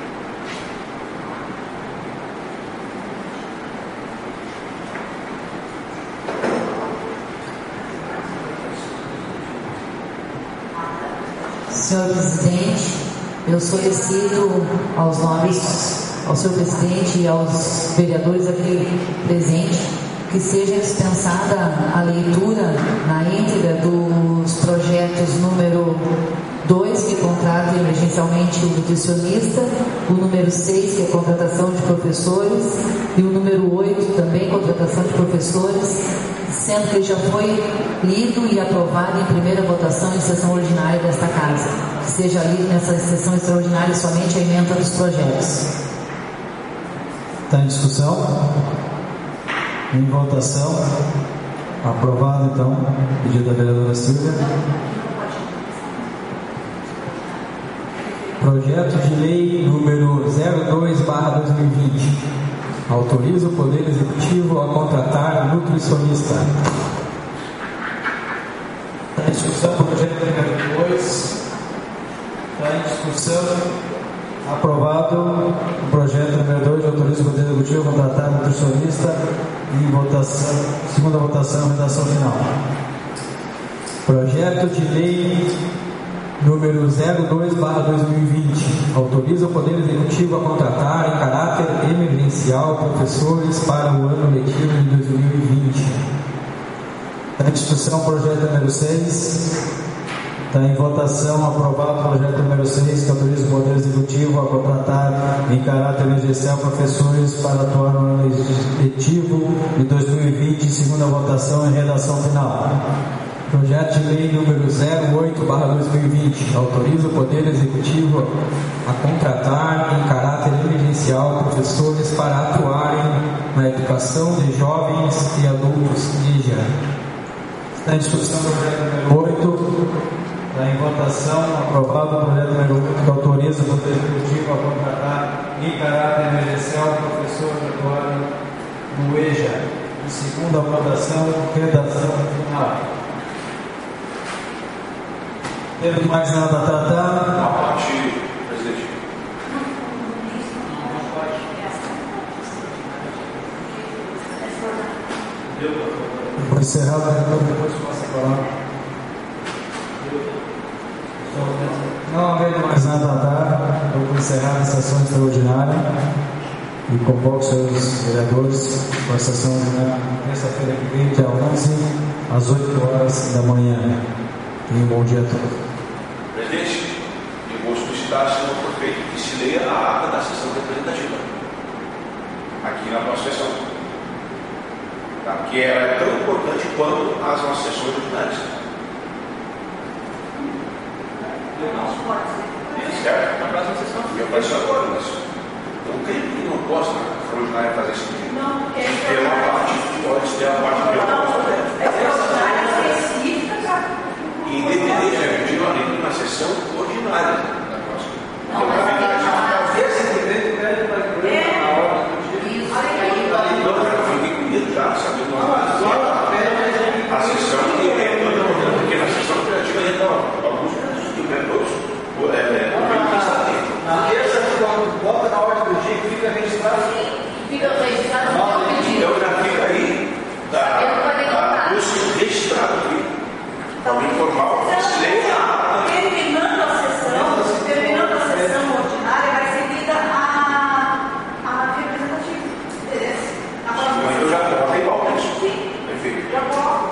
Senhor presidente, eu solicito aos nobres, ao senhor presidente e aos vereadores aqui presentes, que seja dispensada a leitura na íntegra dos projetos número 2, que contrata emergencialmente o nutricionista, o número 6, que é contratação de professores, e o número 8, também contratação de professores, sendo que já foi lido e aprovado em primeira votação em sessão ordinária desta Casa. Que seja lido nessa sessão extraordinária somente a emenda dos projetos. Está em discussão? Em votação. Aprovado, então, pedido da vereadora Silvia. Projeto de lei número 02/2020. Autoriza o Poder Executivo a contratar nutricionista. Está em discussão do projeto número 2. Está em discussão. Aprovado o projeto número 2, autoriza o Poder Executivo a contratar nutricionista e votação, segunda votação, redação final. Projeto de lei número 02/2020 autoriza o Poder Executivo a contratar em caráter emergencial professores para o ano letivo de 2020. Está em discussão o projeto número 6. Está em votação aprovado o projeto número 6, que autoriza o Poder Executivo a contratar em caráter emergencial professores para atuar no ano letivo de 2020, segunda votação e redação final. Projeto de lei número 08/2020 autoriza o Poder Executivo a contratar em caráter emergencial professores para atuarem na educação de jovens e adultos indígenas. Está em discussão o projeto número 8. Está em votação, aprovado o projeto número 8, que autoriza o Poder Executivo a contratar em caráter emergencial professores atuarem no EJA. Em segunda votação, redação final. Temos mais nada a tratar? Uma parte, presidente. Vou encerrar o vereador, depois passa a palavra. Não havendo mais nada a dar, eu vou encerrar a sessão extraordinária e convoco os seus vereadores para a sessão ordinária terça-feira que vem, dia 11, às 8 horas da manhã. Tenham um bom dia a todos. Presidente, eu vou solicitar, senhor prefeito, que se leia a ata da sessão representativa aqui na nossa sessão, tá? Que ela é tão importante quanto as nossas sessões ordinárias. Certo? Na próxima sessão. Eu faço agora, mas eu creio que não posso, na extraordinária, fazer isso aqui. Não, porque é uma parte que pode ser a parte que eu posso fazer. É extraordinária específica. Independente, eu digo ali na sessão ordinária da próxima. Não, mas esse independente pede para a hora do dia. Não, eu fiquei com medo já, sabe? A sessão que é porque na sessão criativa ainda alguns membros na terça, quando bota na ordem do dia, fica registrado. Fica registrado no teu pedido. Então já fica aí, registrado aqui. Alguém formal, terminando a sessão ordinária, vai seguida a representativa. Interesse? Eu já coloquei pauta isso. Sim. Perfeito. Já coloco.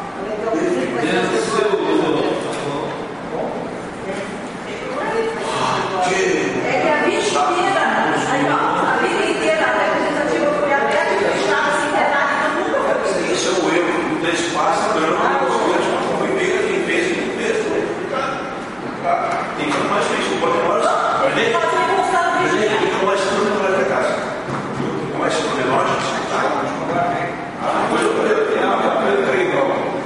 É que a vida inteira, a representativa foi aberta e fechada, sem detalhe, então nunca foi. Isso é o erro do espaço, foi feito, quem fez, quem fez. Tem que mais fez, não pode mais. Tem que mais tudo para a casa. Tem mais tudo menor, depois eu treino.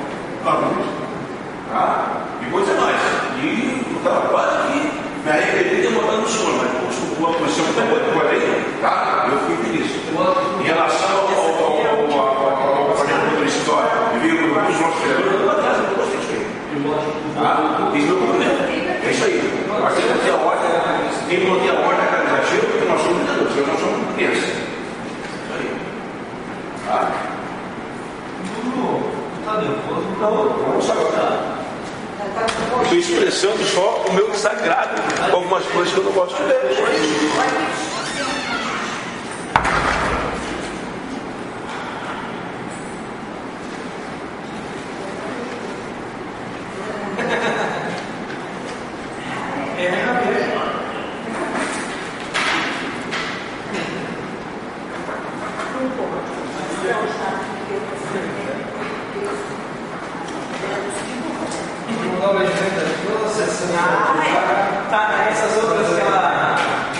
E vou dizer mais. E eu estava quase aqui. Me arrependi de botar no sono, mas como a posição está boa por aí, tá? Eu fiquei feliz. Em relação ao projeto da história, eu vi os nossos vereadores, eu não gostei disso aí. Esse meu problema. É isso aí. Aqui tem que ter a ordem, tem que manter a ordem organizativa, porque nós somos vereadores, nós somos crianças. Isso aí. Tá? Tá nervoso? Não, vamos saber. Estou expressando só o meu desagrado com algumas coisas que eu não gosto de ver. Tá, essas outras que ela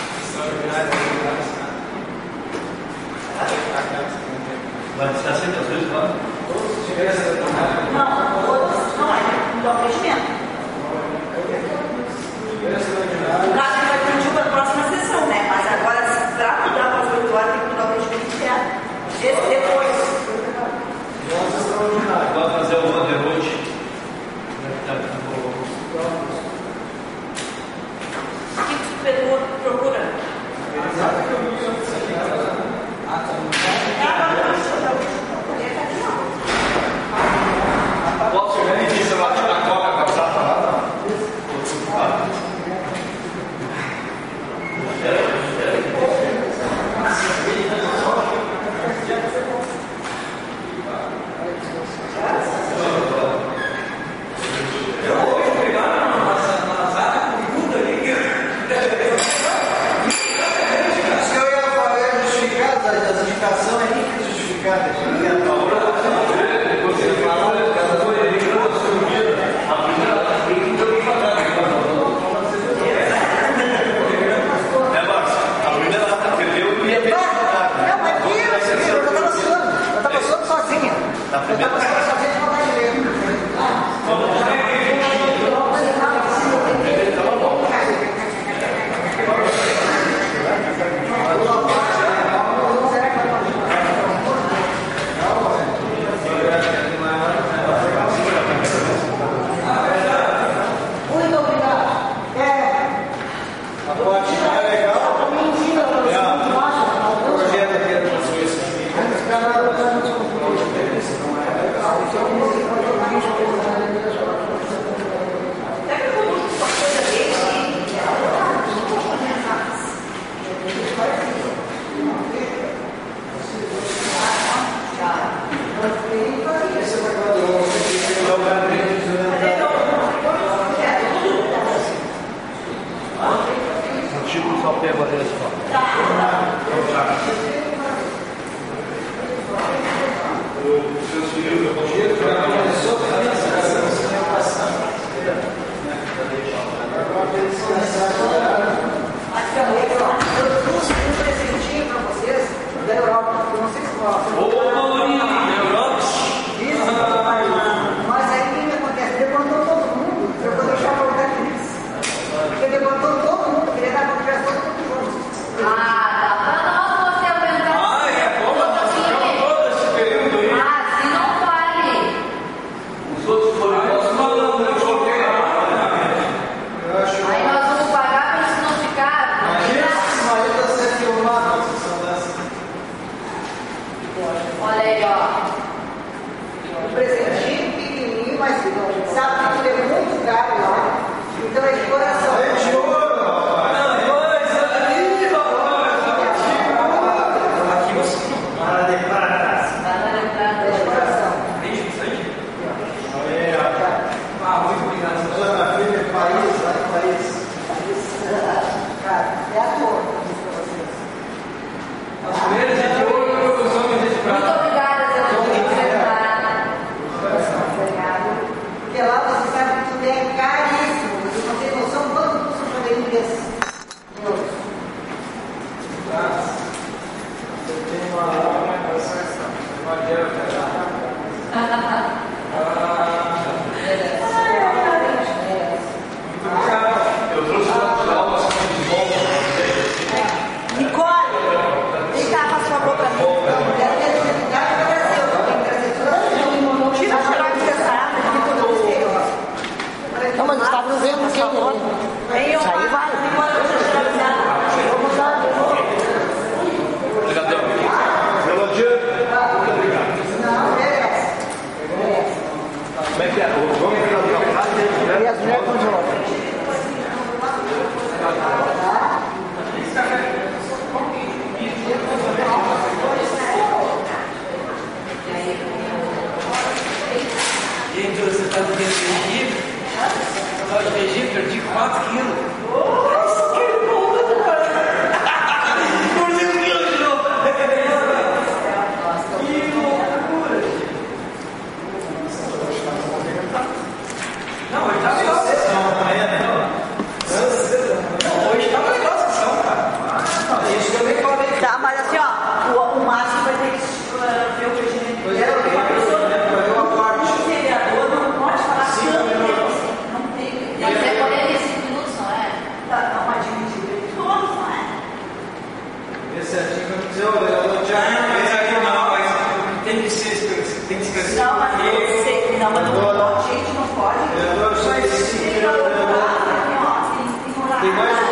Tem mais